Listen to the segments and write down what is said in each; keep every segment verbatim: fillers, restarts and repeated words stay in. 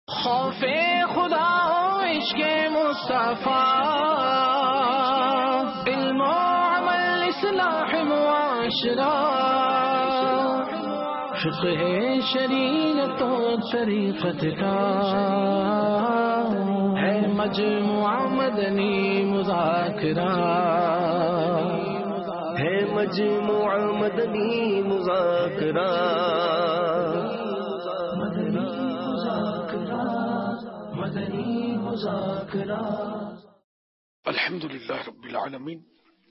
خوف خدا و عشق مصطفیٰ، علم و عمل اصلاح معاشرہ، فقہ شریعت و طریقت کا ہے مجموعہ مدنی مذاکرہ، ہے مجموعہ مدنی مذاکرہ، مدنی مذاکرہ۔ الحمد للہ رب العالمین،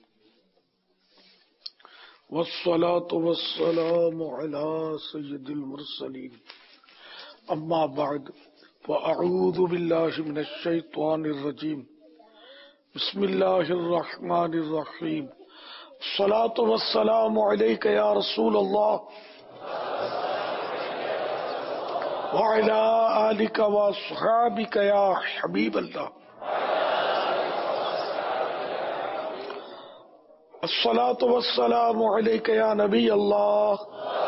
والصلاة والسلام على سید المرسلین، اما بعد فاعوذ باللہ من الشیطان الرجیم، بسم اللہ الرحمن الرحیم، الصلاة والسلام علیک یا رسول اللہ وعلى آلك واصحابك یا حبیب اللہ، الصلاة والسلام علیک یا نبی اللہ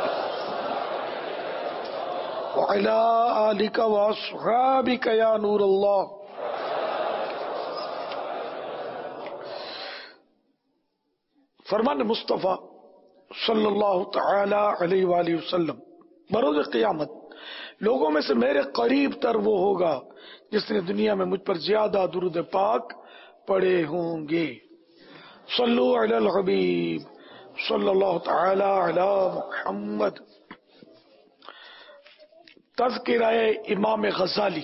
وعلى آلك واصحابك یا نور اللہ۔ فرمان مصطفیٰ صلی اللہ تعالی علیہ وآلہ وسلم، بروز قیامت لوگوں میں سے میرے قریب تر وہ ہوگا جس نے دنیا میں مجھ پر زیادہ درود پاک پڑھے ہوں گے۔ صلو علی الحبیب صلی اللہ تعالی علی محمد۔ تذکرہ امام غزالی،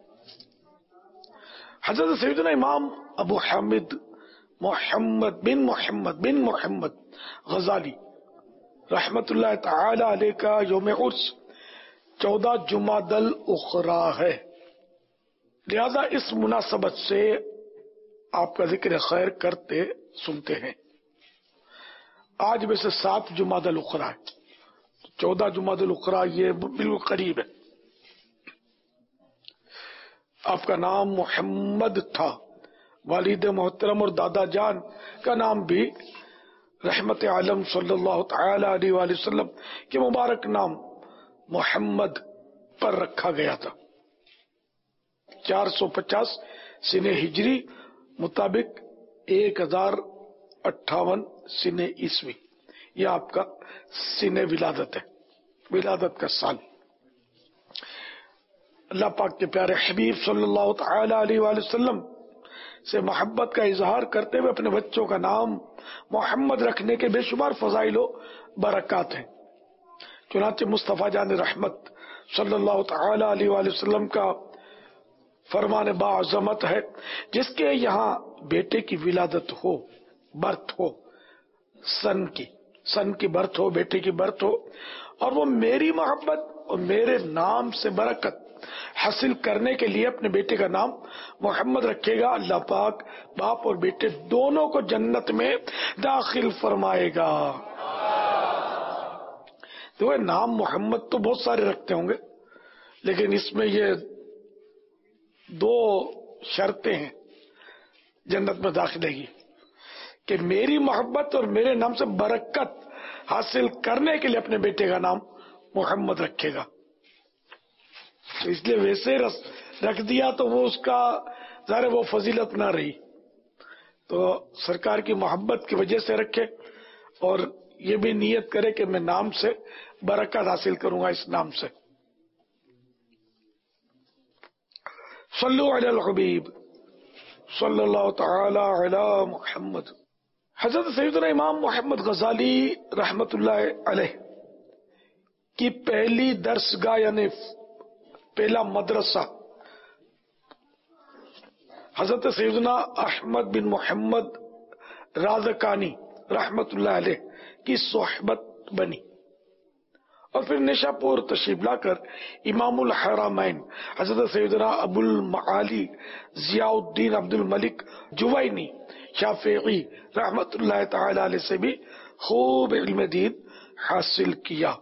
حضرت سیدنا امام ابو حامد محمد بن محمد بن محمد غزالی رحمت اللہ تعالی علیہ کا یوم عرس چودہ جمادی الاخری ہے، لہذا اس مناسبت سے آپ کا ذکر خیر کرتے سنتے ہیں۔ آج ویسے سات جمادی الاخری ہے، چودہ جمادی الاخری یہ بالکل قریب ہے۔ آپ کا نام محمد تھا، والد محترم اور دادا جان کا نام بھی رحمت عالم صلی اللہ تعالی علیہ وآلہ وسلم کے مبارک نام محمد پر رکھا گیا تھا۔ چار سو پچاس سن ہجری مطابق ایک ہزار اٹھاون سن عیسوی، یہ آپ کا سن ولادت ہے، ولادت کا سال۔ اللہ پاک کے پیارے حبیب صلی اللہ تعالی علیہ وآلہ وسلم سے محبت کا اظہار کرتے ہوئے اپنے بچوں کا نام محمد رکھنے کے بے شمار فضائل و برکات ہیں۔ چنانچہ مصطفیٰ جان رحمت صلی اللہ تعالی علیہ وآلہ وسلم کا فرمان باعظمت ہے، جس کے یہاں بیٹے کی ولادت ہو، برتھ ہو، سن کی سن کی برتھ ہو، بیٹے کی برتھ ہو، اور وہ میری محبت اور میرے نام سے برکت حاصل کرنے کے لیے اپنے بیٹے کا نام محمد رکھے گا، اللہ پاک باپ اور بیٹے دونوں کو جنت میں داخل فرمائے گا۔ تو نام محمد تو بہت سارے رکھتے ہوں گے، لیکن اس میں یہ دو شرطیں ہیں جنت میں داخلے کی، کہ میری محبت اور میرے نام سے برکت حاصل کرنے کے لیے اپنے بیٹے کا نام محمد رکھے گا۔ تو اس لیے ویسے رکھ دیا تو وہ اس کا ظاہر وہ فضیلت نہ رہی، تو سرکار کی محبت کی وجہ سے رکھے، اور یہ بھی نیت کرے کہ میں نام سے برکت حاصل کروں گا اس نام سے۔ صلو علی الحبیب صلی اللہ تعالی علی محمد۔ حضرت سیدنا امام محمد غزالی رحمت اللہ علیہ کی پہلی درسگاہ یعنی پہلا مدرسہ حضرت سیدنا احمد بن محمد رازقانی رحمت اللہ علیہ کی صحبت بنی، اور پھر نشا پور تشریف لا کر امام الحرمین حضرت سیدنا ابو المعالی ضیاء الدین عبد الملک جوینی شافعی رحمت اللہ تعالی علیہ سے بھی خوب علم دین حاصل کیا۔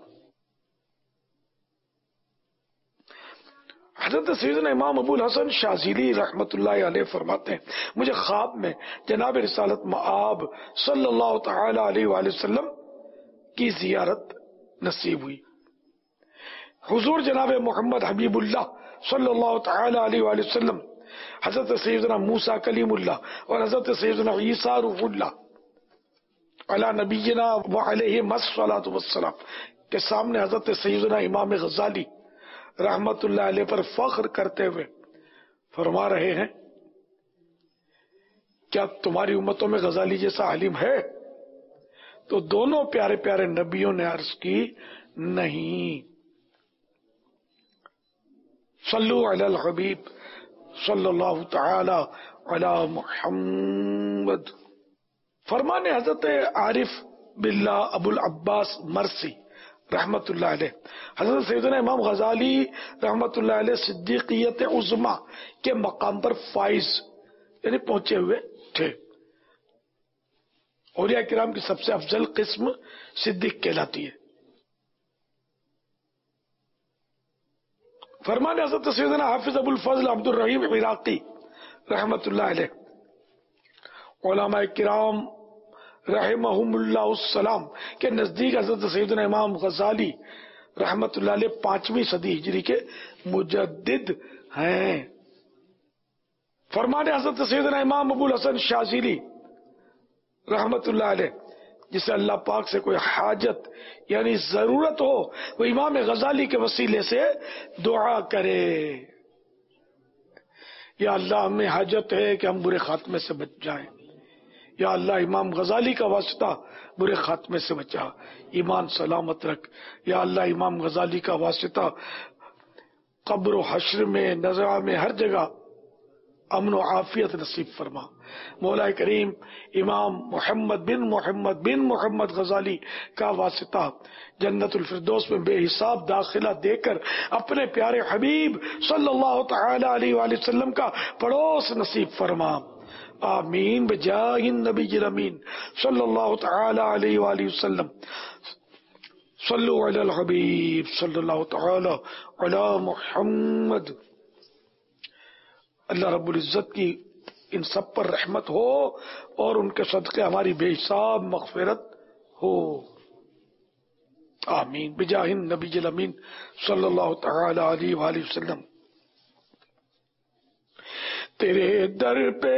حضرت سیدنا امام ابو الحسن شاذلی رحمت اللہ علیہ فرماتے ہیں، مجھے خواب میں جناب رسالت مآب صلی اللہ تعالی علیہ وآلہ وسلم کی زیارت نصیب ہوئی۔ حضور جناب محمد حبیب اللہ صلی اللہ تعالی علیہ وآلہ وسلم، حضرت سیدنا موسیٰ کلیم اللہ اور حضرت سیدنا عیسیٰ روح اللہ علی نبینا وعلیہ الصلاۃ والسلام کے سامنے حضرت سیدنا امام غزالی رحمت اللہ علیہ پر فخر کرتے ہوئے فرما رہے ہیں، کیا تمہاری امتوں میں غزالی جیسا عالم ہے؟ تو دونوں پیارے پیارے نبیوں نے عرض کی نہیں۔ صلو علی الحبیب صلی اللہ تعالی علی محمد۔ فرمان حضرت عارف باللہ ابو العباس مرسی رحمت اللہ علیہ، حضرت سیدنا امام غزالی رحمت اللہ علیہ صدیقیت عظما کے مقام پر فائز یعنی پہنچے ہوئے تھے۔ اولیاء کرام کی سب سے افضل قسم صدیق کہلاتی ہے۔ فرمان حضرت سیدنا حافظ ابو الفضل عبد الرحیم عراقی رحمت اللہ علیہ، علماء کرام رحمہم اللہ السلام کے نزدیک حضرت سیدنا امام غزالی رحمت اللہ علیہ پانچویں صدی ہجری کے مجدد ہیں۔ فرمان حضرت سیدنا امام ابو الحسن شاذلی رحمت اللہ علیہ، جسے اللہ پاک سے کوئی حاجت یعنی ضرورت ہو وہ امام غزالی کے وسیلے سے دعا کرے، یا اللہ ہمیں حاجت ہے کہ ہم برے خاتمے سے بچ جائیں، یا اللہ امام غزالی کا واسطہ برے خاتمے سے بچا، ایمان سلامت رکھ، یا اللہ امام غزالی کا واسطہ قبر و حشر میں نزع میں ہر جگہ امن و عافیت نصیب فرما۔ مولا کریم امام محمد بن محمد بن محمد غزالی کا واسطہ جنت الفردوس میں بے حساب داخلہ دے کر اپنے پیارے حبیب صلی اللہ تعالی علیہ وآلہ وسلم کا پڑوس نصیب فرما، آمین بجاہ النبی الامین صلی اللہ تعالی علیہ وآلہ وسلم۔ صلو علی الحبیب صلی اللہ تعالی علی محمد۔ اللہ رب العزت کی ان سب پر رحمت ہو اور ان کے صدقے ہماری بے حساب مغفرت ہو، آمین بجاہ النبی الامین صلی اللہ تعالی علیہ وآلہ وسلم۔ تیرے در پہ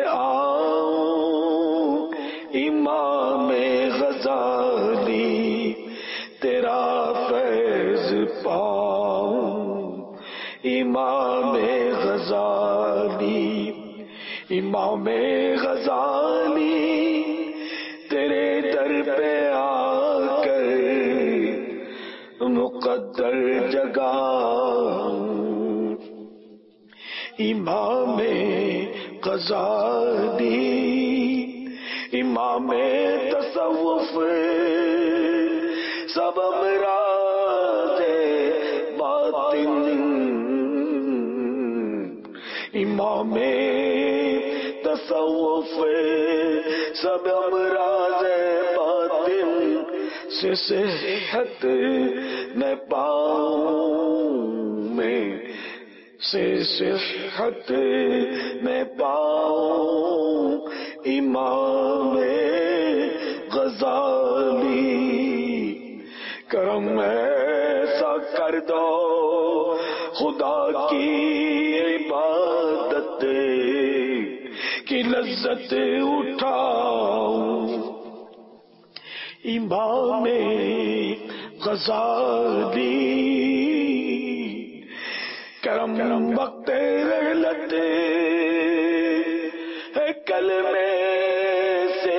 آؤں امام غزالی، تیرا فیض پاؤں امام غزالی، امام غزالی تیرے در پہ آ کر مقدر جگاؤں، امام غزالی امام تصوف سب امراض باطن، امام تصوف سب امراض باطن سے صحت میں پاؤں، میں سے صحت میں پاؤں امام غزالی، کرم ایسا کر دو خدا کی عبادت کی لذت اٹھاؤں، امام غزالی کرم وقت رحلت ہے کلمے سے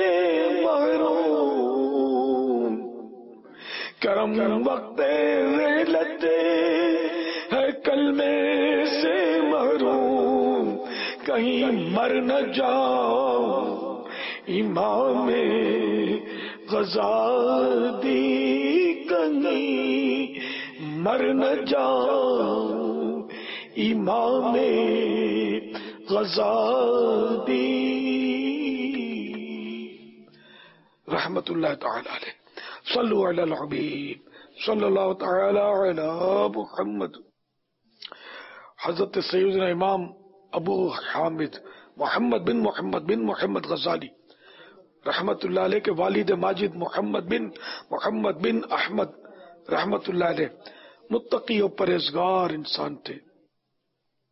محروم، کرم وقت رحلت ہے کلمے سے محروم، کہیں مر نہ جاؤں امام غزالی، کہیں مر نہ جاؤں امام غزالی رحمت اللہ تعالی علیہ۔ صلو علی الحبیب صلی اللہ تعالی علی محمد۔ حضرت سیدنا امام ابو حامد محمد بن محمد بن محمد غزالی رحمت اللہ علیہ کے والد ماجد محمد بن محمد بن احمد رحمت اللہ علیہ متقی و پرہیزگار انسان تھے۔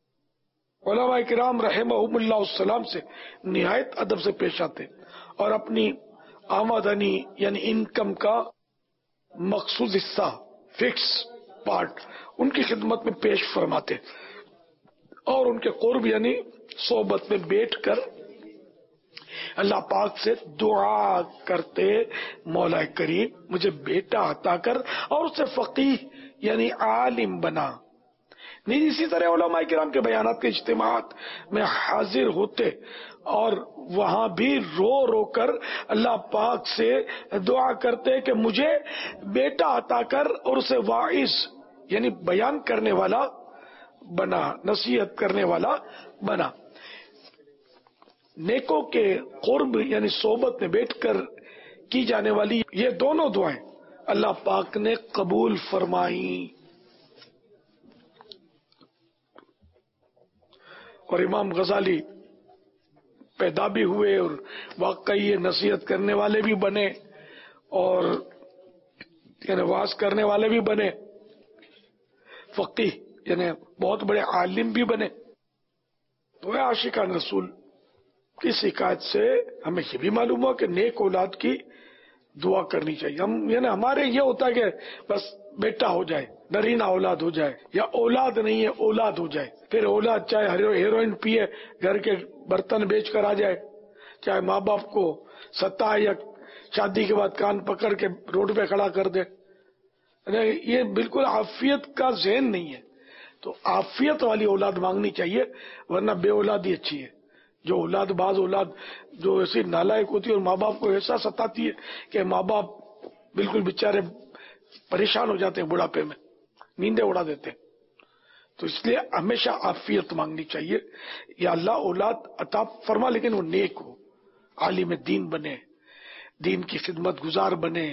علماء کرام رحمہم اللہ السلام سے نہایت ادب سے پیش آتے اور اپنی آمدنی یعنی انکم کا مخصوص حصہ فکس پارٹ ان کی خدمت میں پیش فرماتے اور ان کے قرب یعنی صحبت میں بیٹھ کر اللہ پاک سے دعا کرتے، مولا کریم مجھے بیٹا عطا کر اور اسے فقیہ یعنی عالم بنا۔ نہیں اسی طرح علماء کرام کے بیانات کے اجتماعات میں حاضر ہوتے اور وہاں بھی رو رو کر اللہ پاک سے دعا کرتے کہ مجھے بیٹا عطا کر اور اسے واعظ یعنی بیان کرنے والا بنا، نصیحت کرنے والا بنا۔ نیکوں کے قرب یعنی صحبت میں بیٹھ کر کی جانے والی یہ دونوں دعائیں اللہ پاک نے قبول فرمائی۔ اور امام غزالی پیدا بھی ہوئے اور واقعی یہ نصیحت کرنے والے بھی بنے اور یعنی واعظ کرنے والے بھی بنے، فقیہ یعنی بہت بڑے عالم بھی بنے۔ تو عاشقان رسول کی شکایت سے ہمیں یہ بھی معلوم ہوا کہ نیک اولاد کی دعا کرنی چاہیے۔ ہم یعنی ہمارے یہ ہوتا ہے کہ بس بیٹا ہو جائے، نرینہ اولاد ہو جائے، یا اولاد نہیں ہے اولاد ہو جائے، پھر اولاد چاہے ہیروئن پیے گھر کے برتن بیچ کر آ جائے، چاہے ماں باپ کو ستائے یا شادی کے بعد کان پکڑ کے روڈ پہ کھڑا کر دے۔ یہ بالکل عافیت کا ذہن نہیں ہے۔ تو عافیت والی اولاد مانگنی چاہیے، ورنہ بے اولادی اچھی ہے۔ جو اولاد بعض اولاد جو ایسی نالائق ہوتی ہے اور ماں باپ کو ایسا ستاتی ہے کہ ماں باپ بالکل بیچارے پریشان ہو جاتے ہیں، بڑھاپے میں نیندیں اڑا دیتے ہیں۔ تو اس لیے ہمیشہ عافیت مانگنی چاہیے، یا اللہ اولاد عطا فرما لیکن وہ نیک ہو، عالم دین بنے، دین کی خدمت گزار بنے،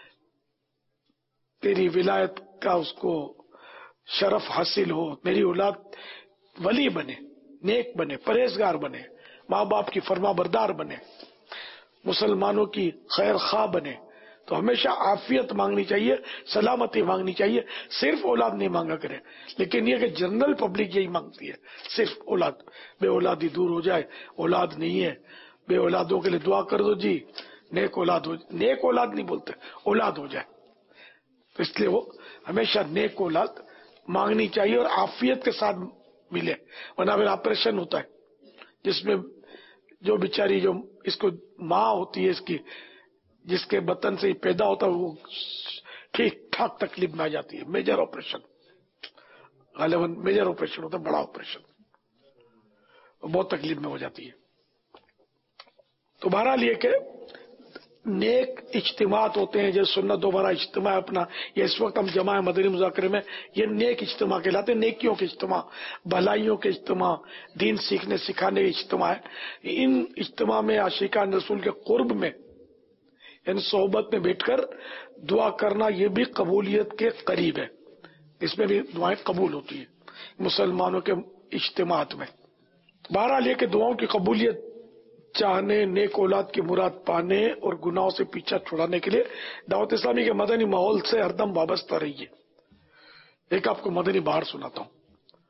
تیری ولایت کا اس کو شرف حاصل ہو، میری اولاد ولی بنے، نیک بنے، پرہیزگار بنے، ماں باپ کی فرما بردار بنے، مسلمانوں کی خیر خواہ بنے۔ تو ہمیشہ عافیت مانگنی چاہیے، سلامتی مانگنی چاہیے، صرف اولاد نہیں مانگا کرے۔ لیکن یہ کہ جنرل پبلک یہی مانگتی ہے، صرف اولاد، بے اولادی دور ہو جائے، اولاد نہیں ہے، بے اولادوں کے لیے دعا کر دو جی، نیک اولاد ہو، نیک اولاد نہیں بولتے، اولاد ہو جائے۔ تو اس لیے وہ ہمیشہ نیک اولاد مانگنی چاہیے اور عافیت کے ساتھ ملے، ورنہ پھر آپریشن ہوتا ہے جس میں جو بیچاری جو اس کو ماں ہوتی ہے اس کی جس کے بطن سے پیدا ہوتا ہے وہ ٹھیک ٹھاک تکلیف میں آ جاتی ہے، میجر آپریشن، غالباً میجر آپریشن ہوتا ہے، بڑا آپریشن، بہت تکلیف میں ہو جاتی ہے۔ تو بہرحال یہ کہ نیک اجتماعات ہوتے ہیں، جیسے سنت دوبارہ اجتماع اپنا، یہ اس وقت ہم جماع مدنی مذاکرے میں یہ نیک اجتماع کہلاتے ہیں، نیکیوں کے اجتماع، بھلائیوں کے اجتماع، دین سیکھنے سکھانے کے اجتماع ہے۔ ان اجتماع میں عاشقان رسول کے قرب میں یعنی صحبت میں بیٹھ کر دعا کرنا یہ بھی قبولیت کے قریب ہے، اس میں بھی دعائیں قبول ہوتی ہیں مسلمانوں کے اجتماعات میں۔ بہرحال یہ کہ دعاؤں کی قبولیت چاہنے، نیک اولاد کی مراد پانے اور گناہوں سے پیچھا چھڑانے کے لیے دعوت اسلامی کے مدنی ماحول سے ہر دم وابستہ رہیے۔ ایک آپ کو مدنی بہار سناتا ہوں۔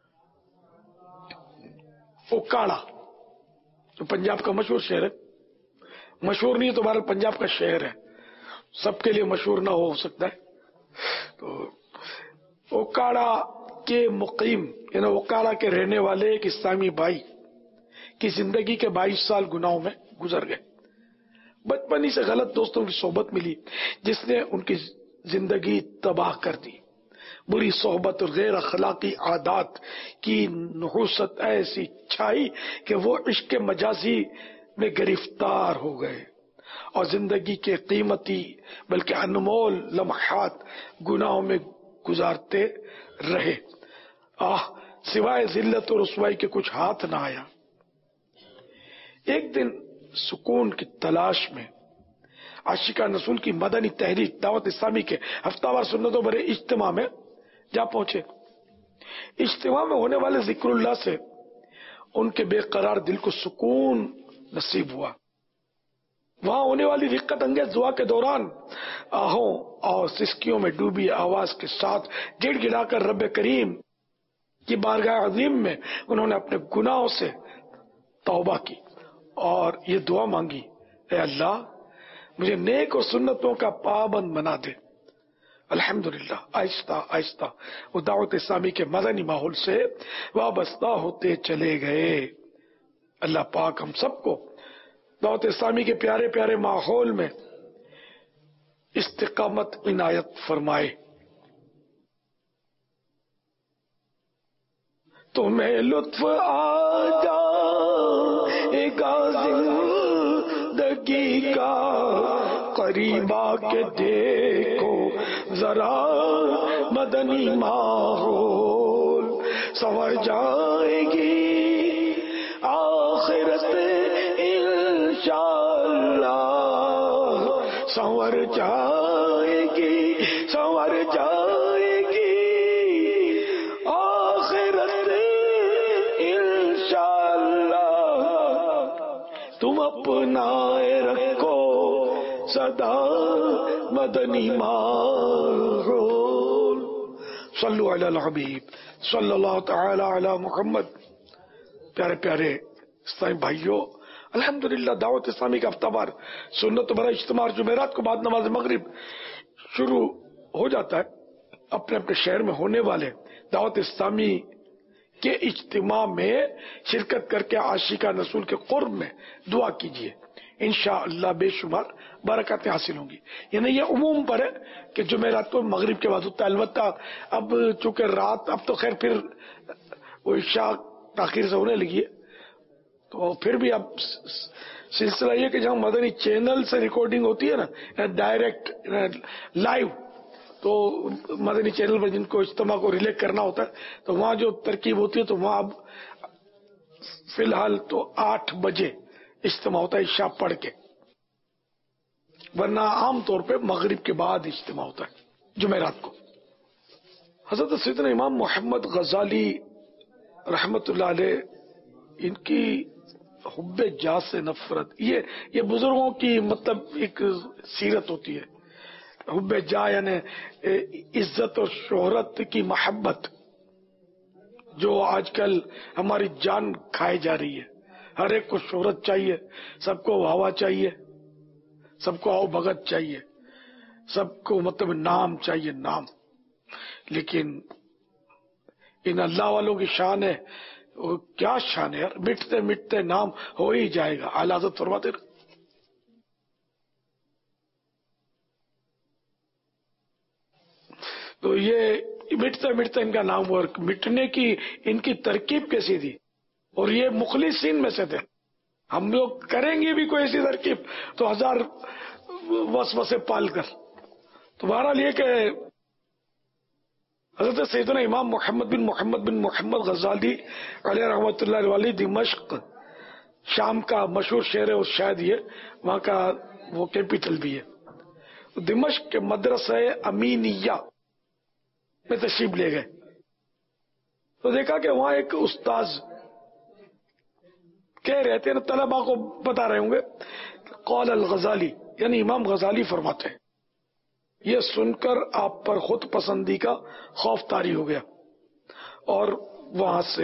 اوکاڑا جو پنجاب کا مشہور شہر ہے، مشہور نہیں تو بہرحال پنجاب کا شہر ہے، سب کے لیے مشہور نہ ہو سکتا ہے۔ تو اوکاڑا کے مقیم یعنی اوکاڑا کے رہنے والے ایک اسلامی بھائی کی زندگی کے بائیس سال گناہوں میں گزر گئے۔ بچپن ہی سے غلط دوستوں کی صحبت ملی جس نے ان کی زندگی تباہ کر دی۔ بری صحبت اور غیر اخلاقی عادات کی نحوست ایسی چھائی کہ وہ عشق مجازی میں گرفتار ہو گئے اور زندگی کے قیمتی بلکہ انمول لمحات گناہوں میں گزارتے رہے۔ آہ سوائے ذلت اور رسوائی کے کچھ ہاتھ نہ آیا۔ ایک دن سکون کی تلاش میں عاشقان رسول کی مدنی تحریک دعوت اسلامی کے ہفتہ وار سنتوں بھرے اجتماع میں جا پہنچے۔ اجتماع میں ہونے والے ذکر اللہ سے ان کے بے قرار دل کو سکون نصیب ہوا۔ وہاں ہونے والی رقت انگیز دعا کے دوران آہوں اور سسکیوں میں ڈوبی آواز کے ساتھ گڑ گڑا کر رب کریم کی بارگاہ عظیم میں انہوں نے اپنے گناہوں سے توبہ کی اور یہ دعا مانگی، اے اللہ مجھے نیک اور سنتوں کا پابند بنا دے۔ الحمدللہ آہستہ آہستہ وہ دعوت اسلامی کے مدنی ماحول سے وابستہ ہوتے چلے گئے۔ اللہ پاک ہم سب کو دعوت اسلامی کے پیارے پیارے ماحول میں استقامت عنایت فرمائے۔ تمہیں لطف آ جائے گا زندگی کا، قریب آ کے دیکھو ذرا مدنی ماحول، سنور جائے گی آخرت انشاءاللہ، سنور جائے گی سنور جائے گی آخرت انشاءاللہ، تم اپنائے رکھو صدا مدنی ماحول۔ صلو علی الحبیب صلی اللہ تعالی علی محمد۔ پیارے پیارے اسلامی بھائیوں، الحمدللہ دعوت اسلامی کا ہفتہ وار سنت برا اجتماع جمعرات کو بعد نماز مغرب شروع ہو جاتا ہے۔ اپنے اپنے شہر میں ہونے والے دعوت اسلامی کے اجتماع میں شرکت کر کے عاشقان رسول کے قرب میں دعا کیجیے، انشاءاللہ بے شمار برکاتیں حاصل ہوں گی۔ یعنی یہ عموم پر ہے کہ جمعرات کو مغرب کے بعد ہوتا ہے، البتہ اب چونکہ رات اب تو خیر پھر وہ عشاء تاخیر سے ہونے لگی ہے، تو پھر بھی اب سلسلہ یہ کہ جہاں مدنی چینل سے ریکارڈنگ ہوتی ہے نا ڈائریکٹ لائیو، تو مدنی چینل پر جن کو اجتماع کو ریلے کرنا ہوتا ہے تو وہاں جو ترکیب ہوتی ہے، تو وہاں اب فی الحال تو آٹھ بجے اجتماع ہوتا ہے عشاء پڑھ کے، ورنہ عام طور پہ مغرب کے بعد اجتماع ہوتا ہے جمعرات کو۔ حضرت سیدنا امام محمد غزالی رحمت اللہ علیہ، ان کی حب جاہ سے نفرت، یہ یہ بزرگوں کی مطلب ایک سیرت ہوتی ہے۔ حب جاہ یعنی عزت اور شہرت کی محبت، جو آج کل ہماری جان کھائے جا رہی ہے۔ ہر ایک کو شہرت چاہیے، سب کو واہ چاہیے، سب کو آؤ بھگت چاہیے، سب کو مطلب نام چاہیے، نام۔ لیکن ان اللہ والوں کی شان ہے، وہ کیا شان ہے یار، مٹتے مٹتے نام ہو ہی جائے گا، اعلی حضرت فرماتے ہیں۔ تو یہ مٹتے مٹتے ان کا نام ہوا، مٹنے کی ان کی ترکیب کیسی تھی، اور یہ مخلصین میں سے تھے۔ ہم لوگ کریں گے بھی کوئی ایسی ترکیب تو ہزار وسوسے پال کر۔ تو بہرحال یہ کہ حضرت سیدنا امام محمد بن محمد بن محمد غزالی علیہ رحمۃ اللہ علیہ دمشق شام کا مشہور شہر ہے، اور شاید یہ وہاں کا وہ کیپٹل بھی ہے۔ دمشق کے مدرسہ امینیہ میں تشریف لے گئے تو دیکھا کہ وہاں ایک استاذ کہہ رہے تھے، طلباء کو بتا رہے ہوں گے، قول الغزالی یعنی امام غزالی فرماتے ہیں۔ یہ سن کر آپ پر خود پسندی کا خوف طاری ہو گیا اور وہاں سے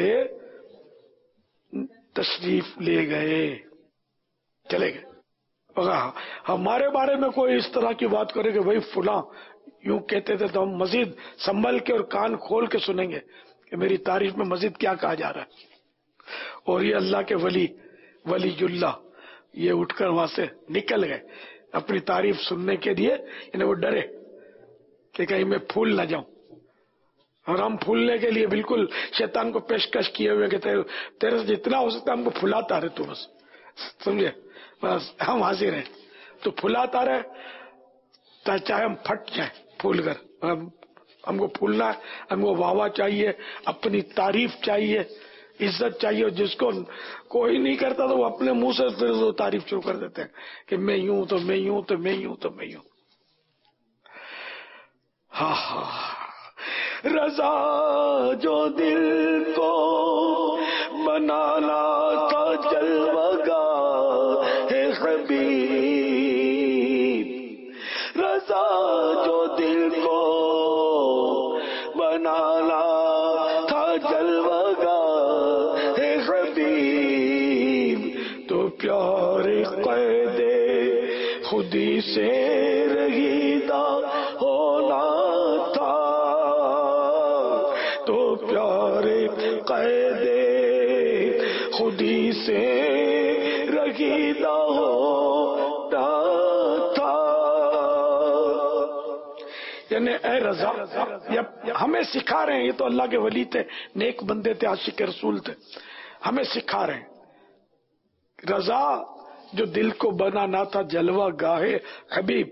تشریف لے گئے، چلے گئے۔ اگر ہمارے بارے میں کوئی اس طرح کی بات کرے کہ بھائی فلاں یوں کہتے تھے، تو ہم مزید سنبھل کے اور کان کھول کے سنیں گے کہ میری تعریف میں مزید کیا کہا جا رہا ہے۔ اور یہ اللہ کے ولی ولی اللہ یہ اٹھ کر وہاں سے نکل گئے اپنی تعریف سننے کے لیے، یعنی وہ ڈرے کہ کہیں میں پھول نہ جاؤں۔ اور ہم پھولنے کے لیے بالکل شیطان کو پیشکش کیے ہوئے کہ تیرے سے جتنا ہو سکتا ہے ہم کو پھلاتا رہے، تو بس سمجھے، بس ہم حاضر ہیں، تو پھلاتا رہے چاہے ہم پھٹ جائیں پھول کر۔ ہم کو پھولنا ہے، ہم کو واہ واہ چاہیے، اپنی تعریف چاہیے، عزت چاہیے، اور جس کو کوئی نہیں کرتا تو وہ اپنے منہ سے پھر وہ تعریف شروع کر دیتے ہیں کہ میں یوں تو میں یوں تو میں یوں تو میں یوں۔ ہاں ہاں، رضا جو دل کو بنانا تھا جلوگا ہے حبیب، رضا جو دل کو بنانا تھا جل خودی سے رہیدہ ہونا تھا تو پیارے قید خودی سے رہیدہ ہونا تھا. یعنی اے رضا، ہمیں سکھا رہے ہیں، یہ تو اللہ کے ولی تھے، نیک بندے تھے، عاشق رسول تھے، ہمیں سکھا رہے ہیں رضا جو دل کو بنانا تھا جلوہ گاہے حبیب.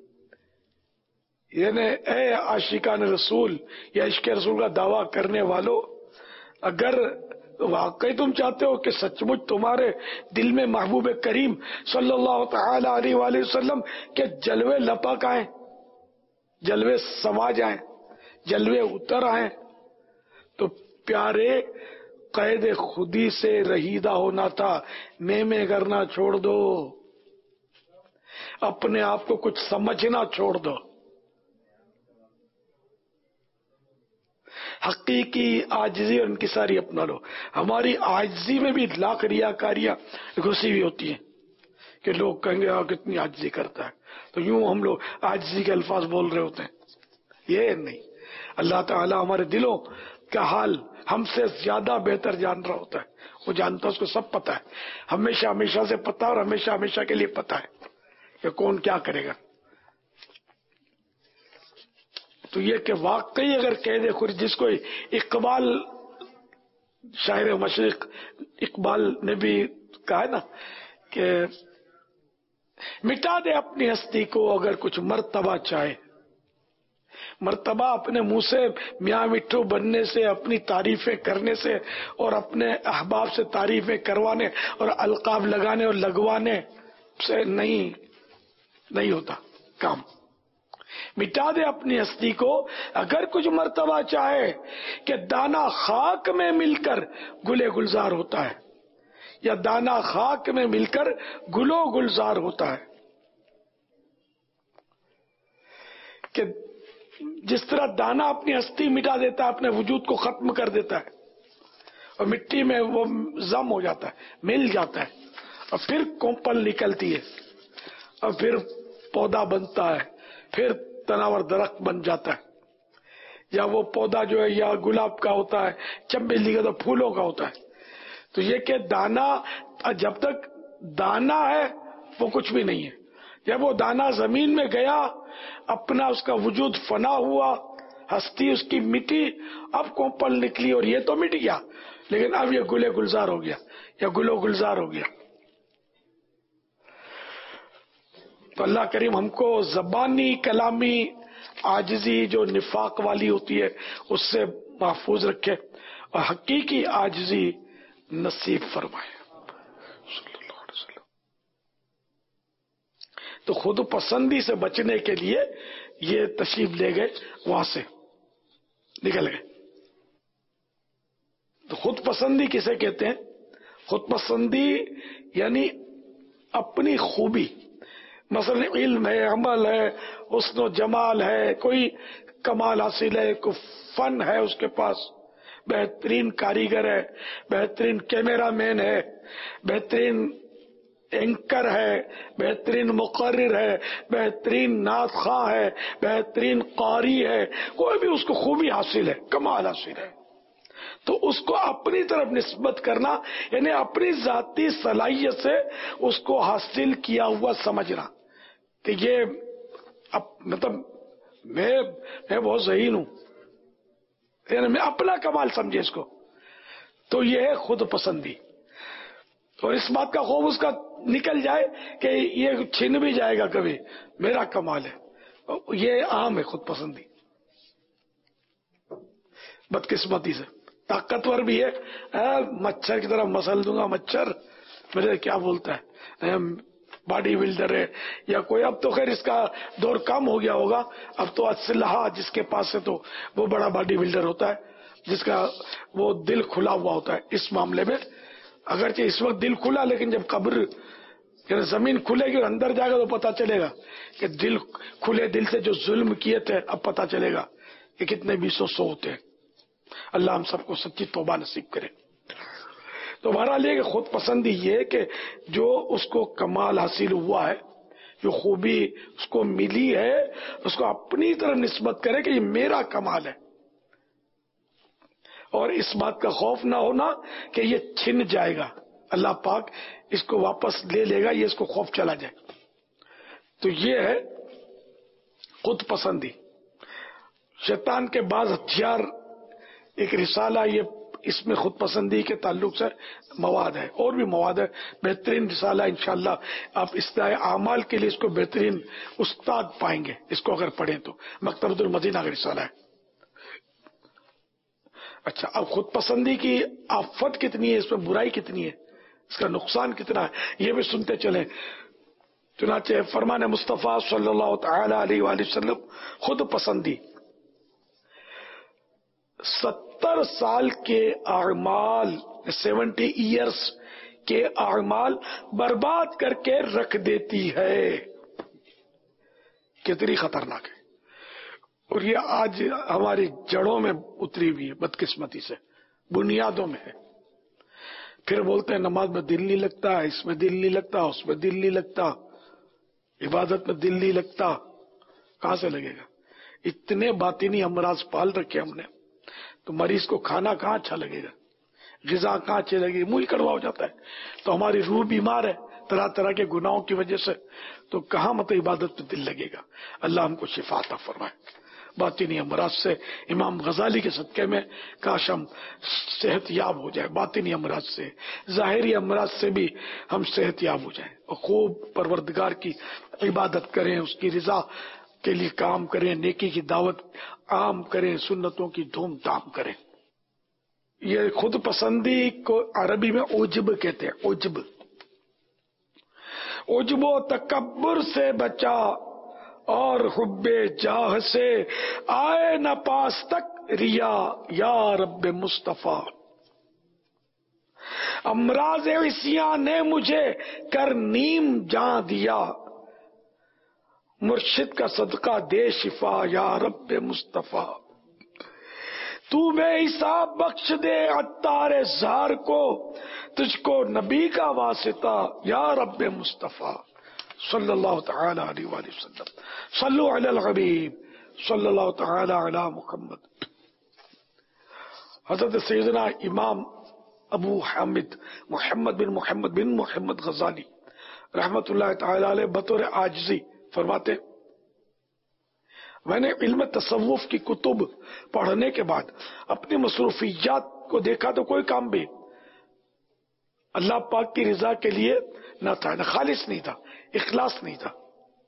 یعنی اے عاشقان رسول یا عشق رسول کا دعویٰ کرنے والو، اگر واقعی تم چاہتے ہو کہ سچ مچ تمہارے دل میں محبوب کریم صلی اللہ تعالی علیہ وآلہ وسلم کے جلوے لپک آئیں، جلوے سما جائیں، جلوے اتر آئیں، تو پیارے قید خودی سے رہیدہ ہونا تھا. میں میں کرنا چھوڑ دو، اپنے آپ کو کچھ سمجھنا چھوڑ دو. حقیقی عاجزی اور انکساری اپنا لو. ہماری عاجزی میں بھی لاکھ ریاکاریاں گھسی ہوئی ہوتی ہیں کہ لوگ کہیں گے کتنی عاجزی کرتا ہے، تو یوں ہم لوگ عاجزی کے الفاظ بول رہے ہوتے ہیں. یہ نہیں، اللہ تعالی ہمارے دلوں کا حال ہم سے زیادہ بہتر جان رہا ہوتا ہے. وہ جانتا ہے، اس کو سب پتا ہے، ہمیشہ ہمیشہ سے پتا اور ہمیشہ ہمیشہ کے لیے پتا ہے کہ کون کیا کرے گا. تو یہ کہ واقعی اگر کہہ دے خود، جس کو اقبال شاعر مشرق اقبال نے بھی کہا ہے نا کہ مٹا دے اپنی ہستی کو اگر کچھ مرتبہ چاہے. مرتبہ اپنے منہ سے میاں مٹھو بننے سے، اپنی تعریفیں کرنے سے اور اپنے احباب سے تعریفیں کروانے اور القاب لگانے اور لگوانے سے نہیں نہیں ہوتا کام. مٹا دے اپنی ہستی کو اگر کچھ مرتبہ چاہے کہ دانا خاک میں مل کر گلے گلزار ہوتا ہے، یا دانا خاک میں مل کر گلو گلزار ہوتا ہے. کہ جس طرح دانا اپنی ہستی مٹا دیتا ہے، اپنے وجود کو ختم کر دیتا ہے، اور مٹی میں وہ ضم ہو جاتا ہے، مل جاتا ہے، اور پھر کومپل نکلتی ہے، اور پھر پودا بنتا ہے، پھر تناور درخت بن جاتا ہے. یا وہ پودا جو ہے یا گلاب کا ہوتا ہے، چنبیلی کا تو پھولوں کا ہوتا ہے. تو یہ کہ دانا جب تک دانا ہے وہ کچھ بھی نہیں ہے. جب وہ دانا زمین میں گیا، اپنا اس کا وجود فنا ہوا، ہستی اس کی مٹی، اب کومپل نکلی اور یہ تو مٹ گیا، لیکن اب یہ گلے گلزار ہو گیا یا گلو گلزار ہو گیا. تو اللہ کریم ہم کو زبانی کلامی عاجزی جو نفاق والی ہوتی ہے اس سے محفوظ رکھے، اور حقیقی عاجزی نصیب فرمائے. تو خود پسندی سے بچنے کے لیے یہ تشریف لے گئے، وہاں سے نکل گئے. تو خود پسندی کسے کہتے ہیں؟ خود پسندی یعنی اپنی خوبی، مثلا علم ہے، عمل ہے، حسن و جمال ہے، کوئی کمال حاصل ہے، کوئی فن ہے اس کے پاس، بہترین کاریگر ہے، بہترین کیمرہ مین ہے، بہترین اینکر ہے، بہترین مقرر ہے، بہترین نعت خواں ہے، بہترین قاری ہے، کوئی بھی اس کو خوبی حاصل ہے، کمال حاصل ہے، تو اس کو اپنی طرف نسبت کرنا، یعنی اپنی ذاتی صلاحیت سے اس کو حاصل کیا ہوا سمجھنا کہ یہ مطلب میں میں بہت ذہین ہوں، یعنی میں اپنا کمال سمجھے اس کو. تو یہ ہے خود پسندی. اور اس بات کا خوف اس کا نکل جائے کہ یہ چھن بھی جائے گا کبھی، میرا کمال ہے. یہ عام ہے خود پسندی، بدقسمتی سے. طاقتور بھی ہے، مچھر کی طرح مسل دوں گا، مچھر میرے کیا بولتا ہے، باڈی بلڈر ہے یا کوئی. اب تو خیر اس کا دور کم ہو گیا ہوگا، اب تو اسلحہ جس کے پاس ہے تو وہ بڑا باڈی بلڈر ہوتا ہے، جس کا وہ دل کھلا ہوا ہوتا ہے اس معاملے میں. اگرچہ اس وقت دل کھلا، لیکن جب قبر یعنی زمین کھلے گی اور اندر جائے گا تو پتا چلے گا کہ دل کھلے دل سے جو ظلم کیے تھے اب پتا چلے گا کہ کتنے بیسوں سو ہوتے ہیں. اللہ ہم سب کو سچی توبہ نصیب کرے. تو بہرحال یہ کہ خود پسندی یہ کہ جو اس کو کمال حاصل ہوا ہے جو خوبی اس کو ملی ہے اس کو اپنی طرف نسبت کرے کہ یہ میرا کمال ہے، اور اس بات کا خوف نہ ہونا کہ یہ چھن جائے گا، اللہ پاک اس کو واپس لے لے گا، یہ اس کو خوف چلا جائے۔ تو یہ ہے خود پسندی۔ شیطان کے بعض ہتھیار، ایک رسالہ یہ اس میں خود پسندی کے تعلق سے مواد ہے، اور بھی مواد ہے، بہترین رسالہ انشاءاللہ آپ اصلاح اعمال کے لیے اس کو بہترین استاد پائیں گے، اس کو اگر پڑھیں تو مکتبۃ المدینہ کا رسالہ ہے۔ اچھا، اب خود پسندی کی آفت کتنی ہے، اس میں برائی کتنی ہے، اس کا نقصان کتنا ہے، یہ بھی سنتے چلیں۔ چنانچہ فرمان مصطفیٰ صلی اللہ تعالی علیہ وآلہ وسلم، خود پسندی ستر سال کے اعمال، سیونٹی ایئرس کے اعمال برباد کر کے رکھ دیتی ہے۔ کتنی خطرناک ہے، اور یہ آج ہماری جڑوں میں اتری ہوئی ہے، بدقسمتی سے بنیادوں میں ہے۔ پھر بولتے ہیں نماز میں دل نہیں لگتا، اس میں دل نہیں لگتا، اس میں دل نہیں لگتا، عبادت میں دل نہیں لگتا۔ کہاں سے لگے گا؟ اتنے باطنی امراض پال رکھے ہم نے، تو مریض کو کھانا کہاں اچھا لگے گا، غذا کہاں اچھی لگے گی، منہ ہی کڑوا ہو جاتا ہے۔ تو ہماری روح بیمار ہے طرح طرح کے گناہوں کی وجہ سے، تو کہاں مطلب عبادت میں دل لگے گا۔ اللہ ہم کو شفا عطا فرمائے باطنی امراض سے۔ امام غزالی کے صدقے میں کاش ہم صحت یاب ہو جائے باطنی امراض سے، ظاہری امراض سے بھی ہم صحت یاب ہو جائیں، اور خوب پروردگار کی عبادت کریں، اس کی رضا کے لیے کام کریں، نیکی کی دعوت عام کریں، سنتوں کی دھوم دھام کریں۔ یہ خود پسندی کو عربی میں عجب کہتے ہیں، عجب۔ عجب و تکبر سے بچا اور حب جاہ سے آئے نہ پاس تک ریا یا رب مصطفیٰ۔ امراض عصیاں نے مجھے کر نیم جاں دیا، مرشد کا صدقہ دے شفا یا رب مصطفیٰ۔ تو بے حساب بخش دے عطار زار کو، تجھ کو نبی کا واسطہ یا رب مصطفیٰ صلی اللہ تعالی علیہ وآلہ وسلم۔ صلو علی الحبیب صلی اللہ تعالی علی محمد۔ حضرت سیدنا امام ابو حامد محمد بن محمد بن محمد غزالی رحمت اللہ تعالی علیہ بطور عاجزی فرماتے، میں نے علم تصوف کی کتب پڑھنے کے بعد اپنی مصروفیات کو دیکھا تو کوئی کام بھی اللہ پاک کی رضا کے لیے نہ تھا، نہ خالص نہیں تھا، اخلاص نہیں تھا،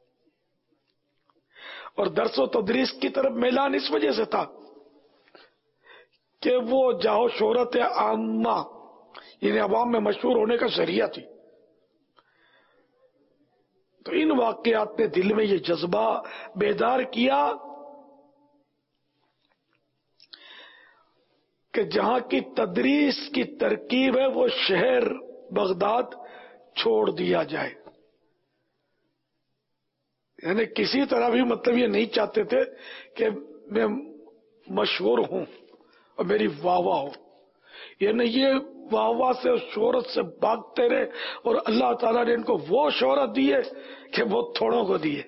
اور درس و تدریس کی طرف میلان اس وجہ سے تھا کہ وہ جاہو شہرت عامہ، یعنی عوام میں مشہور ہونے کا ذریعہ تھی۔ تو ان واقعات نے دل میں یہ جذبہ بیدار کیا کہ جہاں کی تدریس کی ترکیب ہے وہ شہر بغداد چھوڑ دیا جائے۔ یعنی کسی طرح بھی مطلب یہ نہیں چاہتے تھے کہ میں مشہور ہوں اور میری واہ واہ ہو، یعنی یہ واہ واہ سے شہرت سے بھاگتے رہے، اور اللہ تعالیٰ نے ان کو وہ شہرت دی ہے کہ بہت تھوڑوں کو دی ہے۔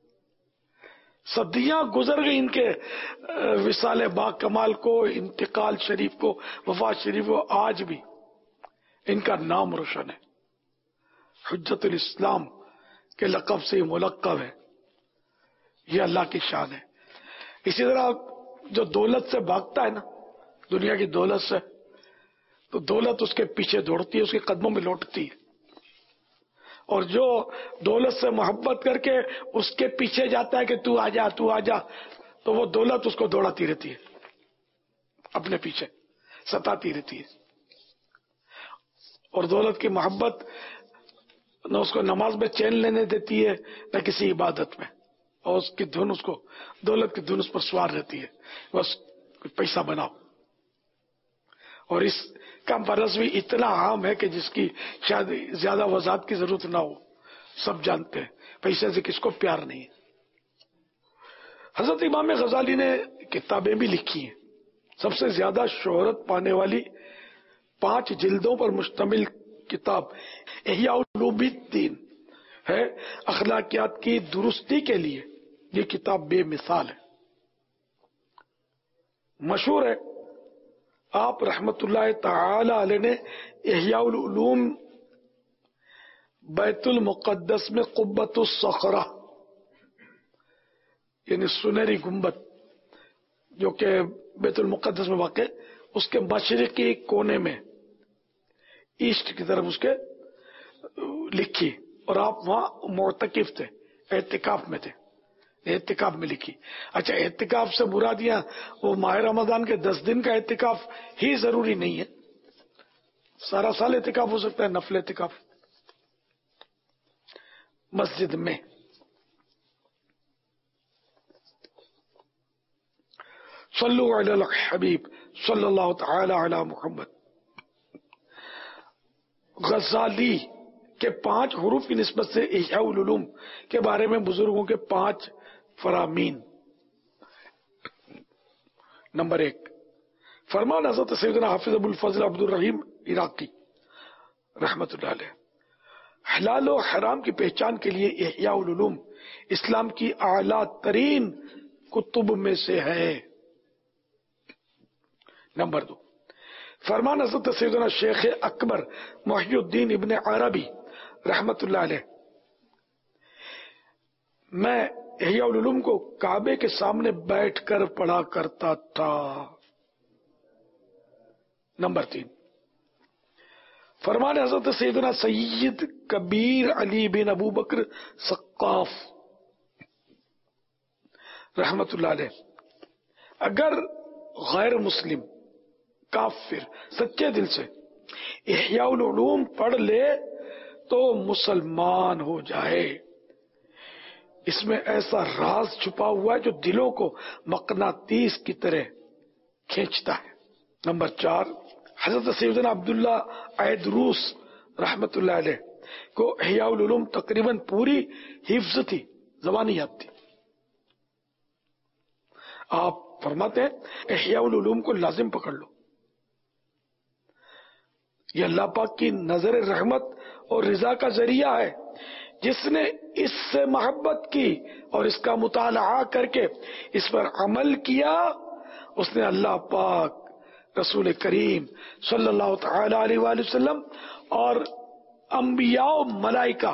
صدیاں گزر گئی ان کے وصال با کمال کو، انتقال شریف کو، وفات شریف کو، آج بھی ان کا نام روشن ہے، حجت الاسلام کے لقب سے ملقب ہے۔ یہ اللہ کی شان ہے۔ اسی طرح جو دولت سے بھاگتا ہے نا، دنیا کی دولت سے، تو دولت اس کے پیچھے دوڑتی ہے، اس کے قدموں میں لوٹتی ہے، اور جو دولت سے محبت کر کے اس کے پیچھے جاتا ہے کہ تو آ جا تو آ جا، تو وہ دولت اس کو دوڑاتی رہتی ہے، اپنے پیچھے ستاتی رہتی ہے۔ اور دولت کی محبت نہ اس کو نماز میں چین لینے دیتی ہے، نہ کسی عبادت میں، اور اس کی دھن اس کو دولت کی دھن اس پر سوار رہتی ہے، بس پیسہ بناؤ۔ اور اس کا مرض بھی اتنا عام ہے کہ جس کی شاید زیادہ وضاحت کی ضرورت نہ ہو، سب جانتے ہیں پیسے سے کس کو پیار نہیں ہے۔ حضرت امام غزالی نے کتابیں بھی لکھی ہیں، سب سے زیادہ شہرت پانے والی پانچ جلدوں پر مشتمل کتاب احیاء علوم الدین ہے اخلاقیات کی درستی کے لیے یہ کتاب بے مثال ہے، مشہور ہے۔ آپ رحمت اللہ تعالی علیہ نے احیاء العلوم بیت المقدس میں قبۃ الصخرہ یعنی سنہری گنبد جو کہ بیت المقدس میں واقع، اس کے مشرقی کونے میں ایسٹ کی طرف اس کے لکھی، اور آپ وہاں معتکف تھے، اعتکاف میں تھے، اعتکاف میں لکھی۔ اچھا، اعتکاف سے مراد یہاں وہ ماہ رمضان کے دس دن کا اعتکاف ہی ضروری نہیں ہے، سارا سال اعتکاف ہو سکتا ہے، نفل اعتکاف مسجد میں۔ صلو علی الحبیب صلی اللہ تعالی علی محمد۔ غزالی کے پانچ حروف کی نسبت سے احیاء العلوم کے بارے میں بزرگوں کے پانچ فرامین۔ نمبر ایک، فرمان حضرت سیدنا حافظ ابو الفضل عبد الرحیم عراقی رحمت اللہ علیہ، حلال و حرام کی پہچان کے لیے احیاء العلوم اسلام کی اعلیٰ ترین کتب میں سے ہے۔ نمبر دو، فرمان حضرت سیدنا شیخ اکبر محی الدین ابن عربی رحمت اللہ علیہ، میں احیاء العلوم کو کعبے کے سامنے بیٹھ کر پڑھا کرتا تھا۔ نمبر تین، فرمان حضرت سیدنا سید کبیر علی بن ابو بکر سقاف رحمت اللہ علیہ، اگر غیر مسلم کافر سچے دل سے احیاء العلوم پڑھ لے تو مسلمان ہو جائے، اس میں ایسا راز چھپا ہوا ہے جو دلوں کو مقناطیس کی طرح کھینچتا ہے۔ نمبر چار، حضرت سیدنا عبداللہ ایدروس رحمت اللہ علیہ کو احیاء العلوم تقریباً پوری حفظ تھی، زبانی یاد تھی۔ آپ فرماتے ہیں احیاء العلوم کو لازم پکڑ لو، یہ اللہ پاک کی نظر رحمت اور رضا کا ذریعہ ہے۔ جس نے اس سے محبت کی اور اس کا مطالعہ کر کے اس پر عمل کیا، اس نے اللہ پاک، رسول کریم صلی اللہ تعالی علیہ وآلہ وسلم اور انبیاء و ملائکہ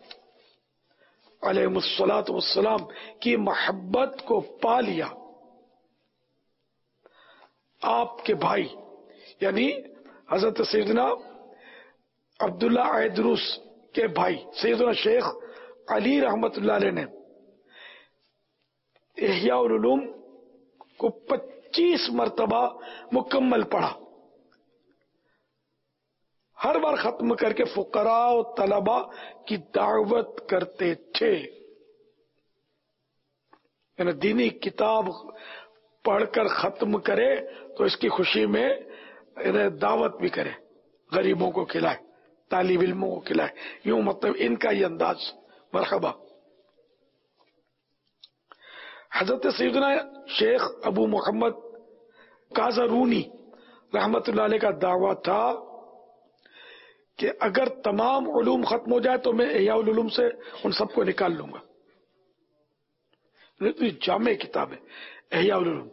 علیہم الصلاۃ والسلام کی محبت کو پا لیا۔ آپ کے بھائی یعنی حضرت سیدنا عبداللہ ایدروس کے بھائی سیدنا شیخ علی رحمت اللہ علیہ نے احیاء العلوم کو پچیس مرتبہ مکمل پڑھا، ہر بار ختم کر کے فقراء و طلباء کی دعوت کرتے تھے، یعنی دینی کتاب پڑھ کر ختم کرے تو اس کی خوشی میں دعوت بھی کرے، غریبوں کو کھلائے، طالب علموں کو کھلائے، یوں مطلب ان کا یہ انداز۔ مرحبا۔ حضرت سیدنا شیخ ابو محمد کازرونی رحمت اللہ علیہ کا دعویٰ تھا کہ اگر تمام علوم ختم ہو جائے تو میں احیاء العلوم سے ان سب کو نکال لوں گا۔ اتنی جامع کتاب ہے احیاء العلوم،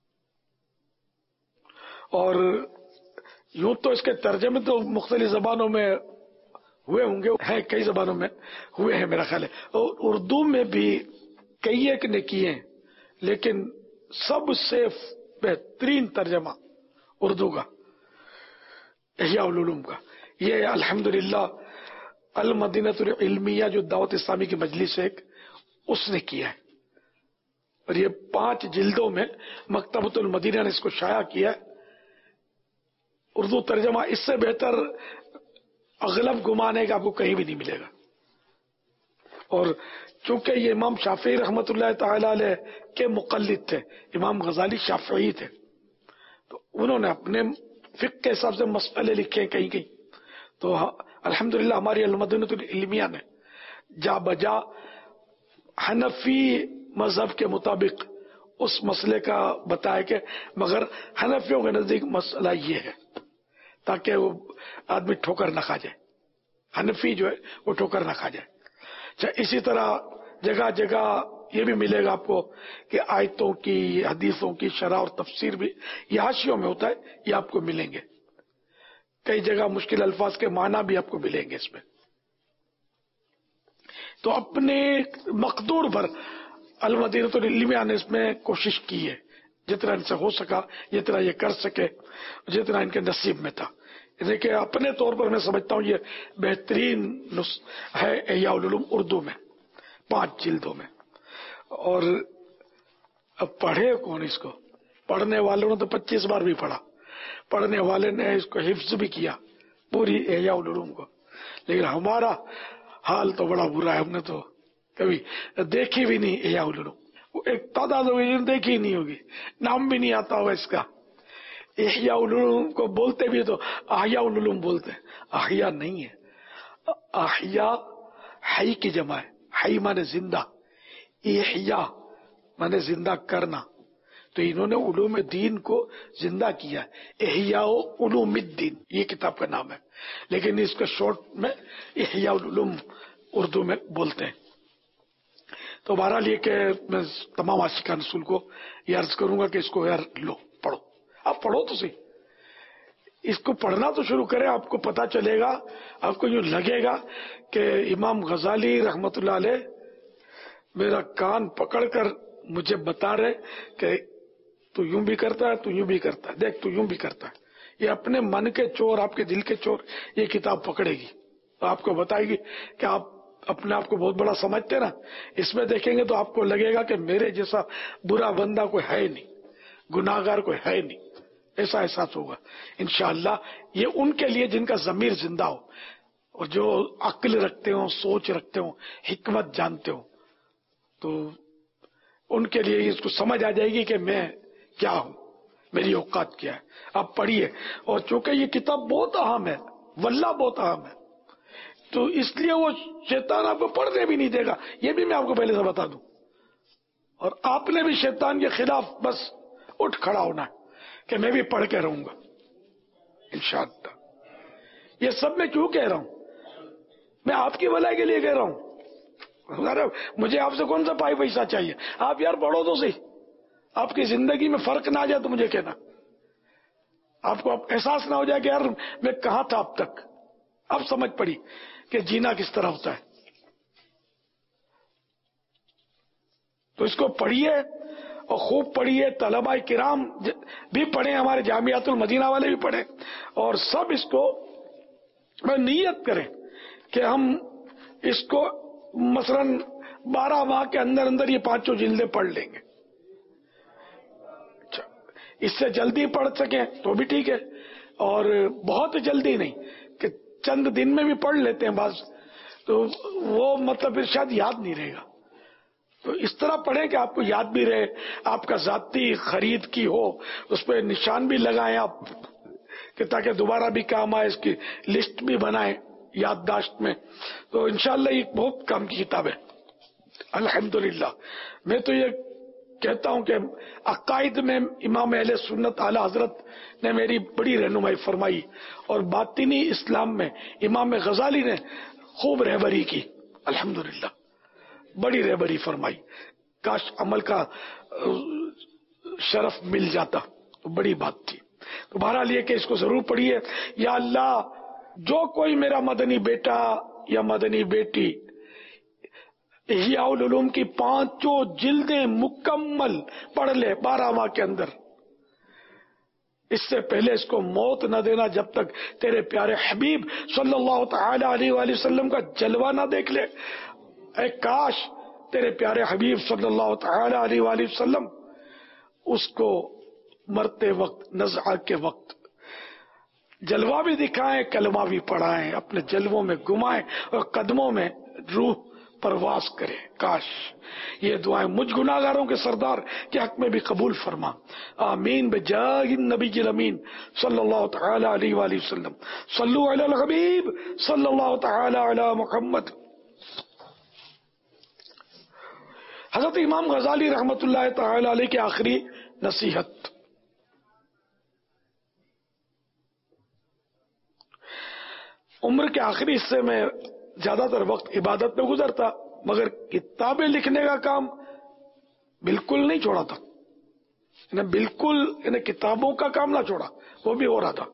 اور یوں تو اس کے ترجمے تو مختلف زبانوں میں ہوئے ہوں گے، ہیں کئی زبانوں میں ہوئے ہیں میرا خیال ہے، اور اردو میں بھی کئی ایک نے کیے ہیں، لیکن سب سے بہترین ترجمہ اردو کا احیاء العلوم کا یہ الحمدللہ المدینۃ العلمیہ جو دعوت اسلامی کی مجلس ہے ایک، اس نے کیا ہے، اور یہ پانچ جلدوں میں مکتبۃ المدینہ نے اس کو شائع کیا ہے۔ اردو ترجمہ اس سے بہتر اغلب گمان ہے کہ آپ کو کہیں بھی نہیں ملے گا، اور چونکہ یہ امام شافعی رحمت اللہ تعالی علیہ کے مقلد تھے، امام غزالی شافعی تھے، تو انہوں نے اپنے فقہ کے حساب سے مسئلے لکھے کہیں کہیں، تو الحمدللہ ہماری المدینۃ العلمیہ نے جا بجا حنفی مذہب کے مطابق اس مسئلے کا بتایا کہ مگر حنفیوں کے نزدیک مسئلہ یہ ہے، تاکہ وہ آدمی ٹھوکر نہ کھا جائے، حنفی جو ہے وہ ٹھوکر نہ کھا جائے۔ اچھا، اسی طرح جگہ جگہ یہ بھی ملے گا آپ کو کہ آیتوں کی، حدیثوں کی شرح اور تفسیر بھی یہ حاشیوں میں ہوتا ہے، یہ آپ کو ملیں گے. کئی جگہ مشکل الفاظ کے معنی بھی آپ کو ملیں گے اس میں. تو اپنے مقدور پر المدینۃ العلمیہ نے اس میں کوشش کی ہے، جتنا ان سے ہو سکا، جتنا یہ کر سکے، جتنا ان کے نصیب میں تھا. دیکھیں اپنے طور پر میں سمجھتا ہوں یہ بہترین ہے احیاء العلوم اردو میں، پانچ جلدوں میں. اور اب پڑھے کون اس کو؟ پڑھنے والوں نے تو پچیس بار بھی پڑھا، پڑھنے والے نے اس کو حفظ بھی کیا پوری احیاء العلوم کو. لیکن ہمارا حال تو بڑا برا ہے، ہم نے تو کبھی دیکھی بھی نہیں احیاء العلوم. ایک تعداد ہوگی دیکھی ہی نہیں ہوگی، نام بھی نہیں آتا ہوگا اس کا. احیاء العلوم کو بولتے بھی تو احیاء العلوم بولتے ہیں، احیاء نہیں ہے. احیاء حی کی جمع ہے، حی مانے زندہ، احیاء مانے زندہ کرنا. تو انہوں نے علوم دین کو زندہ کیا ہے. احیاء علوم الدین یہ کتاب کا نام ہے، لیکن اس کا شارٹ میں احیاء العلوم اردو میں بولتے ہیں. تو بہرحال یہ کہ میں تمام عاشقان رسول کو یہ عرض کروں گا کہ اس کو یار لو، پڑھو. آپ پڑھو تو صحیح، اس کو پڑھنا تو شروع کریں. آپ کو پتا چلے گا، آپ کو یوں لگے گا کہ امام غزالی رحمت اللہ علیہ میرا کان پکڑ کر مجھے بتا رہے کہ تو یوں بھی کرتا ہے، تو یوں بھی کرتا ہے، دیکھ تو یوں بھی کرتا ہے. یہ اپنے من کے چور، آپ کے دل کے چور یہ کتاب پکڑے گی، آپ کو بتائے گی کہ آپ اپنے آپ کو بہت بڑا سمجھتے نا. اس میں دیکھیں گے تو آپ کو لگے گا کہ میرے جیسا برا بندہ کوئی ہے نہیں، گناہگار کوئی ہے نہیں. ایسا احساس ہوگا انشاءاللہ. یہ ان کے لیے جن کا ضمیر زندہ ہو اور جو عقل رکھتے ہوں، سوچ رکھتے ہوں، حکمت جانتے ہوں، تو ان کے لیے اس کو سمجھ آ جائے گی کہ میں کیا ہوں، میری اوقات کیا ہے. آپ پڑھیے. اور چونکہ یہ کتاب بہت اہم ہے، واللہ بہت اہم ہے، تو اس لیے وہ شیطان آپ کو پڑھنے بھی نہیں دے گا. یہ بھی میں آپ کو پہلے سے بتا دوں. اور آپ نے بھی شیطان کے خلاف بس اٹھ کھڑا ہونا ہے کہ میں بھی پڑھ کے رہوں گا انشاءاللہ. یہ سب میں کیوں کہہ رہا ہوں؟ میں آپ کی بھلائی کے لیے کہہ رہا ہوں. مجھے آپ سے کون سا پائی پیسہ چاہیے؟ آپ یار پڑھو تو صحیح. آپ کی زندگی میں فرق نہ آ جائے تو مجھے کہنا. آپ کو احساس نہ ہو جائے کہ یار میں کہاں تھا اب تک. اب سمجھ پڑی کہ جینا کس طرح ہوتا ہے. تو اس کو پڑھیے اور خوب پڑھیے. طلباء کرام بھی پڑھیں، ہمارے جامعات المدینہ والے بھی پڑھیں، اور سب اس کو نیت کریں کہ ہم اس کو مثلاً بارہ ماہ کے اندر اندر یہ پانچوں جلدیں پڑھ لیں گے. اس سے جلدی پڑھ سکیں تو بھی ٹھیک ہے، اور بہت جلدی نہیں کہ چند دن میں بھی پڑھ لیتے ہیں بعض، تو وہ مطلب پھر شاید یاد نہیں رہے گا. تو اس طرح پڑھیں کہ آپ کو یاد بھی رہے، آپ کا ذاتی خرید کی ہو، اس پہ نشان بھی لگائیں آپ کہ تاکہ دوبارہ بھی کام آئے، اس کی لسٹ بھی بنائیں یادداشت میں. تو انشاءاللہ یہ بہت کام کی کتاب ہے الحمدللہ. میں تو یہ کہتا ہوں کہ عقائد میں امام اہل سنت اعلی حضرت نے میری بڑی رہنمائی فرمائی، اور باطنی اسلام میں امام غزالی نے خوب رہبری کی الحمدللہ، بڑی رہبری فرمائی. کاش عمل کا شرف مل جاتا تو بڑی بات تھی. تو بہرحال یہ کہ اس کو ضرور پڑھیے. یا اللہ، جو کوئی میرا مدنی بیٹا یا مدنی بیٹی احیاء العلوم کی پانچوں جلدیں مکمل پڑھ لے بارہ ماہ کے اندر، اس سے پہلے اس کو موت نہ دینا جب تک تیرے پیارے حبیب صلی اللہ تعالی علیہ وآلہ وسلم کا جلوہ نہ دیکھ لے. اے کاش تیرے پیارے حبیب صلی اللہ تعالی علیہ وآلہ وسلم اس کو مرتے وقت، نزعہ کے وقت جلوہ بھی دکھائیں، کلمہ بھی پڑھائیں، اپنے جلووں میں گمائیں اور قدموں میں روح پرواز کرے. کاش یہ دعائیں مجھ گناہگاروں کے سردار کے حق میں بھی قبول فرما. آمین بجاہ النبی الامین صلی اللہ تعالی علیہ وآلہ وسلم. صلو علی الحبیب صلی اللہ تعالی علی محمد. حضرت امام غزالی رحمت اللہ تعالی علیہ کی آخری نصیحت. عمر کے آخری حصے میں زیادہ تر وقت عبادت میں گزرتا، مگر کتابیں لکھنے کا کام بالکل نہیں چھوڑا تھا، انہیں بالکل انہیں کتابوں کا کام نہ چھوڑا، وہ بھی ہو رہا تھا۔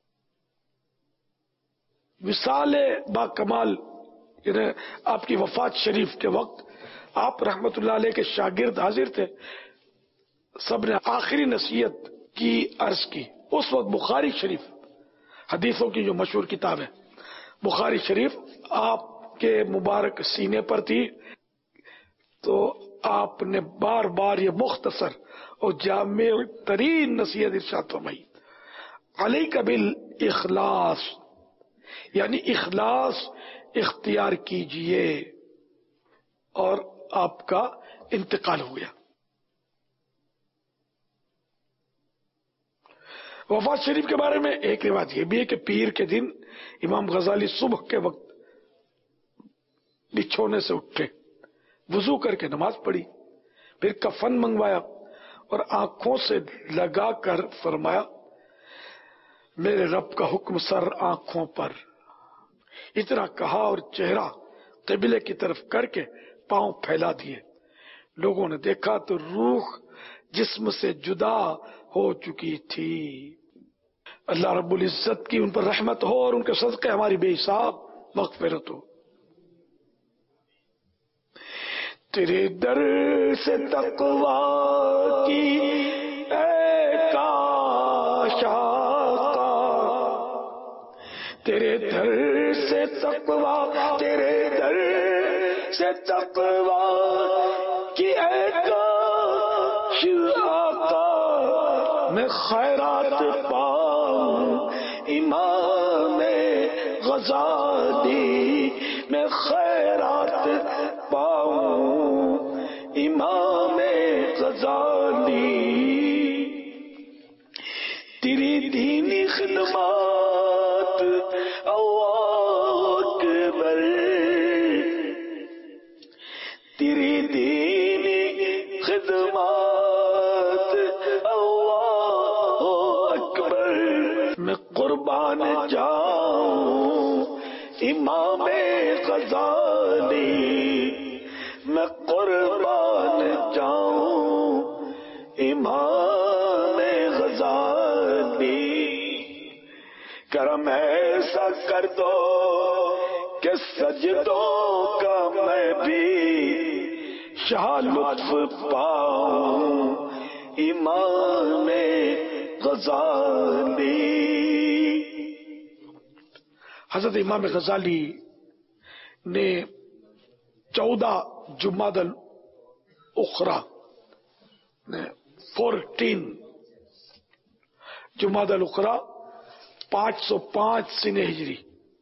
وصال با کمال یعنی آپ کی وفات شریف کے وقت آپ رحمت اللہ علیہ کے شاگرد حاضر تھے، سب نے آخری نصیحت کی عرض کی۔ اس وقت بخاری شریف حدیثوں کی جو مشہور کتاب ہے بخاری شریف آپ کے مبارک سینے پر تھی، تو آپ نے بار بار یہ مختصر اور جامع ترین نصیحت ارشاد فرمائی، علیک بالاخلاص، یعنی اخلاص اختیار کیجئے، اور آپ کا انتقال ہو گیا۔ وفات شریف کے بارے میں ایک روایت یہ بھی ہے کہ پیر کے دن امام غزالی صبح کے وقت بچھونے سے اٹھے، وضو کر کے نماز پڑھی، پھر کفن منگوایا اور آنکھوں سے لگا کر فرمایا، میرے رب کا حکم سر آنکھوں پر، اتنا کہا اور چہرہ قبلے کی طرف کر کے پاؤں پھیلا دیے۔ لوگوں نے دیکھا تو روح جسم سے جدا ہو چکی تھی۔ اللہ رب العزت کی ان پر رحمت ہو اور ان کے صدقے ہماری بے حساب مغفرت ہو۔ تیرے در سے تقوی کی اے کاش آقا، تیرے در سے تقوی، تیرے در سے تقوی کی اے کاش آقا، میں خیرات پاؤں امام غزالی، میں خیرات پاؤں امام غزالی، تیری دینی خدمات اللہ اکبر، تیری دینی خدمات اللہ اکبر، میں قربان جاؤں امام غزالی، میں قربان جاؤں امام غزالی، کرم ایسا کر دو کہ سجدوں کا میں بھی شاہ لطف پاؤں امام غزالی۔ حضرت امام غزالی نے چودہ جمادی الاخری فورٹین جمادی الاخری پانچ سو پانچ سن ہجری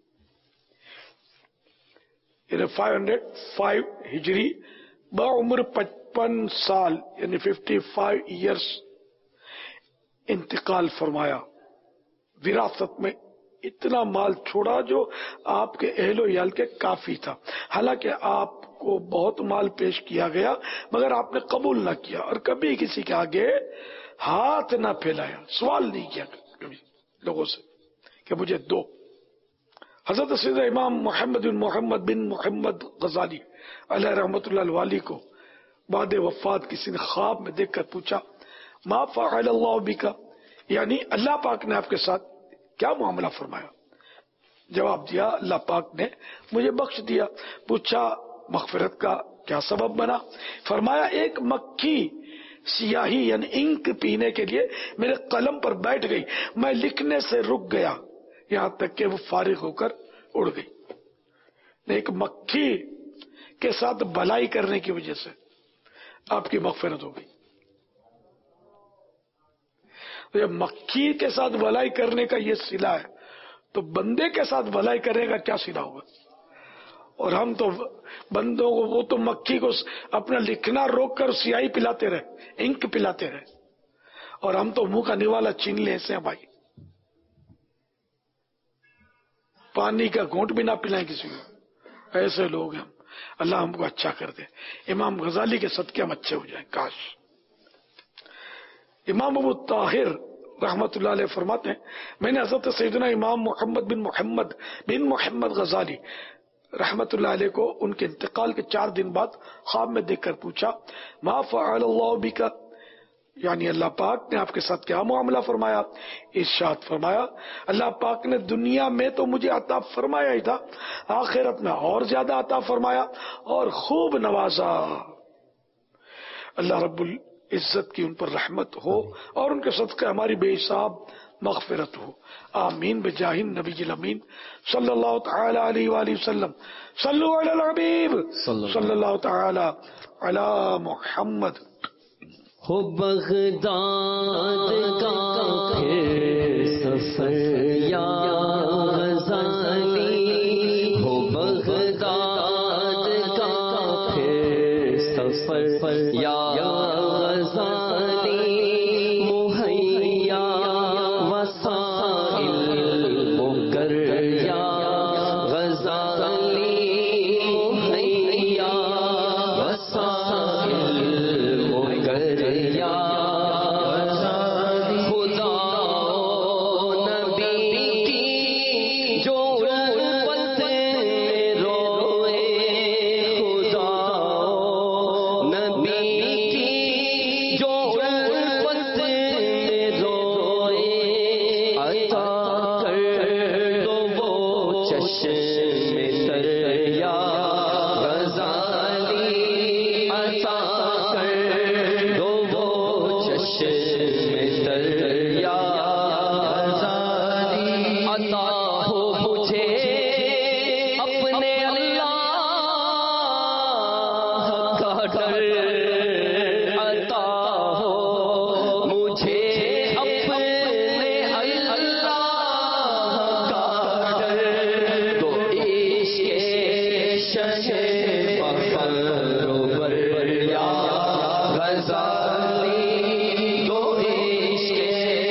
یعنی فائیو ہنڈریڈ فائیو ہجری بعمر پچپن سال یعنی ففٹی فائیو ایئرس انتقال فرمایا۔ وراثت میں اتنا مال چھوڑا جو آپ کے اہل و عیال کے کافی تھا، حالانکہ آپ کو بہت مال پیش کیا گیا مگر آپ نے قبول نہ کیا اور کبھی کسی کے آگے ہاتھ نہ پھیلایا، سوال نہیں کیا کبھی لوگوں سے کہ مجھے دو۔ حضرت سید امام محمد بن محمد بن محمد غزالی علیہ رحمت اللہ الوالی کو بعد وفات کسی نے خواب میں دیکھ کر پوچھا، ما فعل اللہ بکا، یعنی اللہ پاک نے آپ کے ساتھ کیا معاملہ فرمایا؟ جواب دیا، اللہ پاک نے مجھے بخش دیا۔ پوچھا مغفرت کا کیا سبب بنا؟ فرمایا ایک مکھی سیاہی یعنی انک پینے کے لیے میرے قلم پر بیٹھ گئی، میں لکھنے سے رک گیا یہاں تک کہ وہ فارغ ہو کر اڑ گئی۔ ایک مکھی کے ساتھ بھلائی کرنے کی وجہ سے آپ کی مغفرت ہو گئی۔ تو مکھی کے ساتھ بھلائی کرنے کا یہ صلہ ہے، تو بندے کے ساتھ بھلائی کرنے کا کیا صلہ ہوگا؟ اور ہم تو بندوں کو، وہ تو مکھی کو اپنا لکھنا روک کر سیاہی پلاتے رہے، انک پلاتے رہے، اور ہم تو منہ کا نوالا چھین لے ایسے ہیں بھائی، پانی کا گھونٹ بھی نہ پلائیں کسی کو، ایسے لوگ ہیں۔ اللہ ہم کو اچھا کر دے، امام غزالی کے صدقے ہم اچھے ہو جائیں کاش۔ امام ابو طاہر رحمت اللہ علیہ فرماتے ہیں، میں نے حضرت سیدنا امام محمد بن محمد بن محمد غزالی رحمت اللہ علیہ کو ان کے انتقال کے چار دن بعد خواب میں دیکھ کر پوچھا ما فعل اللہ بک، یعنی اللہ پاک نے آپ کے ساتھ کیا معاملہ فرمایا؟ ارشاد فرمایا اللہ پاک نے دنیا میں تو مجھے عطا فرمایا ہی تھا، آخرت میں اور زیادہ عطا فرمایا اور خوب نوازا۔ اللہ رب العزت کی ان پر رحمت ہو اور ان کے صدقے ہماری بے حساب مغفرت ہو، آمین بجاہ النبی الامین صلی اللہ تعالی علیہ وآلہ وسلم۔ صلو علی الحبیب صلی اللہ تعالی علی محمد۔ ہو بغداد کا پھر سفر یا غزالی، ہو بغداد کا پھر سفر یا غزالی، مہیا وسائل مگر یا غزالی، مہیا وسائل مگر یا خدا نبی کی جو الفت میں روئے، خدا نبی کی جو الفت میں روئے، عطا کر دو وہ چشم دریا غزالی، عطا کر دو وہ چشم دریا غزالی، عطا ہو مجھے اپنے اللہ کا ڈر، عطا ہو مجھے اپنے اللہ کا ڈر، تو عشق شہ فخر و بریا غزالی، تو عشق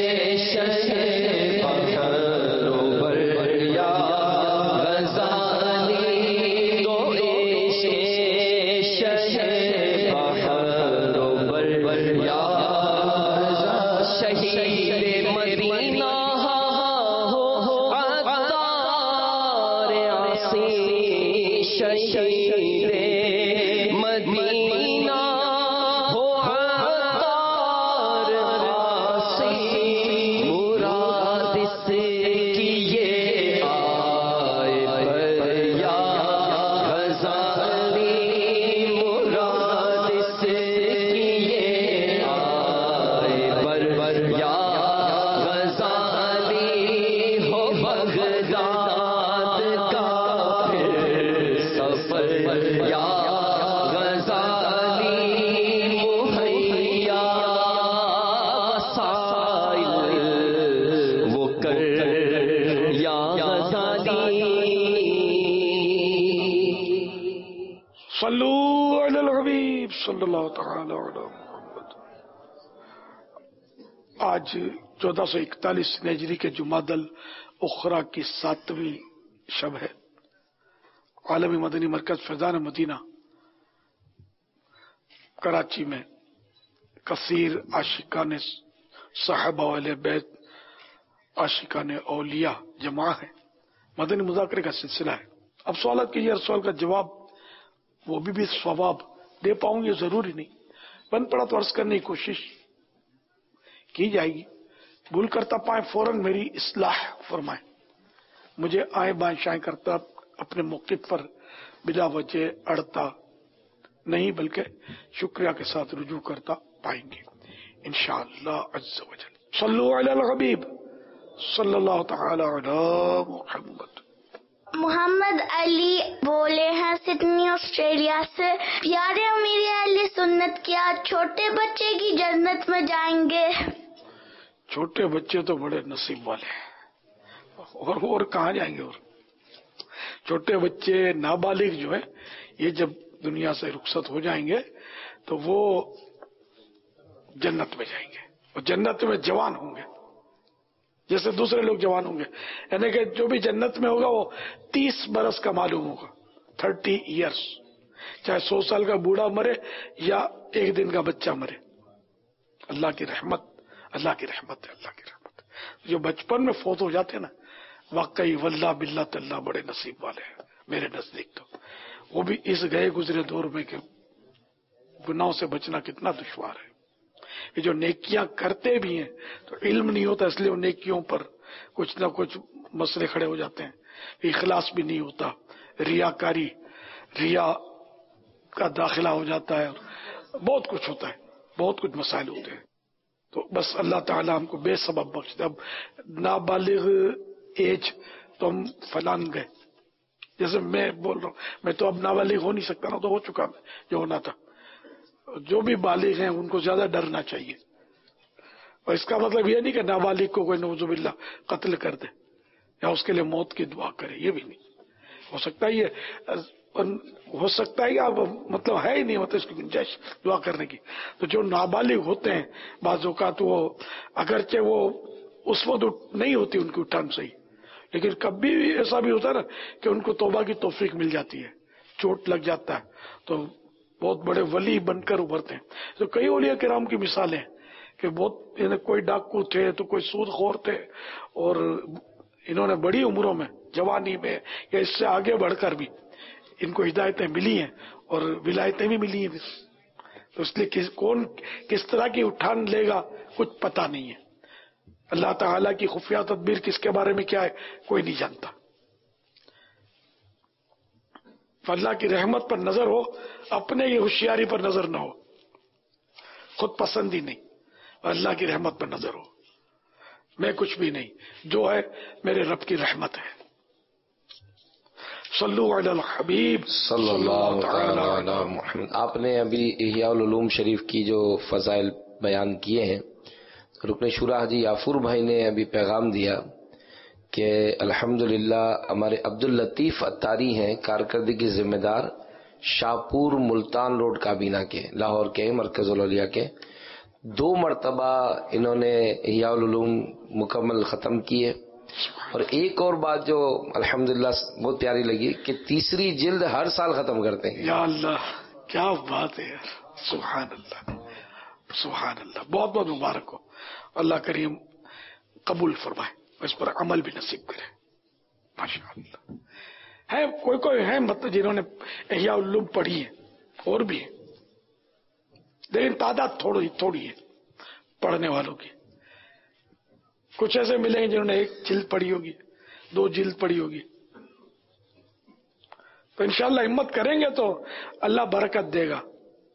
شہ فخر و بریا غزالی، تو عشق شہ فخر و بریا شہید مدینہ ہو عطار عاصی، شہید مدینہ ہو عطار عاصی، مراد اس کی یہ آئے بریا غزالی، مراد اس کی یہ آئے بریا غزالی، ہو بغداد کا پھر سفر یا غزالی، مہیا وسائل وہ کر یا غزالی۔ صلو علی الحبیب صلی اللہ تعالی علی محمد۔ آج چودہ سو اکتالیس ہجری کے جمادی الاخری کی ساتویں شب ہے۔ عالمی مدنی مرکز فیضان مدینہ کراچی میں کثیر عاشقان صحابہ والے بیت، عاشقان اولیاء جمع ہے، مدنی مذاکرے کا سلسلہ ہے۔ اب سوالات کیجیے، ہر سوال کا جواب وہ بھی بھی ثواب دے پاؤں یہ ضروری نہیں، بن پڑا تو عرض کرنے کی کوشش کی جائے گی، بھول کرتا پائیں فوراً میری اصلاح فرمائیں، مجھے آئیں بائیں شائیں کرتا اپنے موقف پر بلا وجہ اڑتا نہیں، بلکہ شکریہ کے ساتھ رجوع کرتا پائیں گے انشاءاللہ عز و جل۔ صلو علی الحبیب صلی اللہ تعالی علی محمد۔ محمد علی بولے ہیں سڈنی آسٹریلیا سے، پیارے امیر اہل سنت کیا چھوٹے بچے کی جنت میں جائیں گے؟ چھوٹے بچے تو بڑے نصیب والے ہیں، اور اور کہاں جائیں گے؟ اور چھوٹے بچے نابالغ جو ہیں یہ جب دنیا سے رخصت ہو جائیں گے تو وہ جنت میں جائیں گے، اور جنت میں جوان ہوں گے جیسے دوسرے لوگ جوان ہوں گے، یعنی کہ جو بھی جنت میں ہوگا وہ تیس برس کا معلوم ہوگا، تھرٹی ایئرس، چاہے سو سال کا بوڑھا مرے یا ایک دن کا بچہ مرے۔ اللہ کی رحمت، اللہ کی رحمت ہے، اللہ کی رحمت ہے۔ جو بچپن میں فوت ہو جاتے ہیں نا، واقعی واللہ باللہ تاللہ بڑے نصیب والے ہیں، میرے نزدیک تو وہ بھی اس گئے گزرے دور میں کہ گناہوں سے بچنا کتنا دشوار ہے. یہ جو نیکیاں کرتے بھی ہیں تو علم نہیں ہوتا، اس لیے ان نیکیوں پر کچھ نہ کچھ مسئلے کھڑے ہو جاتے ہیں. اخلاص بھی نہیں ہوتا، ریاکاری ریا کا داخلہ ہو جاتا ہے، بہت کچھ ہوتا ہے، بہت کچھ مسائل ہوتے ہیں. تو بس اللہ تعالیٰ ہم کو بے سبب بخش دے. اب نابالغ ایج تو ہم فلان گئے، جیسے میں بول رہا ہوں میں تو اب نابالغ ہو نہیں سکتا نا، تو ہو چکا میں جو ہونا تھا. جو بھی بالغ ہیں ان کو زیادہ ڈرنا چاہیے، اور اس کا مطلب یہ نہیں کہ نابالغ کو کوئی نعوذ باللہ قتل کر دے یا اس کے لیے موت کی دعا کرے، یہ بھی نہیں ہو سکتا. یہ ہو سکتا ہے اب مطلب ہے ہی نہیں، مطلب اس کی گنجائش دعا کرنے کی. تو جو نابالغ ہوتے ہیں بعض اوقات وہ اگرچہ وہ اس وقت نہیں ہوتی ان کی اٹھان صحیح، لیکن کبھی ایسا بھی ہوتا ہے نا کہ ان کو توبہ کی توفیق مل جاتی ہے، چوٹ لگ جاتا ہے تو بہت بڑے ولی بن کر ابھرتے ہیں. تو کئی اولیاء کرام کی مثالیں کہ بہت یعنی کوئی ڈاکو تھے تو کوئی سود خور تھے، اور انہوں نے بڑی عمروں میں جوانی میں یا اس سے آگے بڑھ کر بھی ان کو ہدایتیں ملی ہیں اور ولایتیں بھی ملی ہیں. تو اس لیے کس کون کس طرح کی اٹھان لے گا کچھ پتہ نہیں ہے. اللہ تعالیٰ کی خفیہ تدبیر کس کے بارے میں کیا ہے کوئی نہیں جانتا. اللہ کی رحمت پر نظر ہو، اپنے ہی ہوشیاری پر نظر نہ ہو، خود پسندی نہیں، اللہ کی رحمت پر نظر ہو. میں کچھ بھی نہیں، جو ہے میرے رب کی رحمت ہے. صلو علی الحبیب صلی اللہ تعالی علی محمد. آپ نے ابھی احیاء العلوم شریف کی جو فضائل بیان کیے ہیں، رکن شورا حاجی یافور بھائی نے ابھی پیغام دیا کہ الحمدللہ ہمارے عبد اللطیف اتاری ہیں کارکردگی ذمہ دار شاہپور ملتان روڈ کابینہ کے، لاہور کے مرکز الاولیاء کے. دو مرتبہ انہوں نے احیاء العلوم مکمل ختم کیے، اور ایک اور بات جو الحمدللہ بہت پیاری لگی کہ تیسری جلد ہر سال ختم کرتے ہیں. یا اللہ کیا بات ہے یار، سبحان اللہ سبحان اللہ. بہت بہت مبارک ہو، اللہ کریم قبول فرمائے، اس پر عمل بھی نصیب کرے. ماشاء اللہ. ہے کوئی کوئی ہے مطلب جنہوں نے احیاء العلوم پڑھی ہے، اور بھی ہے، لیکن تعداد تھوڑی تھوڑی ہے پڑھنے والوں کی. کچھ ایسے ملیں گے جنہوں نے ایک جلد پڑھی ہوگی، دو جلد پڑھی ہوگی. تو انشاءاللہ ہمت کریں گے تو اللہ برکت دے گا.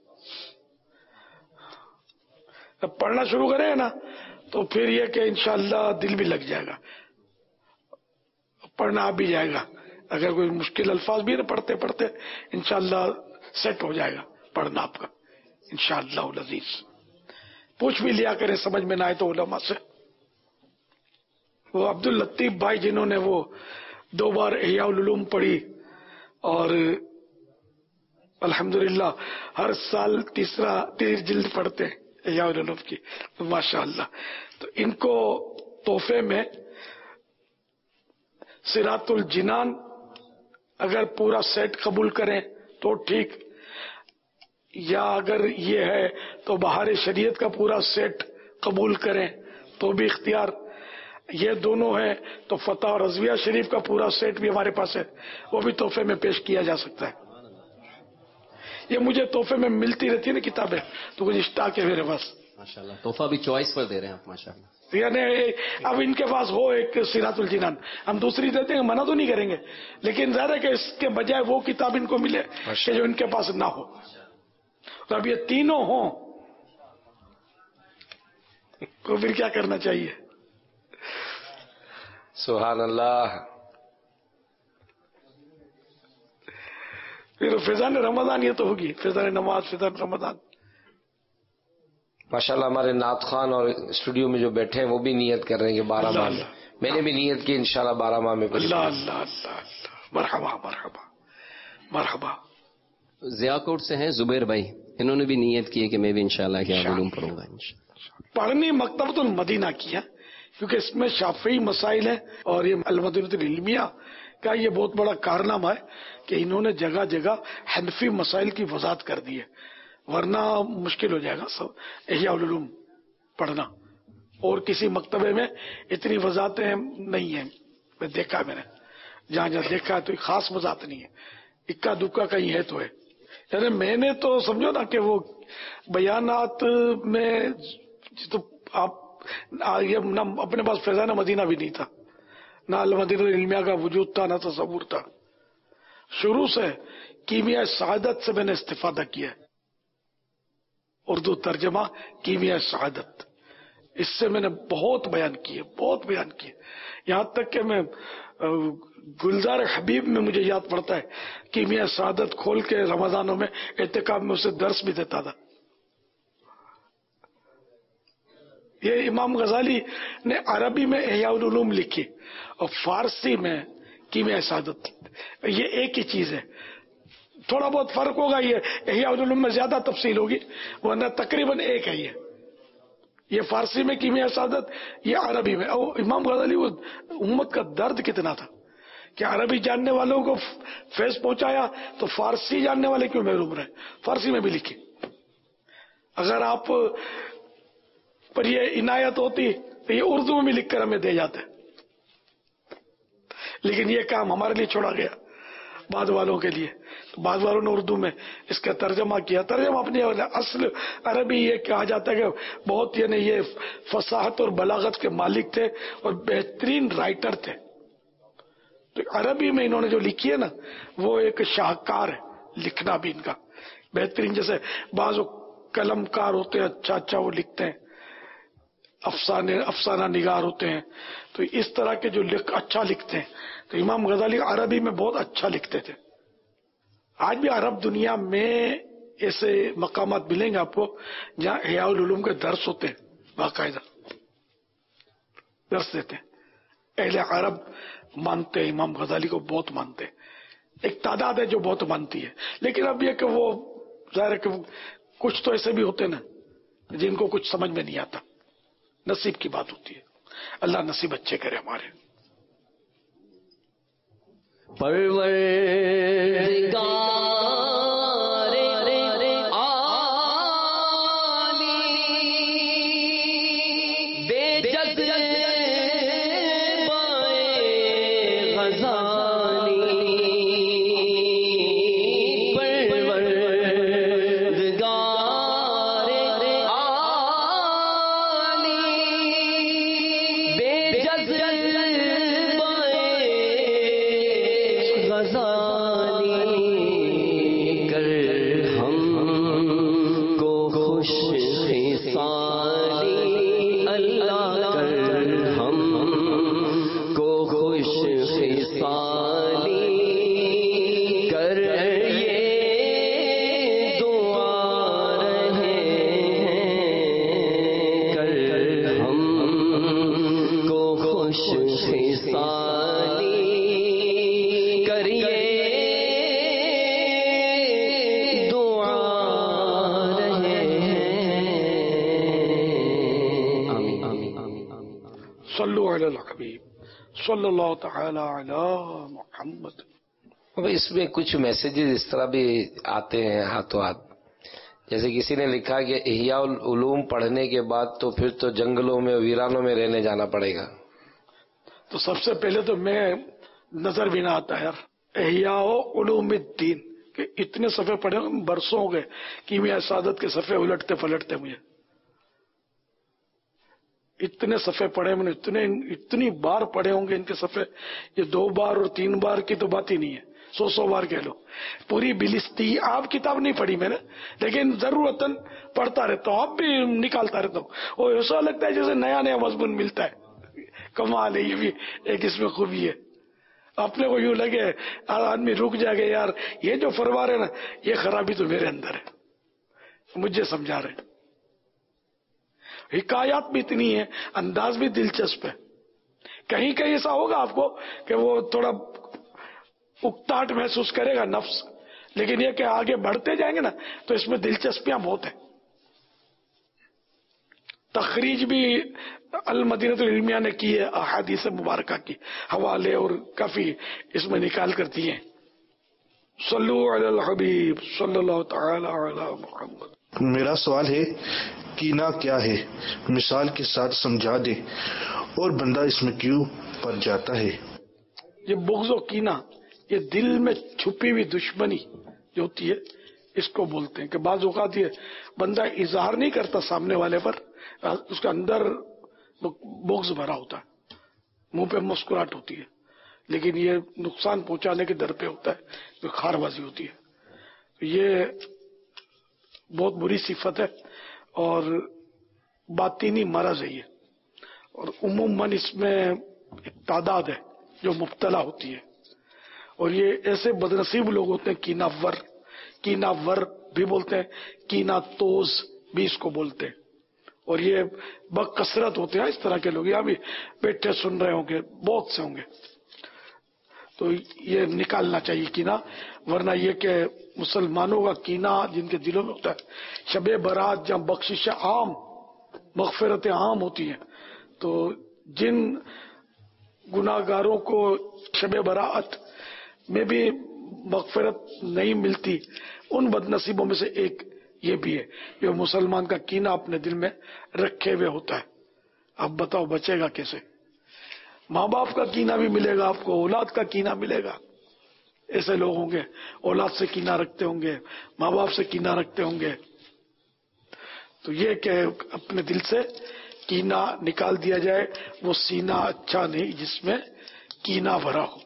جب پڑھنا شروع کریں گے نا تو پھر یہ کہ انشاءاللہ دل بھی لگ جائے گا، پڑھنا آ بھی جائے گا. اگر کوئی مشکل الفاظ بھی ہے پڑھتے پڑھتے انشاءاللہ سیٹ ہو جائے گا پڑھنا آپ کا انشاءاللہ العزیز. پوچھ بھی لیا کریں سمجھ میں نہ آئے تو علماء سے. وہ عبد اللطیف بھائی جنہوں نے وہ دو بار احیاء العلوم پڑھی اور الحمدللہ ہر سال تیسرا تیس جلد پڑھتے ہیں احیاء العلوم کی، ماشاء اللہ. تو ان کو تحفے میں صراط الجنان اگر پورا سیٹ قبول کریں تو ٹھیک، یا اگر یہ ہے تو بہار شریعت کا پورا سیٹ قبول کریں تو بھی اختیار. یہ دونوں ہیں تو فتح اور رضویہ شریف کا پورا سیٹ بھی ہمارے پاس ہے، وہ بھی تحفے میں پیش کیا جا سکتا ہے. یہ مجھے تحفے میں ملتی رہتی ہے نا کتابیں، تو کچھ اسٹاک ہے میرے پاس. ماشاءاللہ تحفہ بھی چوائس پر دے رہے ہیں آپ ماشاءاللہ. یعنی اب ان کے پاس ہو ایک صراط الجنان، ہم دوسری دیتے ہیں، منع تو نہیں کریں گے، لیکن ظاہر ہے کہ اس کے بجائے وہ کتاب ان کو ملے کہ جو ان کے پاس نہ ہو. تو اب یہ تینوں ہوں تو پھر کیا کرنا چاہیے. سبحان اللہ. پھر فیضان رمضان یہ تو ہوگی، فیضان نماز، فیضان رمضان. ماشاءاللہ ہمارے نعت خان اور اسٹوڈیو میں جو بیٹھے ہیں وہ بھی نیت کر رہے ہیں کہ بارہ ماہ میں، میں نے بھی نیت کی انشاءاللہ بارہ ماہ میں. اللہ اللہ اللہ اللہ، مرحبا مرحبا مرحبا. ضیاء کوٹ سے ہیں زبیر بھائی، انہوں نے بھی نیت کی ہے کہ میں بھی انشاءاللہ کیا علوم پڑھوں گا. پڑھنی مکتبۃ المدینہ کی ہے کیونکہ اس میں شافعی مسائل ہیں، اور یہ المدینہ العلمیہ کا یہ بہت بڑا کارنامہ ہے کہ انہوں نے جگہ جگہ حنفی مسائل کی وضاحت کر دی ہے، ورنہ مشکل ہو جائے گا سب احیاء العلوم پڑھنا. اور کسی مکتبے میں اتنی وضاحتیں نہیں ہیں، میں دیکھا میں نے جہاں جہاں دیکھا ہے تو خاص مذاق نہیں ہے، اکا دکا کہیں ہے تو ہے. یعنی میں نے تو سمجھو نا کہ وہ بیانات میں تو آپ نہ اپنے پاس فیضان مدینہ بھی نہیں تھا، نہ المدینہ العلمیہ کا وجود تھا، نہ تصور تھا. شروع سے کیمیا سعادت سے میں نے استفادہ کیا ہے، اردو ترجمہ کیمیا سعادت، اس سے میں نے بہت بیان کیے بہت بیان کیے یہاں تک کہ میں گلزار حبیب میں مجھے یاد پڑتا ہے کیمیا سعادت کھول کے رمضانوں میں اعتکاف میں اسے درس بھی دیتا تھا. یہ امام غزالی نے عربی میں احیاء العلوم لکھی اور فارسی میں کیمیا سعادت. یہ ایک ہی چیز ہے، تھوڑا بہت فرق ہوگا، یہ احیاء العلوم میں زیادہ تفصیل ہوگی ورنہ تقریباً ایک ہے. یہ یہ فارسی میں کیمیا سعادت، یہ عربی میں. اور امام غزالی وہ امت کا درد کتنا تھا کہ عربی جاننے والوں کو فیض پہنچایا تو فارسی جاننے والے کیوں محروم رہے. فارسی میں بھی لکھی. اگر آپ پر یہ عنایت ہوتی تو یہ اردو میں بھی لکھ کر ہمیں دے جاتے، لیکن یہ کام ہمارے لیے چھوڑا گیا بعد والوں کے لیے. بعد والوں نے اردو میں اس کا ترجمہ کیا. ترجمہ اپنی اصل عربی یہ کہا جاتا ہے کہ بہت یعنی یہ فصاحت اور بلاغت کے مالک تھے اور بہترین رائٹر تھے. تو عربی میں انہوں نے جو لکھی ہے نا وہ ایک شاہکار ہے، لکھنا بھی ان کا بہترین. جیسے بعض قلم کار ہوتے ہیں اچھا اچھا وہ لکھتے ہیں، افسانے افسانہ نگار ہوتے ہیں، تو اس طرح کے جو لکھ اچھا لکھتے ہیں. تو امام غزالی عربی میں بہت اچھا لکھتے تھے. آج بھی عرب دنیا میں ایسے مقامات ملیں گے آپ کو جہاں احیاء العلوم کے درس ہوتے ہیں، باقاعدہ درس دیتے ہیں. اہل عرب مانتے ہیں امام غزالی کو، بہت مانتے ہیں. ایک تعداد ہے جو بہت مانتی ہے، لیکن اب یہ کہ وہ ظاہر ہے کہ کچھ تو ایسے بھی ہوتے ہیں نا جن کو کچھ سمجھ میں نہیں آتا. نصیب کی بات ہوتی ہے. اللہ نصیب اچھے کرے ہمارے. صلی اللہ تعالی علی محمد. اس میں کچھ میسیجز اس طرح بھی آتے ہیں ہاتھوں ہاتھ، جیسے کسی نے لکھا کہ احیاء العلوم پڑھنے کے بعد تو پھر تو جنگلوں میں ویرانوں میں رہنے جانا پڑے گا. تو سب سے پہلے تو میں نظر بھی نہ آتا یار احیاء علوم الدین کہ اتنے صفحے پڑھے برسوں ہو گئے کیمیا سعادت کے صفحے الٹتے پلٹتے. مجھے اتنے صفحے پڑھے میں نے، اتنے اتنی بار پڑھے ہوں گے ان کے صفحے. یہ دو بار اور تین بار کی تو بات ہی نہیں ہے، سو سو بار کہہ لو. پوری بلستی آپ کتاب نہیں پڑھی میں نے، لیکن ضرورتاً پڑھتا رہتا ہوں، اب بھی نکالتا رہتا ہوں. اور ایسا لگتا ہے جیسے نیا نیا مضمون ملتا ہے. کمال ہے، یہ بھی ایک اس میں خوبی ہے. اپنے کو یوں لگے آدمی رک جائے گا یار یہ جو فرما رہے نا یہ خرابی تو میرے اندر ہے، مجھے سمجھا رہے. حکایات بھی اتنی ہے، انداز بھی دلچسپ ہے. کہیں کہیں ایسا ہوگا آپ کو کہ وہ تھوڑا اکتاہٹ محسوس کرے گا نفس، لیکن یہ کہ آگے بڑھتے جائیں گے نا تو اس میں دلچسپیاں بہت ہیں. تخریج بھی المدینہ العلمیہ نے کی ہے، احادیث مبارکہ کی حوالے اور کافی اس میں نکال کر دیے ہیں. صلو علی الحبیب صلی اللہ تعالی علی محمد. میرا سوال ہے کینہ کیا ہے؟ مثال کے ساتھ سمجھا دے اور بندہ اس میں کیوں پڑ جاتا ہے؟ یہ بغض و کینہ، یہ دل میں چھپی ہوئی دشمنی جو ہوتی ہے اس کو بولتے ہیں. کہ بعض اوقات یہ بندہ اظہار نہیں کرتا سامنے والے پر، اس کا اندر بغض بھرا ہوتا ہے، منہ پہ مسکراہٹ ہوتی ہے، لیکن یہ نقصان پہنچانے کے در پہ ہوتا ہے، تو خار بازی ہوتی ہے. یہ بہت بری صفت ہے اور باطینی مرض ہے یہ، اور عموماً اس میں ایک تعداد ہے جو مبتلا ہوتی ہے. اور یہ ایسے بدنصیب لوگ ہوتے ہیں، کینہ ور، کینہ ور بھی بولتے ہیں، کینہ توز بھی اس کو بولتے ہیں. اور یہ بکثرت ہوتے ہیں اس طرح کے لوگ، یہاں بھی بیٹھے سن رہے ہوں گے، بہت سے ہوں گے. تو یہ نکالنا چاہیے کینہ، ورنہ یہ کہ مسلمانوں کا کینہ جن کے دلوں میں ہوتا ہے، شب برات جہاں بخشش عام، مغفرت عام ہوتی ہیں، تو جن گناہگاروں کو شب برات میں بھی مغفرت نہیں ملتی، ان بد نصیبوں میں سے ایک یہ بھی ہے جو مسلمان کا کینہ اپنے دل میں رکھے ہوئے ہوتا ہے. اب بتاؤ بچے گا کیسے؟ ماں باپ کا کینہ بھی ملے گا آپ کو، اولاد کا کینہ ملے گا. ایسے لوگ ہوں گے اولاد سے کینہ رکھتے ہوں گے، ماں باپ سے کینہ رکھتے ہوں گے. تو یہ کہ اپنے دل سے کینہ نکال دیا جائے، وہ سینہ اچھا نہیں جس میں کینہ بھرا ہو.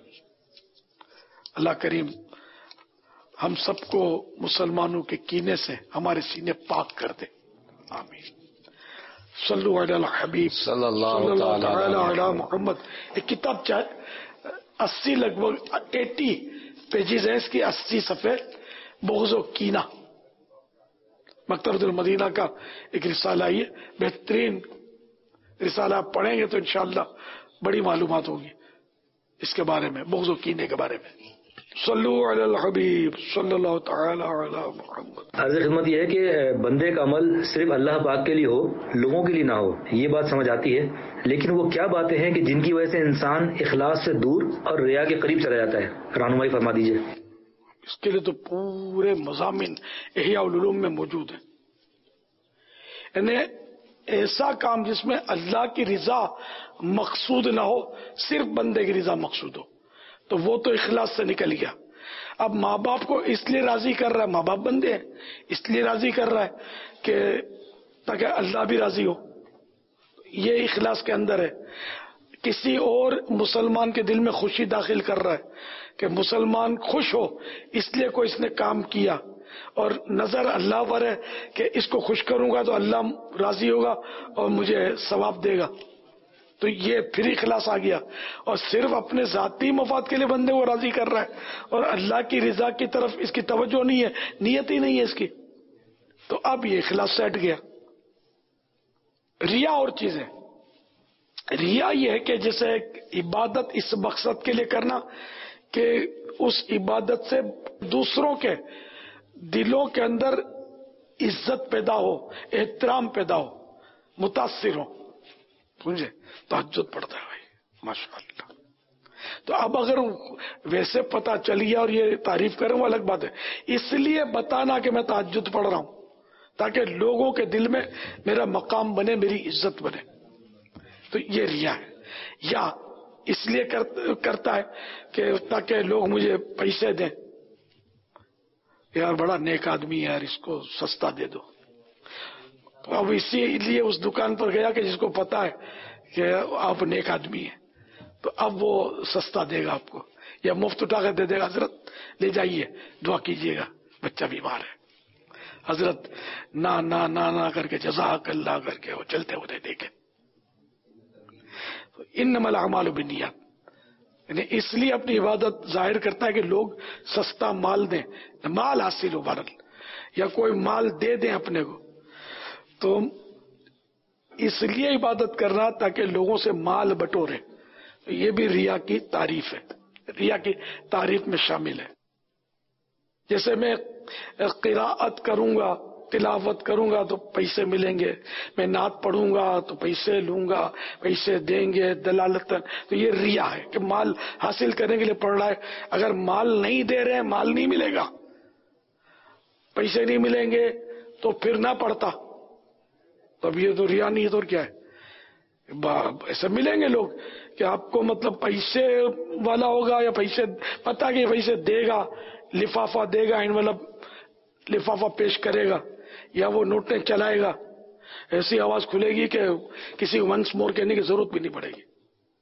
اللہ کریم ہم سب کو مسلمانوں کے کینے سے ہمارے سینے پاک کر دے، آمین. صلو علی الحبیب صلی اللہ تعالی علی محمد. ایک کتاب چاہے اسی لگ بھگ ایٹی پیجز ہیں اس کی، اسی صفحے، بغض و کینہ. مکتبۃ المدینہ کا ایک رسالہ ہے، بہترین رسالہ. آپ پڑھیں گے تو انشاءاللہ بڑی معلومات ہوگی اس کے بارے میں، بغض و کینے کے بارے میں. صلو علی الحبیب صلی اللہ تعالی علی محمد. عرض خدمت یہ ہے کہ بندے کا عمل صرف اللہ پاک کے لیے ہو، لوگوں کے لیے نہ ہو، یہ بات سمجھ آتی ہے، لیکن وہ کیا باتیں ہیں کہ جن کی وجہ سے انسان اخلاص سے دور اور ریا کے قریب چلا جاتا ہے؟ رہنمائی فرما دیجیے. اس کے لیے تو پورے مضامین احیاء العلوم میں موجود ہیں. یعنی ایسا کام جس میں اللہ کی رضا مقصود نہ ہو، صرف بندے کی رضا مقصود ہو، تو وہ تو اخلاص سے نکل گیا. اب ماں باپ کو اس لیے راضی کر رہا ہے، ماں باپ بندے ہیں، اس لیے راضی کر رہا ہے کہ تاکہ اللہ بھی راضی ہو، یہ اخلاص کے اندر ہے. کسی اور مسلمان کے دل میں خوشی داخل کر رہا ہے کہ مسلمان خوش ہو، اس لیے کوئی اس نے کام کیا، اور نظر اللہ پر ہے کہ اس کو خوش کروں گا تو اللہ راضی ہوگا اور مجھے ثواب دے گا. تو یہ پھر اخلاص آ گیا، اور صرف اپنے ذاتی مفاد کے لیے بندے کو راضی کر رہا ہے اور اللہ کی رضا کی طرف اس کی توجہ نہیں ہے، نیت ہی نہیں ہے اس کی. تو اب یہ اخلاص سے ہٹ گیا. ریا اور چیزیں، ریا یہ ہے کہ جیسے عبادت اس مقصد کے لیے کرنا کہ اس عبادت سے دوسروں کے دلوں کے اندر عزت پیدا ہو، احترام پیدا ہو، متاثر ہو. سمجھے؟ تہجد پڑھتا ہے بھائی ماشاء اللہ. تو اب اگر ویسے پتا چل گیا اور یہ تعریف کریں وہ الگ بات ہے، اس لیے بتانا کہ میں تہجد پڑھ رہا ہوں تاکہ لوگوں کے دل میں میرا مقام بنے، میری عزت بنے، تو یہ ریا ہے. یا اس لیے کرتا ہے کہ تاکہ لوگ مجھے پیسے دیں، یار بڑا نیک آدمی ہے یار، اس کو سستا دے دو. اب اسی لیے اس دکان پر گیا کہ جس کو پتا ہے کہ آپ نیک آدمی ہیں، تو اب وہ سستا دے گا آپ کو، یا مفت اٹھا کر دے دے گا، حضرت لے جائیے دعا کیجیے گا بچہ بیمار ہے، حضرت نہ نہ نہ نہ کر کے جزاک اللہ کر کے وہ چلتے ہوتے دیکھے. انما الاعمال بالنیات، یعنی اس لیے اپنی عبادت ظاہر کرتا ہے کہ لوگ سستا مال دیں، مال حاصل ہو بہرحال، یا کوئی مال دے دیں اپنے کو. تو اس لیے عبادت کرنا تاکہ لوگوں سے مال بٹورے، یہ بھی ریا کی تعریف ہے، ریا کی تعریف میں شامل ہے. جیسے میں قراءت کروں گا، تلاوت کروں گا تو پیسے ملیں گے، میں نعت پڑھوں گا تو پیسے لوں گا، پیسے دیں گے دلالتاً، تو یہ ریا ہے کہ مال حاصل کرنے کے لیے پڑھ رہا ہے. اگر مال نہیں دے رہے ہیں، مال نہیں ملے گا، پیسے نہیں ملیں گے تو پھر نہ پڑھتا. تو اب یہ تو ریا نہیں ہے تو کیا ہے؟ ایسے ملیں گے لوگ کہ آپ کو مطلب پیسے والا ہوگا یا پیسے پتا کہ پیسے دے گا، لفافہ دے گا، انویلپ لفافہ پیش کرے گا، یا وہ نوٹیں چلائے گا، ایسی آواز کھلے گی کہ کسی کو ونس مور کہنے کی ضرورت بھی نہیں پڑے گی.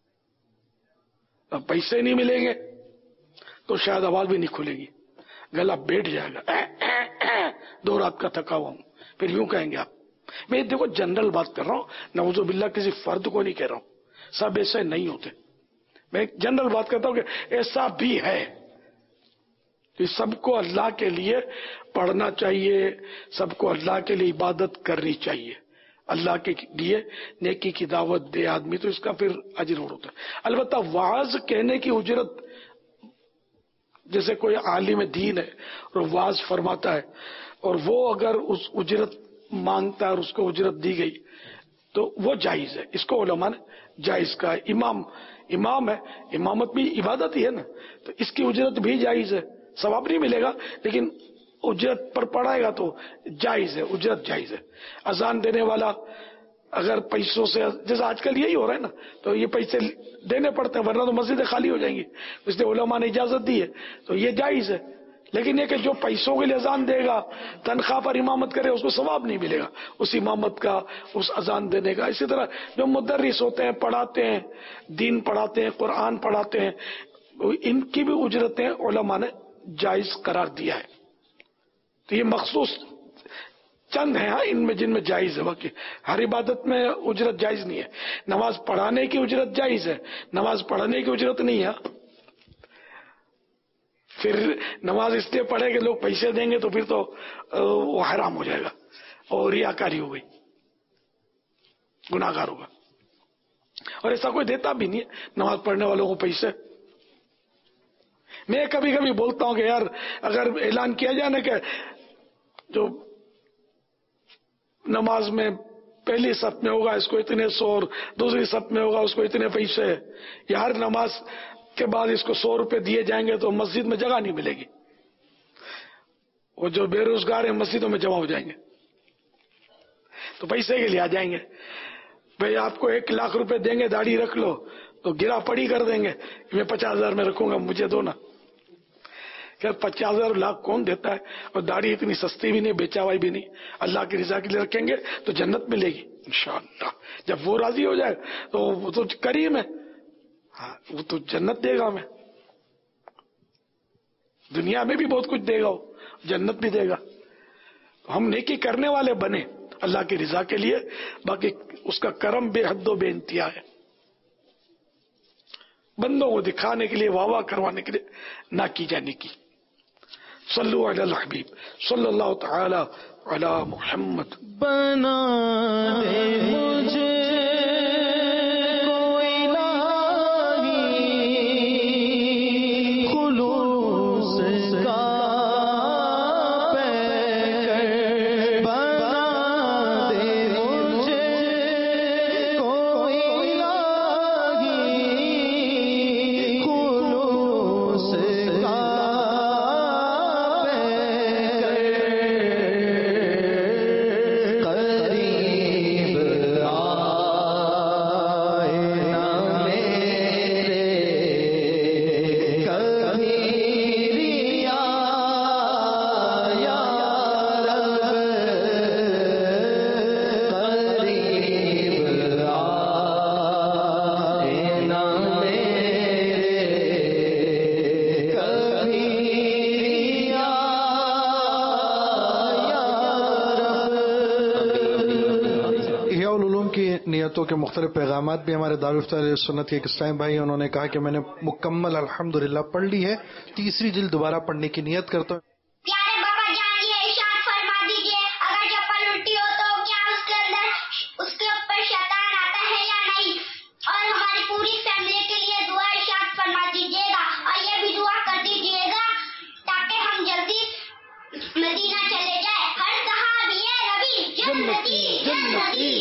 اب پیسے نہیں ملیں گے تو شاید آواز بھی نہیں کھلے گی، گلا بیٹھ جائے گا، دو رات کا تھکا ہوا ہوں، پھر یوں کہیں گے آپ. میں دیکھو جنرل بات کر رہا ہوں، نعوذ باللہ کسی فرد کو نہیں کہہ رہا ہوں، سب ایسے نہیں ہوتے. میں جنرل بات کرتا ہوں کہ ایسا بھی ہے کہ سب کو اللہ کے لیے پڑھنا چاہیے، سب کو اللہ کے لیے عبادت کرنی چاہیے. اللہ کے لیے نیکی کی دعوت دے آدمی تو اس کا پھر اجر ہوتا ہے. البتہ وعظ کہنے کی اجرت، جیسے کوئی عالم دین ہے اور وعظ فرماتا ہے اور وہ اگر اس اجرت مانگتا ہے اور اس کو اجرت دی گئی تو وہ جائز ہے. اس کو علماء نے جائز کہا ہے. امام امام ہے، امامت بھی عبادت ہی ہے نا، تو اس کی اجرت بھی جائز ہے. ثواب نہیں ملے گا لیکن اجرت پر پڑھائے گا تو جائز ہے، اجرت جائز ہے. اذان دینے والا اگر پیسوں سے، جیسے آج کل یہی ہو رہا ہے نا، تو یہ پیسے دینے پڑتے ہیں ورنہ تو مسجدیں خالی ہو جائیں گی، اس لیے علماء نے اجازت دی ہے تو یہ جائز ہے. لیکن یہ کہ جو پیسوں کے لیے اذان دے گا، تنخواہ پر امامت کرے، اس کو ثواب نہیں ملے گا اس امامت کا، اس اذان دینے کا. اسی طرح جو مدرس ہوتے ہیں، پڑھاتے ہیں، دین پڑھاتے ہیں، قرآن پڑھاتے ہیں، ان کی بھی اجرتیں علماء نے جائز قرار دیا ہے. تو یہ مخصوص چند ہیں ان میں جن میں جائز ہے، باقی ہر عبادت میں اجرت جائز نہیں ہے. نماز پڑھانے کی اجرت جائز ہے، نماز پڑھنے کی اجرت نہیں ہے. پھر نماز اس لیے پڑھے کہ لوگ پیسے دیں گے تو پھر تو وہ حرام ہو جائے گا اور ریاکاری ہو گئی، گناہ گار ہوگا. اور ایسا کوئی دیتا بھی نہیں ہے نماز پڑھنے والوں کو پیسے. میں کبھی کبھی بولتا ہوں کہ یار اگر اعلان کیا جائے نا کہ جو نماز میں پہلی صف میں ہوگا اس کو اتنے سو اور دوسری صف میں ہوگا اس کو اتنے پیسے، یا ہر نماز کے بعد اس کو سو روپے دیے جائیں گے تو مسجد میں جگہ نہیں ملے گی. وہ جو بے روزگار ہیں مسجدوں میں جمع ہو جائیں گے تو پیسے کے لیے آ جائیں گے. بھئی آپ کو ایک لاکھ روپے دیں گے داڑھی رکھ لو تو گرا پڑی کر دیں گے، میں پچاس ہزار میں رکھوں گا مجھے دو نا. کہ پچاس ہزار لاکھ کون دیتا ہے؟ اور داڑھی اتنی سستی بھی نہیں، بیچا ہوا بھی نہیں. اللہ کی رضا کے لیے رکھیں گے تو جنت ملے گی انشاءاللہ. جب وہ راضی ہو جائے تو وہ تو کریم ہے، ہاں وہ تو جنت دے گا ہمیں. دنیا میں بھی بہت کچھ دے گا، جنت بھی دے گا. ہم نیکی کرنے والے بنے اللہ کی رضا کے لیے، باقی اس کا کرم بے حد و بے انتہا ہے. بندوں کو دکھانے کے لیے، واہ واہ کروانے کے لیے نہ کی جانے کی. صلو علی الحبیب صلی اللہ تعالی علی محمد. بنا دے مجھے کوئی الہی خلوص کا پیکر. بنا دے مجھے کوئی الہی خلوص کا نیتوں کے مختلف پیغامات بھی ہمارے دارالفتہ علیہ سنت کے ایک اسلام بھائی ہیں. انہوں نے کہا کہ میں نے مکمل الحمدللہ پڑھ لی ہے، تیسری جلد دوبارہ پڑھنے کی نیت کرتا ہوں. پیارے بابا جان یہ ارشاد فرما دیجیے اگر چپل الٹی ہو تو کیا اس کے اندر اس کے اوپر شیطان آتا ہے یا نہیں؟ اور ہماری پوری فیملی کے لیے دعا ارشاد فرما دیجیے گا اور یہ بھی دعا کر دیجیے گا تاکہ ہم جلدی مدینہ چلے جائیں. ہر صحابی نبی جنتی جنتی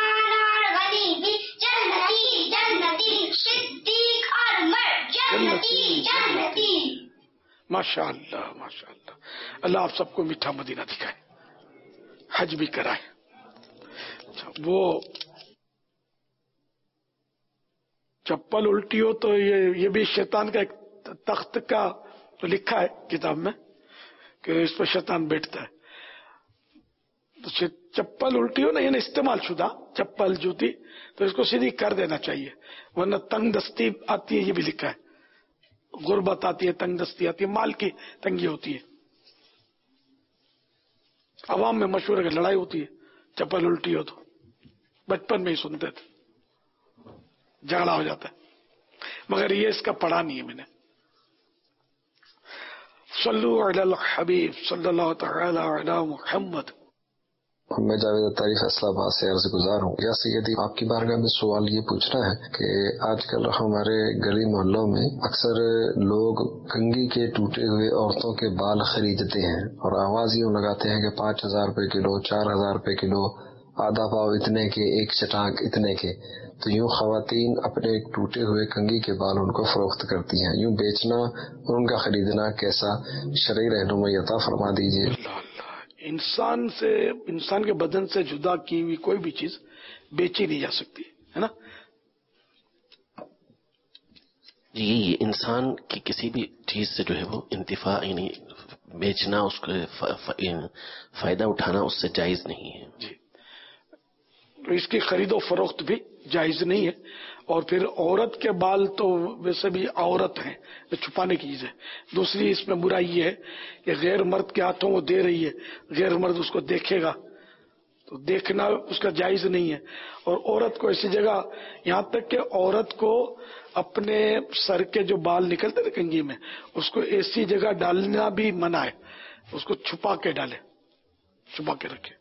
ماشاء اللہ ماشاء اللہ. اللہ آپ سب کو میٹھا مدینہ دکھائے، حج بھی کرائے. وہ चप्पल उल्टी हो तो ये ये भी शैतान का एक तख्त का तो लिखा है किताब में कि इस पर शैतान बैठता है। तो चप्पल उल्टी हो ना, यानी इस्तेमाल शुदा चप्पल जूती, तो इसको सीधी कर देना चाहिए, वरना तंग दस्ती आती है, ये भी लिखा है। गुर्बत आती है, तंग दस्ती आती है, माल की तंगी होती है। अवाम में मशहूर है, लड़ाई होती है चप्पल उल्टी हो तो, बचपन में ही सुनते थे, झगड़ा हो जाता है। मगर ये इसका पढ़ा नहीं है मैंने। सल्लु अलल हबीब सल्लल्लाहु तआला अला मुहम्मद। मैं जावेद अत्तारी फैसलाबाद से अर्ज गुजार हूँ। या सैयदी, आपकी बारगाह में सवाल ये पूछना है कि आजकल हमारे गली मोहल्लों में अक्सर लोग कंघी के टूटे हुए औरतों के बाल खरीदते हैं और आवाज यूँ लगाते हैं कि पाँच हजार रुपए किलो, चार हजार रुपए किलो, आधा पाव इतने के, एक चटाक इतने के। तो यूँ खवातीन अपने टूटे हुए कंघी के बाल उनको फरोख्त करती हैं। यूँ बेचना और उनका खरीदना कैसा शरई रहनुमाई अता फरमा दीजिए। इंसान से, इंसान के बदन से जुदा की हुई कोई भी चीज बेची नहीं जा सकती है ना जी। इंसान की किसी भी चीज से जो है वो इंतिफा यानी बेचना, उसको फायदा उठाना उससे जायज नहीं है जी। तो इसकी खरीदो फरोख्त भी जायज नहीं है। और फिर औरत के बाल तो वैसे भी औरत हैं, छुपाने की चीज है। दूसरी इसमें बुराई ये है कि गैर मर्द के हाथों वो दे रही है, गैर मर्द उसको देखेगा तो देखना उसका जायज नहीं है। और औरत को ऐसी जगह, यहाँ तक कि औरत को अपने सर के जो बाल निकलते थे कंघी में, उसको ऐसी जगह डालना भी मना है, उसको छुपा के डाले, छुपा के रखे।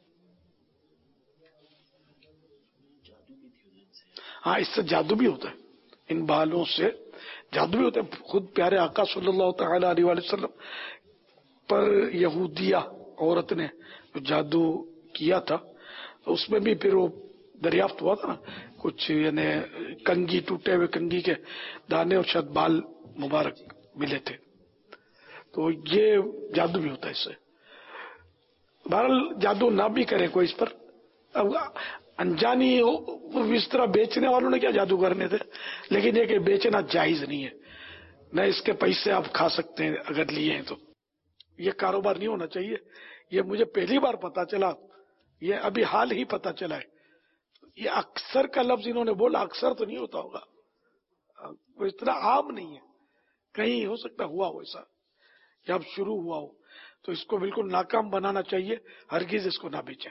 हाँ, इससे जादू भी होता है, इन बालों से जादू भी होता है। खुद प्यारे आका सल्लल्लाहु तआला अलैहि वसल्लम पर यहूदिया औरत ने जो जादू किया था, तो उसमें भी फिर वो दरियाफ्त हुआ था ना, कुछ यानी कंघी, टूटे हुए कंघी के दाने और शायद बाल मुबारक मिले थे। तो ये जादू भी होता है इससे। बहरहाल जादू ना भी करे कोई इस पर। अब अनजानी इस तरह बेचने वालों ने क्या जादू करने थे, लेकिन ये कि बेचना जायज नहीं है, न इसके पैसे आप खा सकते हैं अगर लिए हैं तो। ये कारोबार नहीं होना चाहिए। ये मुझे पहली बार पता चला, ये अभी हाल ही पता चला है। ये अक्सर का लफ्ज इन्होंने बोला, अक्सर तो नहीं होता होगा, वो इतना आम नहीं है, कहीं हो सकता हुआ हो ऐसा, या अब शुरू हुआ हो। तो इसको बिल्कुल नाकाम बनाना चाहिए, हरगिज इसको ना बेचें।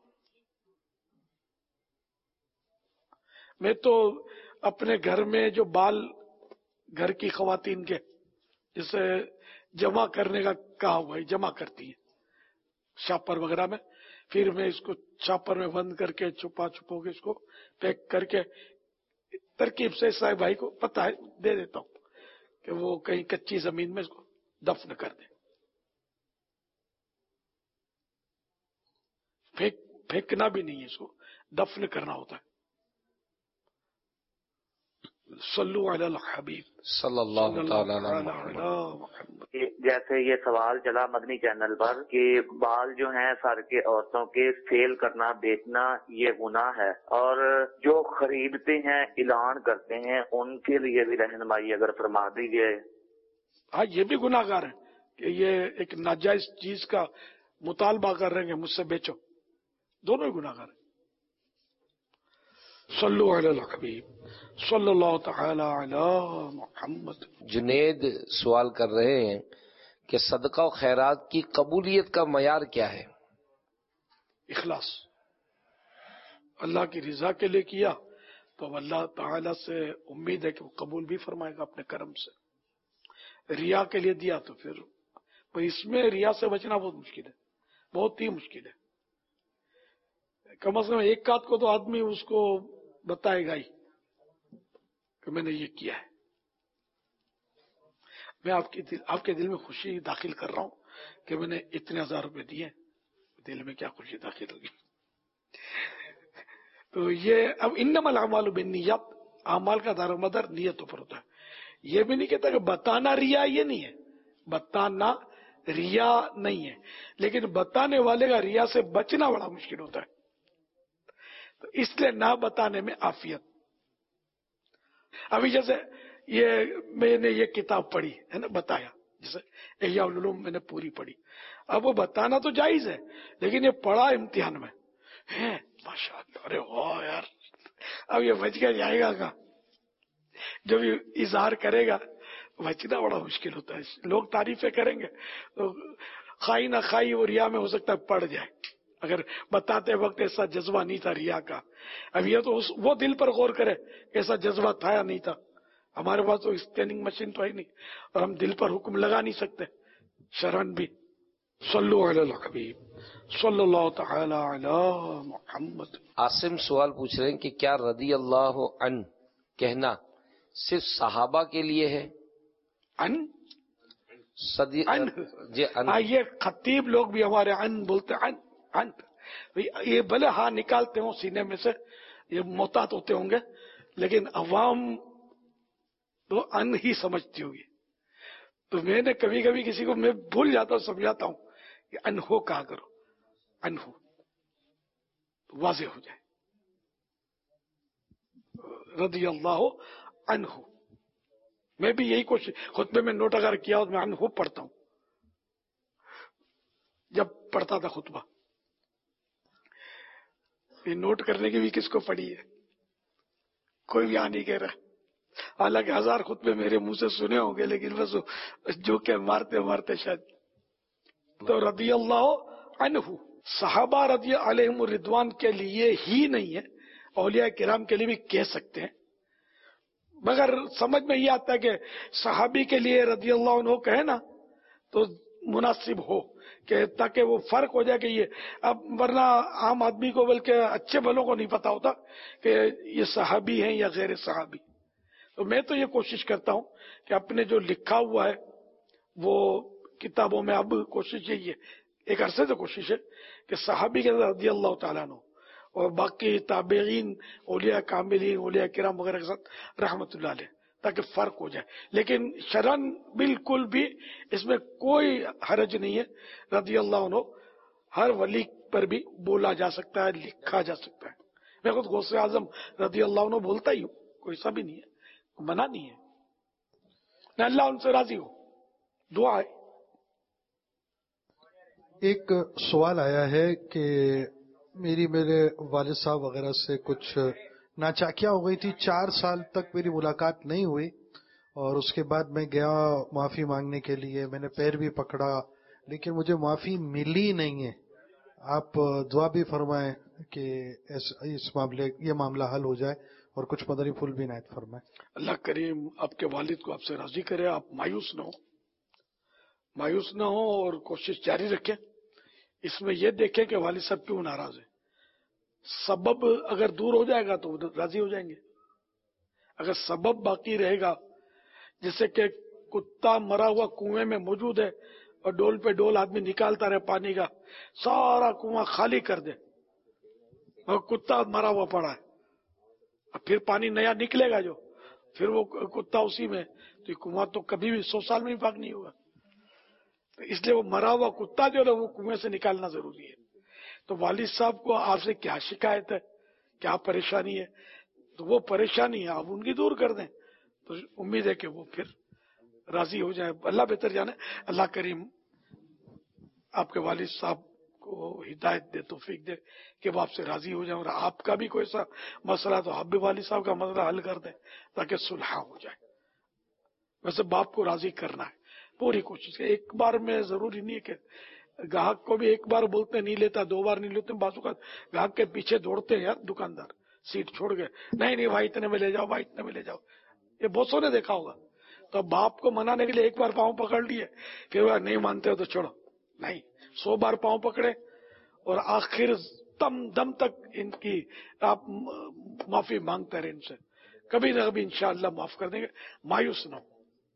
मैं तो अपने घर में जो बाल घर की खवातीन के जैसे जमा करने का कहा हुआ है, जमा करती है शापर वगैरह में, फिर मैं इसको शापर में बंद करके छुपा छुपो के इसको पैक करके तरकीब से साहब भाई को पता है दे देता हूँ कि वो कहीं कच्ची जमीन में इसको दफन कर दे। फेंक फेंकना भी नहीं है, इसको दफन करना होता है। सल्लु अलल हबीब सल्लल्लाहु तआला अलैहि। जैसे ये सवाल चला मदनी चैनल पर कि बाल जो हैं सर के औरतों के सेल करना, बेचना ये गुनाह है, और जो खरीदते हैं, ऐलान करते हैं, उनके लिए भी रहनुमाई अगर फरमा दीजिए। हाँ, ये भी गुनाहगार है कि ये एक नाजायज चीज का मुतालबा कर रहे हैं, मुझसे बेचो, दोनों ही गुनाहगार है। सल्लु अलल हबीब सल्लल्लाहु तआला अला मुहम्मद। जुनेद सवाल कर रहे हैं कि सदका और खैरात की कबूलियत का मयार क्या है? इखलास, अल्लाह की रिजा के लिए किया तो अल्लाह ताला से उम्मीद है कि वो कबूल भी फरमाएगा अपने करम से। रिया के लिए दिया तो फिर पर इसमें रिया से बचना बहुत मुश्किल है, बहुत ही मुश्किल है। कम से कम एक आध को तो आदमी उसको बताएगा ही कि मैंने ये किया है। मैं आपके दिल, आपके दिल में खुशी दाखिल कर रहा हूं कि मैंने इतने हजार रुपए दिए, दिल में क्या खुशी दाखिल होगी। तो ये अब इन्नमल अमालु बिन्नियत, अमाल का दारोमदार नियतों पर होता है। ये भी नहीं कहता कि बताना रिया, ये नहीं है, बताना रिया नहीं है, लेकिन बताने वाले का रिया से बचना बड़ा मुश्किल होता है। तो इसलिए ना बताने में आफियत ابھی جیسے یہ میں نے یہ کتاب پڑھی ہے نا، بتایا، جیسے احیاء العلوم میں نے پوری پڑھی، اب وہ بتانا تو جائز ہے، لیکن یہ پڑھا امتحان میں ہے، ماشاء اللہ، ارے واہ یار، اب یہ بچ کے جائے گا کہاں؟ جو بھی اظہار کرے گا بچنا بڑا مشکل ہوتا ہے. لوگ تعریفیں کریں گے تو خائی نہ خائی وہ ریا میں ہو سکتا ہے پڑ جائے، اگر بتاتے وقت ایسا جذبہ نہیں تھا ریا کا. اب یہ تو اس وہ دل پر غور کرے ایسا جذبہ تھا یا نہیں تھا. ہمارے پاس تو اسکیننگ مشین تو ہے نہیں اور ہم دل پر حکم لگا نہیں سکتے شرعن بھی. صلو علی الحبیب صلی اللہ تعالی علی محمد. عاصم سوال پوچھ رہے ہیں کہ کیا رضی اللہ عنہ کہنا صرف صحابہ کے لیے ہے؟ ان صدی ان جی ان یہ خطیب لوگ بھی ہمارے ان بولتے ان ان یہ بھلے ہاں نکالتے ہوں سینے میں سے، یہ محتاط ہوتے ہوں گے، لیکن عوام تو ان ہی سمجھتی ہوگی. تو میں نے کبھی کبھی کسی کو میں بھول جاتا ہوں سمجھاتا ہوں کہ ان ہو کہا کرو، ان ہو واضح ہو جائے. رضی اللہ عنہ میں بھی یہی کوشش خطبے میں نوٹ اگر کیا اور میں عنہ پڑھتا ہوں جب پڑھتا تھا خطبہ. یہ نوٹ کرنے کی بھی کس کو پڑی ہے؟ کوئی بھی آ نہیں کہہ رہا. حالانکہ ہزار خطبے میرے منہ سے سنے ہوں گے، لیکن بس جو کہ مارتے مارتے شاید. تو رضی اللہ عنہ صحابہ رضی علیہم الرضوان کے لیے ہی نہیں ہے، اولیاء کرام کے لیے بھی کہہ سکتے ہیں، مگر سمجھ میں یہ آتا ہے کہ صحابی کے لیے رضی اللہ عنہ کہے نا تو مناسب ہو، کہ تاکہ وہ فرق ہو جائے کہ یہ اب، ورنہ عام آدمی کو بلکہ اچھے بھلوں کو نہیں پتا ہوتا کہ یہ صحابی ہیں یا غیر صحابی. تو میں تو یہ کوشش کرتا ہوں کہ اپنے جو لکھا ہوا ہے وہ کتابوں میں، اب کوشش یہی ہے، ایک عرصے سے کوشش ہے کہ صحابی کے رضی اللہ تعالیٰ عنہ اور باقی تابعین، اولیاء کاملین، اولیاء کرام وغیرہ کے ساتھ رحمت اللہ علیہ، تاکہ فرق ہو جائے. لیکن شرعن بالکل بھی اس میں کوئی حرج نہیں ہے. رضی اللہ عنہ ہر ولی پر بھی بولا جا سکتا ہے، لکھا جا سکتا ہے. میں خود غوث اعظم رضی اللہ عنہ بولتا ہی ہوں، کوئی ایسا بھی نہیں ہے، منع نہیں ہے. نہ اللہ ان سے راضی ہو، دعا ہے. ایک سوال آیا ہے کہ میری میرے والد صاحب وغیرہ سے کچھ ناچاکیاں ہو گئی تھی، چار سال تک میری ملاقات نہیں ہوئی، اور اس کے بعد میں گیا معافی مانگنے کے لیے، میں نے پیر بھی پکڑا لیکن مجھے معافی ملی نہیں ہے. آپ دعا بھی فرمائیں کہ اس معاملے یہ معاملہ حل ہو جائے، اور کچھ مدنی پھول بھی عنایت فرمائیں. اللہ کریم آپ کے والد کو آپ سے راضی کرے، آپ مایوس نہ ہو، مایوس نہ ہو اور کوشش جاری رکھیں. اس میں یہ دیکھیں کہ والد صاحب کیوں ناراض ہیں. سبب اگر دور ہو جائے گا تو راضی ہو جائیں گے. اگر سبب باقی رہے گا، جیسے کہ کتا مرا ہوا کنویں میں موجود ہے اور ڈول پہ ڈول آدمی نکالتا رہے پانی کا، سارا کنواں خالی کر دے اور کتا مرا ہوا پڑا ہے، اب پھر پانی نیا نکلے گا جو، پھر وہ کتا اسی میں، تو یہ کنواں تو کبھی بھی سو سال میں بھی پاک نہیں ہوگا. تو اس لیے وہ مرا ہوا کتا جو ہے وہ کنویں سے نکالنا ضروری ہے. تو والد صاحب کو آپ سے کیا شکایت ہے، کیا پریشانی ہے؟ تو وہ پریشانی ہے آپ ان کی دور کر دیں، تو امید ہے کہ وہ پھر راضی ہو جائے. اللہ بہتر جانے. اللہ کریم آپ کے والد صاحب کو ہدایت دے، توفیق دے کہ وہ آپ سے راضی ہو جائیں، اور آپ کا بھی کوئی ایسا مسئلہ تو آپ بھی والد صاحب کا مسئلہ حل کر دیں تاکہ صلح ہو جائے. ویسے باپ کو راضی کرنا ہے، پوری کوشش ہے. ایک بار میں ضروری نہیں ہے کہ گاہک کو بھی ایک بار بولتے نہیں لیتا، دو بار نہیں لیتے، بعض اوقات گاہک کے پیچھے دوڑتے ہیں یار دکاندار، سیٹ چھوڑ گئے، نہیں نہیں بھائی اتنے میں لے جاؤ، بھائی اتنے میں لے جاؤ. یہ بہتوں نے دیکھا ہوگا. تو باپ کو منانے کے لیے ایک بار پاؤں پکڑ لیے، پھر وہ نہیں مانتے ہو تو چھوڑو. نہیں، سو بار پاؤں پکڑے اور آخر دم دم تک ان کی آپ معافی مانگتے رہے ان سے، کبھی نہ کبھی انشاءاللہ معاف کر دیں گے. مایوس نہ ہو.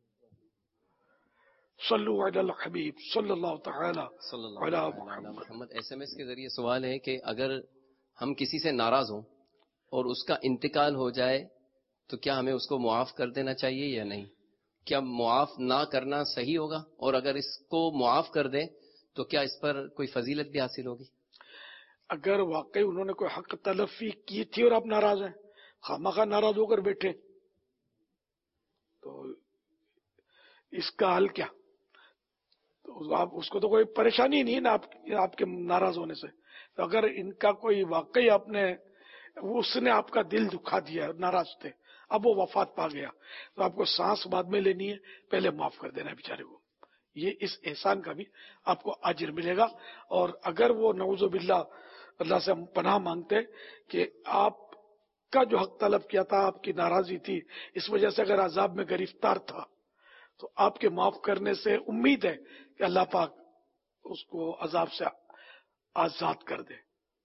صلو علی الحبیب صلی اللہ تعالی علی محمد. ایس ایم ایس کے ذریعے سوال ہے کہ اگر ہم کسی سے ناراض ہوں اور اس کا انتقال ہو جائے تو کیا ہمیں اس کو معاف کر دینا چاہیے یا نہیں؟ کیا معاف نہ کرنا صحیح ہوگا؟ اور اگر اس کو معاف کر دیں تو کیا اس پر کوئی فضیلت بھی حاصل ہوگی؟ اگر واقعی انہوں نے کوئی حق تلفی کی تھی اور آپ ناراض ہیں، خامخواہ ناراض ہو کر بیٹھے تو اس کا حل کیا؟ تو آپ اس کو تو کوئی پریشانی نہیں ہے نا آپ آپ کے ناراض ہونے سے. تو اگر ان کا کوئی واقعی آپ نے اس نے آپ کا دل دکھا دیا، ناراض تھے، اب وہ وفات پا گیا، تو آپ کو سانس بعد میں لینی ہے، پہلے معاف کر دینا بیچارے کو. یہ اس احسان کا بھی آپ کو اجر ملے گا. اور اگر وہ نعوذ باللہ اللہ سے ہم پناہ مانگتے کہ آپ کا جو حق طلب کیا تھا، آپ کی ناراضی تھی، اس وجہ سے اگر عذاب میں گرفتار تھا، تو آپ کے معاف کرنے سے امید ہے کہ اللہ پاک اس کو عذاب سے آزاد کر دے.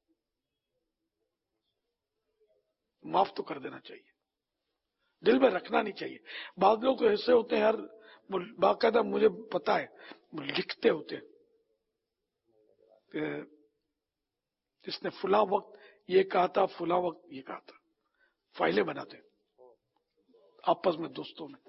معاف تو کر دینا چاہیے، دل میں رکھنا نہیں چاہیے. بعض لوگ تو ایسے ہوتے ہیں یار، باقاعدہ مجھے پتا ہے لکھتے ہوتے کہ جس نے فلاں وقت یہ کہا تھا، فلاں وقت یہ کہا تھا، فائلیں بناتے آپس میں دوستوں میں.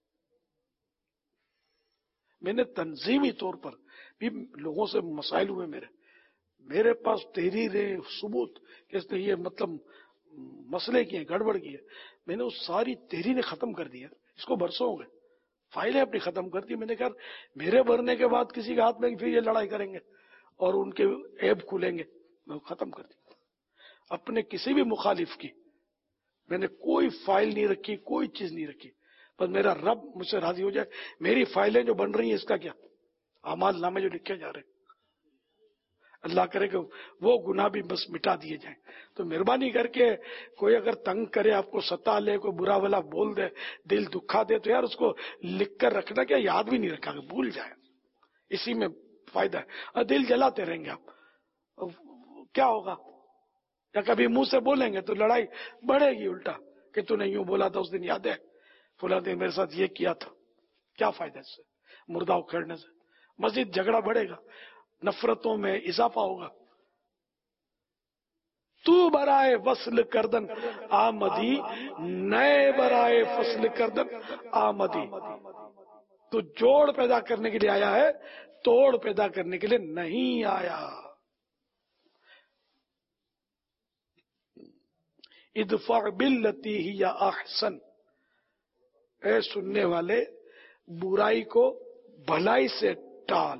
میں نے تنظیمی طور پر بھی لوگوں سے مسائل ہوئے، میرے میرے پاس تحریریں، ثبوت کہ اس نے یہ مطلب مسئلے کیے، گڑبڑ کی ہے. میں نے اس ساری تحریریں ختم کر دیا، اس کو برسوں ہو گئے، فائلیں اپنی ختم کر دی. میں نے کہا میرے بھرنے کے بعد کسی کے ہاتھ میں پھر یہ لڑائی کریں گے اور ان کے عیب کھولیں گے. میں ختم کر دی. اپنے کسی بھی مخالف کی میں نے کوئی فائل نہیں رکھی، کوئی چیز نہیں رکھی. بس میرا رب مجھ سے راضی ہو جائے. میری فائلیں جو بن رہی ہیں اس کا کیا، اعمال نامے جو لکھے جا رہے ہیں، اللہ کرے کہ وہ گناہ بھی بس مٹا دیے جائیں. تو مہربانی کر کے کوئی اگر تنگ کرے، آپ کو ستا لے، کوئی برا بلا بول دے، دل دکھا دے، تو یار اس کو لکھ کر رکھنا، کیا یاد بھی نہیں رکھا کہ بھول جائے، اسی میں فائدہ ہے. اور دل جلاتے رہیں گے آپ، کیا ہوگا؟ یا کبھی منہ سے بولیں گے تو لڑائی بڑھے گی الٹا کہ تو نے یوں بولا تھا اس دن، یاد ہے فلاں دن میرے ساتھ یہ کیا تھا. کیا فائدہ اس سے؟ مردہ اکھیڑنے سے مزید جھگڑا بڑھے گا، نفرتوں میں اضافہ ہوگا. تو برائے وصل کردن آمدی، نئے برائے فصل کردن آمدی. تو جوڑ پیدا کرنے کے لیے آیا ہے، توڑ پیدا کرنے کے لیے نہیں آیا. ادفع باللتی ہی یا احسن، اے سننے والے برائی کو بھلائی سے ٹال،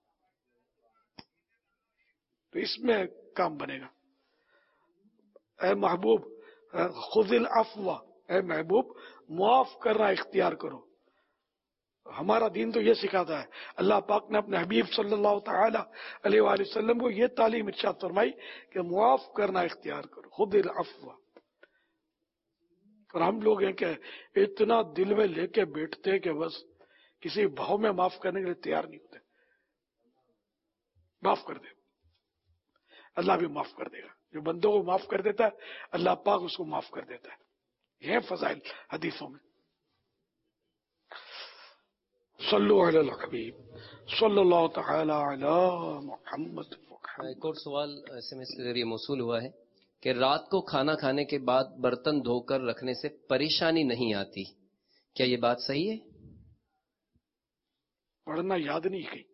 تو اس میں کام بنے گا. اے محبوب خذ العفو، اے محبوب معاف کرنا اختیار کرو. ہمارا دین تو یہ سکھاتا ہے. اللہ پاک نے اپنے حبیب صلی اللہ تعالی علیہ وآلہ وسلم کو یہ تعلیم ارشاد فرمائی کہ معاف کرنا اختیار کرو، خذ العفو. اور ہم لوگ ہیں کہ اتنا دل میں لے کے بیٹھتے کہ بس کسی بھاؤ میں معاف کرنے کے لیے تیار نہیں ہوتے. معاف کر دے، اللہ بھی معاف کر دے گا. جو بندوں کو معاف کر دیتا ہے اللہ پاک اس کو معاف کر دیتا ہے. یہ فضائل حدیثوں میں. صلو علی الحبیب صلی اللہ تعالی علی محمد. ایک اور سوال ایس ایم ایس کے ذریعے موصول ہوا ہے کہ رات کو کھانا کھانے کے بعد برتن دھو کر رکھنے سے پریشانی نہیں آتی، کیا یہ بات صحیح ہے؟ پڑھنا یاد نہیں کہیں.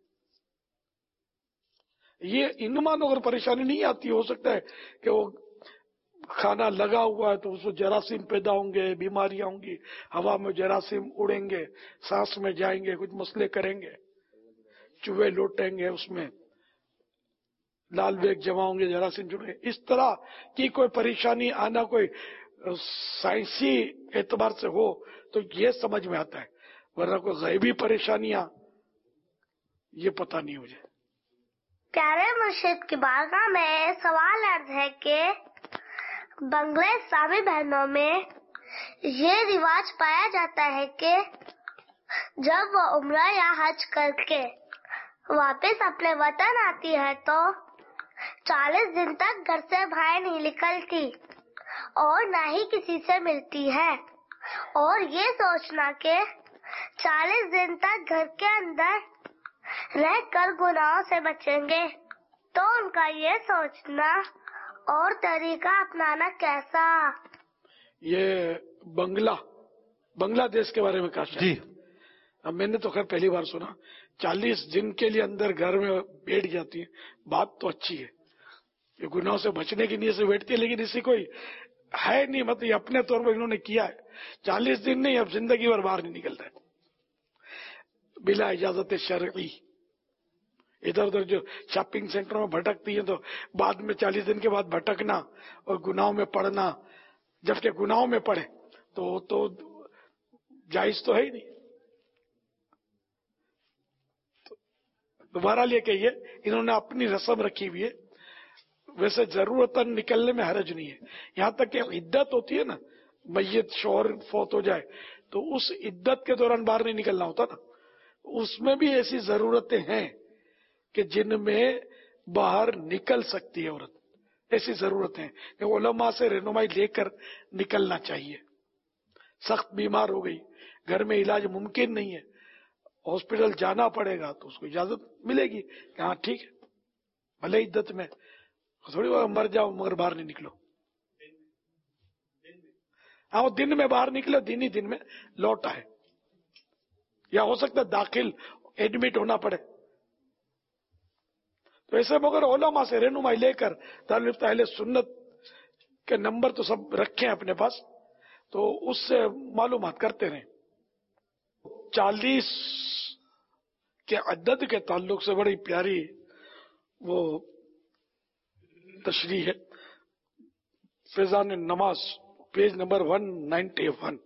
یہ ان مانو اگر پریشانی نہیں آتی، ہو سکتا ہے کہ وہ کھانا لگا ہوا ہے تو اس میں جراثیم پیدا ہوں گے، بیماریاں ہوں گی، ہوا میں جراثیم اڑیں گے، سانس میں جائیں گے، کچھ مسئلے کریں گے، چوہے لوٹیں گے، اس میں لال بیگ جمع ہوں گے، جراثیم جڑیں گے. اس طرح کی کوئی پریشانی آنا کوئی سائنسی اعتبار سے ہو تو یہ سمجھ میں آتا ہے، ورنہ کوئی غیبی پریشانیاں یہ پتہ نہیں ہو جائے. پیارے مرشد کی بارگاہ میں سوال عرض ہے کہ بنگلہ اسلامی بہنوں میں یہ رواج پایا جاتا ہے کہ جب وہ عمرہ یا حج کر کے واپس اپنے وطن آتی ہے تو چالیس دن تک گھر سے باہر نہیں نکلتی اور نہ ہی کسی سے ملتی ہے، اور یہ سوچنا کہ چالیس دن تک گھر کے اندر رہ کر گناہوں سے بچیں گے، تو ان کا یہ سوچنا اور طریقہ اپنانا کیسا؟ یہ بنگلہ بنگلہ دیش کے بارے میں کہا جی. اب میں نے تو خیر پہلی بار سنا چالیس دن کے لیے اندر گھر میں بیٹھ جاتی ہے. بات تو اچھی ہے، یہ گناہوں سے بچنے کی نیت سے بیٹھتی ہے، لیکن اسی کوئی ہے نہیں، مطلب یہ اپنے طور پر انہوں نے کیا ہے. चालीस दिन नहीं, अब जिंदगी भर बाहर नहीं निकल रहे बिला इजाजत शरई। इधर उधर जो शॉपिंग सेंटर में भटकती है तो बाद में चालीस दिन के बाद भटकना और गुनाहों में पड़ना, जबकि गुनाहों में पड़े तो तो जायज तो है ही नहीं। दोबारा लिए कहिए, इन्होंने अपनी रस्म रखी हुई है, वैसे जरूरतन निकलने में हरज नहीं है। यहां तक कि इद्दत होती है ना, मैयत शौहर फौत हो जाए तो उस इद्दत के दौरान बाहर नहीं निकलना होता ना, उसमें भी ऐसी जरूरतें हैं कि जिनमें बाहर निकल सकती है औरत, ऐसी जरूरत है कि उलमा से रहनुमाई लेकर निकलना चाहिए। सख्त बीमार हो गई, घर में इलाज मुमकिन नहीं है, हॉस्पिटल जाना पड़ेगा तो उसको इजाजत मिलेगी कि हाँ ठीक है, भले इद्दत में थोड़ी बार मर जाओ मगर बाहर नहीं निकलो। हाँ वो दिन में बाहर निकले, दिन ही दिन में लौट आए, या हो सकता है दाखिल एडमिट होना पड़े। तो ऐसे मगर उलमा से रहनुमाई लेकर तालिब अहले सुन्नत के नंबर तो सब रखे हैं अपने पास, तो उससे मालूमात करते रहे। चालीस के अदद के ताल्लुक से बड़ी प्यारी वो तशरीह है, Faizan Namaz page number one ninety one.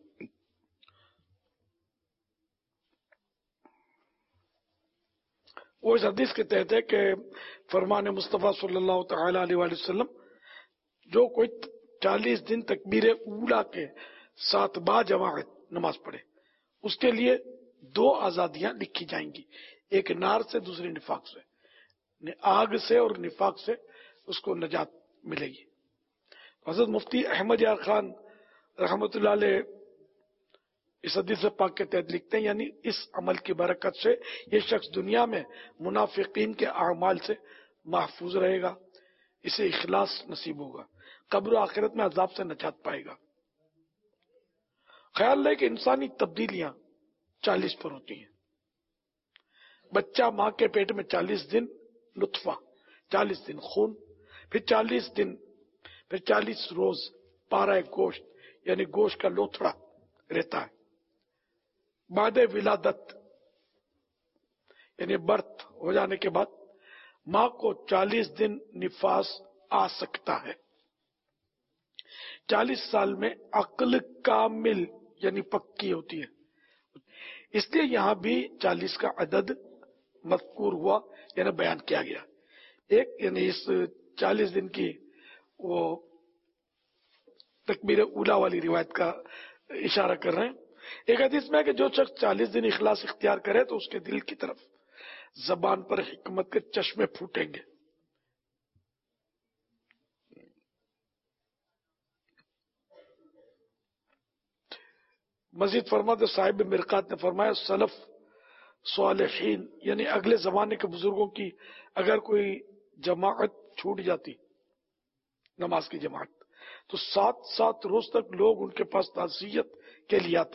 वो इस हदीस के तहत है कि फरमान मुस्तफ़ा सल्लल्लाहु तआला अलैहि वसल्लम, जो कोई चालीस दिन तकबीर ऊला के साथ बा जमाअत नमाज पढ़े उसके लिए दो आजादियां लिखी जाएंगी, एक नार से दूसरी निफाक से, आग से और निफाक से उसको नजात मिलेगी। हजरत मुफ्ती अहमद यार खान रहमतुल्लाह अलैह इस हदीस पाक के तहत लिखते हैं, यानी इस अमल की बरकत से ये शख्स दुनिया में मुनाफिकीन के अमाल से महफूज रहेगा, इसे इखलास नसीब होगा, कब्र आखिरत में अजाब से नजात पाएगा। ख्याल है कि इंसानी तब्दीलियां चालीस पर होती हैं। बच्चा माँ के पेट में चालीस दिन लुत्फा, चालीस दिन खून, फिर चालीस दिन, फिर चालीस रोज पारा गोश्त यानी गोश्त का लोथड़ा रहता है। बाद विलादत यानी बर्थ हो जाने के बाद माँ को चालीस दिन निफास आ सकता है। चालीस साल में अक्ल कामिल यानी पक्की होती है, इसलिए यहां भी चालीस का अदद मज़कूर हुआ यानी बयान किया गया। एक यानी इस चालीस दिन की वो तकबीर उला वाली रिवायत का इशारा कर रहे हैं। एक हदीस में है कि जो शख्स चालीस दिन इखलास इख्तियार करे तो उसके दिल की तरफ जबान पर हिकमत के चश्मे फूटेंगे। मजीद फरमाते साहिब मिरकात ने फरमाया, सलफ सालिहीन यानी अगले जमाने के बुजुर्गों की अगर कोई जमाअत छूट जाती, नमाज की जमाअत, तो सात सात रोज तक लोग उनके पास ताज़ियत के लिए आते।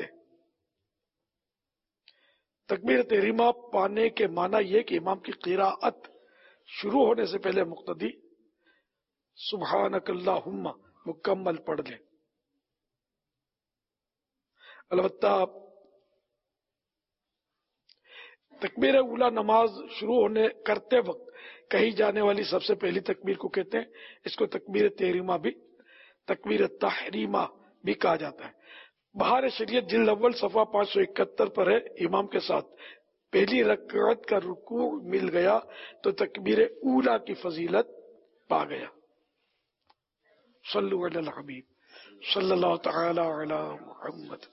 तकबीर तहरीमा पाने के माना यह कि इमाम की क़िराअत शुरू होने से पहले मुक्तदी सुब्हानकल्लाहुम्मा मुकम्मल पढ़ ले। अलबत्ता तकबीर उला नमाज शुरू होने करते वक्त कही जाने वाली सबसे पहली तकबीर को कहते हैं। इसको तकबीर तहरीमा भी तकबीर तहरीमा भी कहा जाता है। बहार शरीयत जिल्द अव्वल सफा पांच सौ इकहत्तर पर है, इमाम के साथ पहली रकअत का रुकू मिल गया तो तकबीर उला की फजीलत पा गया। सल्लु अलल हबीब सल्लल्लाहु तआला अला मुहम्मद।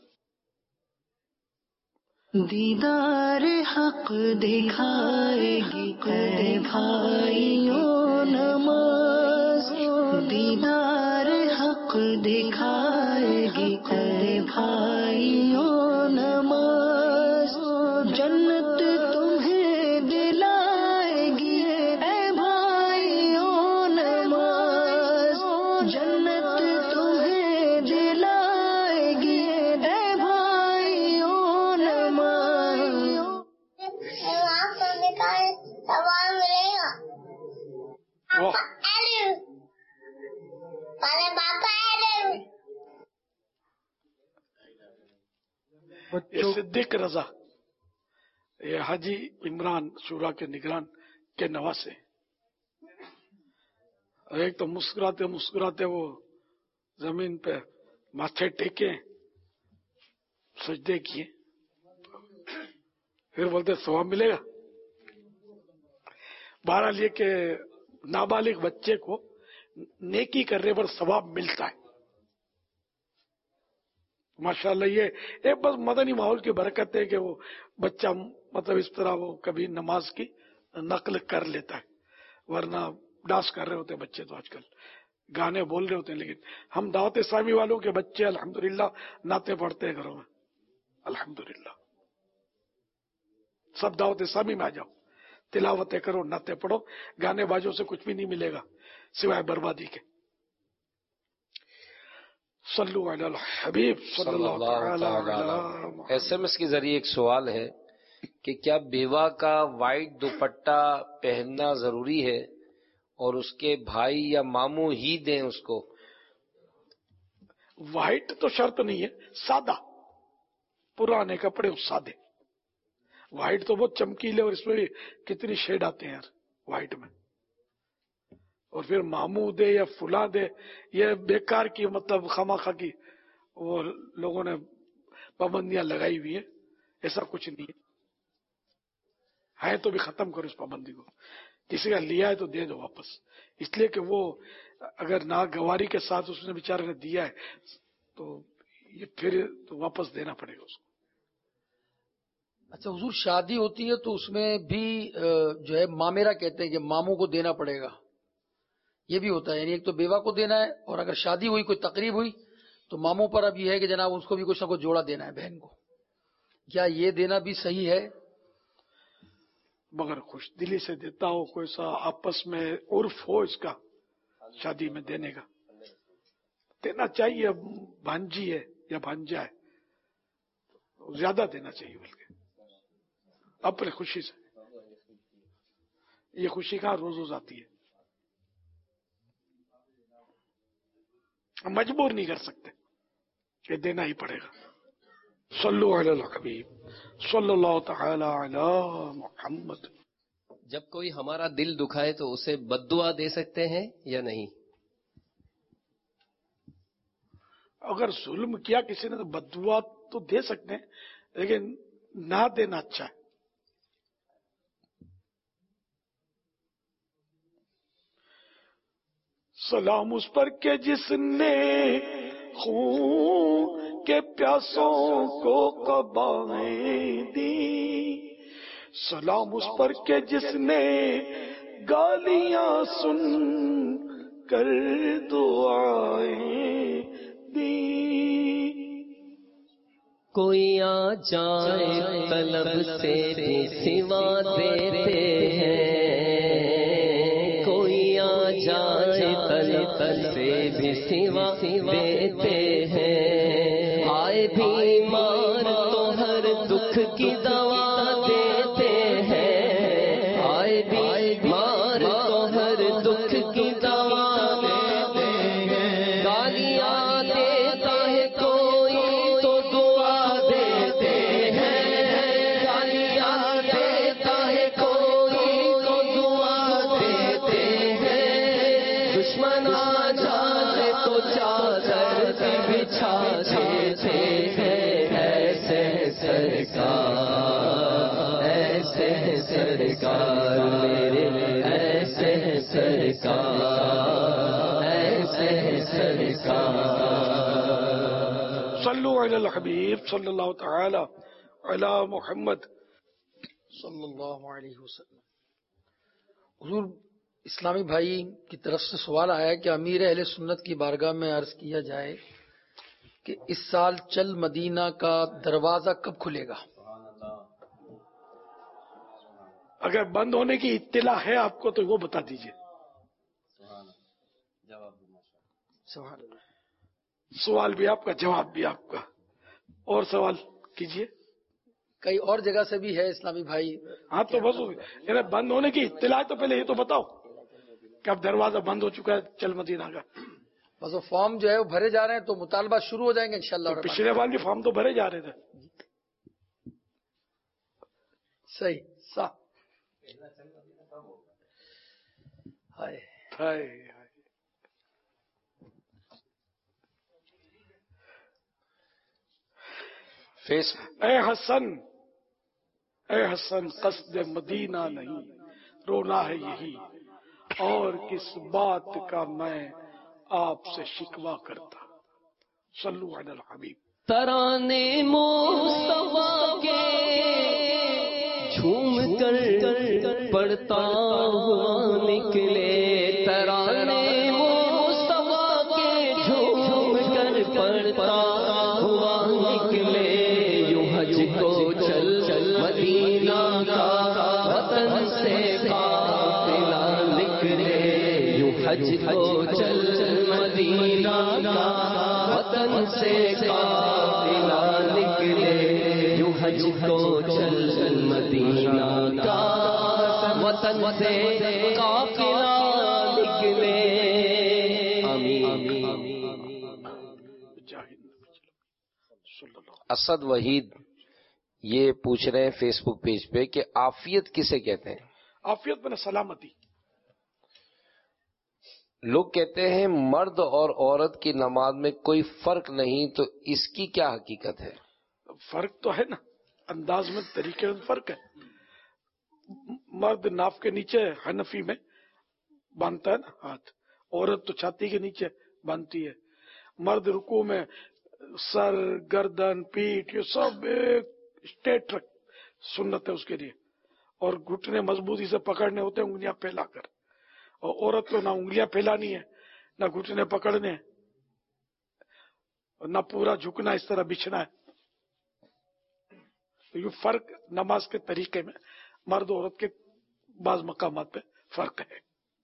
दीदार हक दिखाएगी ऐ भाइयों नमाज, दीदार हक दिखाएगी ऐ भाइयों नमाज, जन्नत तुम्हें दिलाएगी ऐ भाइयों नमाज, जन्नत तुम्हें दिलाएगी ऐ भाइयों नमाज। वहाँ सोने का सामान मिलेगा। वाह, पापा पापा یہ صدیق رضا، یہ حاجی عمران شورا کے نگران کے نواسے، ایک تو مسکراتے مسکراتے وہ زمین پہ ماتھے ٹیکے سجدے کیے، پھر بولتے ثواب ملے گا۔ بہرحال یہ کہ نابالغ بچے کو نیکی کرنے پر ثواب ملتا ہے ماشاءاللہ۔ یہ ایک بس مدنی ماحول کی برکت ہے کہ وہ بچہ مطلب اس طرح وہ کبھی نماز کی نقل کر لیتا ہے، ورنہ ڈانس کر رہے ہوتے بچے تو آج کل گانے بول رہے ہوتے ہیں، لیکن ہم دعوت اسلامی والوں کے بچے الحمدللہ نعتیں پڑھتے ہیں گھروں میں، الحمدللہ سب دعوت اسلامی میں آ جاؤ، تلاوتیں کرو، نعتیں پڑھو، گانے بازوں سے کچھ بھی نہیں ملے گا سوائے بربادی کے۔ صلو علی الحبیب صلی اللہ تعالی علیہ۔ ایس ایم ایس کے ذریعے ایک سوال ہے کہ کیا بیوہ کا وائٹ دوپٹہ پہننا ضروری ہے اور اس کے بھائی یا ماموں ہی دیں اس کو؟ وائٹ تو شرط نہیں ہے، سادہ پرانے کپڑے سادے، وائٹ تو بہت چمکیلے اور اس میں بھی کتنی شیڈ آتے ہیں یار وائٹ میں، اور پھر ماموں دے یا فلاں دے یہ بیکار کی مطلب خامخواہ کی وہ لوگوں نے پابندیاں لگائی ہوئی ہیں، ایسا کچھ نہیں ہے، ہے تو بھی ختم کرو اس پابندی کو، کسی کا لیا ہے تو دے دو واپس، اس لیے کہ وہ اگر ناگواری کے ساتھ اس نے بیچارے نے دیا ہے تو یہ پھر تو واپس دینا پڑے گا اس کو۔ اچھا حضور، شادی ہوتی ہے تو اس میں بھی جو ہے مامیرا کہتے ہیں کہ ماموں کو دینا پڑے گا، یہ بھی ہوتا ہے، یعنی ایک تو بیوہ کو دینا ہے اور اگر شادی ہوئی کوئی تقریب ہوئی تو ماموں پر اب یہ ہے کہ جناب اس کو بھی کچھ نہ کچھ جوڑا دینا ہے بہن کو، کیا یہ دینا بھی صحیح ہے؟ مگر خوش دلی سے دیتا ہو، کوئی سا آپس میں عرف ہو اس کا شادی میں دینے کا، دینا چاہیے، بھانجی ہے یا بھانجا ہے زیادہ دینا چاہیے، بلکہ اپنے خوشی سے، یہ خوشی کہاں روز روز آتی ہے، ہم مجبور نہیں کر سکتے کہ دینا ہی پڑے گا۔ صلو علی الحبیب صلی اللہ تعالی علی محمد۔ جب کوئی ہمارا دل دکھائے تو اسے بد دعا دے سکتے ہیں یا نہیں؟ اگر ظلم کیا کسی نے تو بد دعا تو دے سکتے ہیں، لیکن نہ دینا اچھا ہے۔ سلام اس پر کہ جس نے خون کے پیاسوں کو قبائیں دی، سلام اس پر کہ جس نے گالیاں سن کر دعائیں دی، کوئی آ جائے طلب سے بھی سوا دیتے ہیں، کوئی آ جائے طلب سے بھی سوا دیتے ہیں، آئے بیمار تو ہر دکھ کی دوا دیتے ہیں، آئے بیمار تو ہر دکھ کی دوا دیتے ہیں، گالیاں دیتا ہے کوئی تو دعا دیتے ہیں، گالیاں دیتا ہے کوئی تو دعا دیتے ہیں، دشمن آ جائے تو چادر بھی بچھا دیتے ہیں، ایسے سرکار ایسے سرکار میرے ایسے سرکار ایسے سرکار۔ صلو علی الحبیب صلی اللہ تعالی علی محمد صلی اللہ علیہ وسلم۔ حضور، اسلامی بھائی کی طرف سے سوال آیا ہے کہ امیر اہل سنت کی بارگاہ میں عرض کیا جائے کہ اس سال چل مدینہ کا دروازہ کب کھلے گا؟ اگر بند ہونے کی اطلاع ہے آپ کو تو وہ بتا دیجئے۔ سوال بھی آپ کا، جواب بھی آپ کا، اور سوال کیجئے۔ کئی اور جگہ سے بھی ہے اسلامی بھائی۔ ہاں تو بس یعنی بند ہونے کی اطلاع تو پہلے یہ تو بتاؤ کہ اب دروازہ بند ہو چکا ہے چل مدینہ کا۔ بس وہ فارم جو ہے وہ بھرے جا رہے ہیں تو مطالبات شروع ہو جائیں گے انشاءاللہ۔ پچھلے بار بھی فارم تو بھرے جا رہے تھے، صحیح صح. ہائے ہائے فیس اے حسن اے حسن قصد مدینہ نہیں رونا ہے یہی، اور کس بات کا میں آپ سے شکوہ کرتا. صلو علی الحبیب. ترانے مصطفیٰ کے جھوم کر پڑھتا ہوا نکلے، ترانے مصطفیٰ کے جھوم کر پڑھتا ہوا نکلے، یوں حج کو چل چل مدینہ کا وطن سے قافلہ نکلے، یوں حج کو چل چل مدینہ کا وطن سے قافلہ نکلے، یوں حج کو چل چل مدینہ کا وطن سے قافلہ نکلے. اسد وحید یہ پوچھ رہے ہیں فیس بک پیج پہ کہ عافیت کسے کہتے ہیں؟ عافیت میں سلامتی. لوگ کہتے ہیں مرد اور عورت کی نماز میں کوئی فرق نہیں، تو اس کی کیا حقیقت ہے؟ فرق تو ہے نا، انداز میں، طریقے میں فرق ہے. مرد ناف کے نیچے حنفی میں باندھتا ہے نا ہاتھ، عورت تو چھاتی کے نیچے باندھتی ہے. مرد رکوع میں سر، گردن، پیٹھ یہ سب ایک اسٹیٹ رکھ سنت ہے اس کے لیے، اور گھٹنے مضبوطی سے پکڑنے ہوتے ہیں انگلیاں پھیلا کر. اور عورت کو نہ انگلیاں پھیلانی ہے، نہ گھٹنے پکڑنے ہیں، نہ پورا جھکنا، اس طرح بچھنا ہے. تو یہ فرق نماز کے طریقے میں مرد عورت کے بعض مقامات پہ فرق ہے.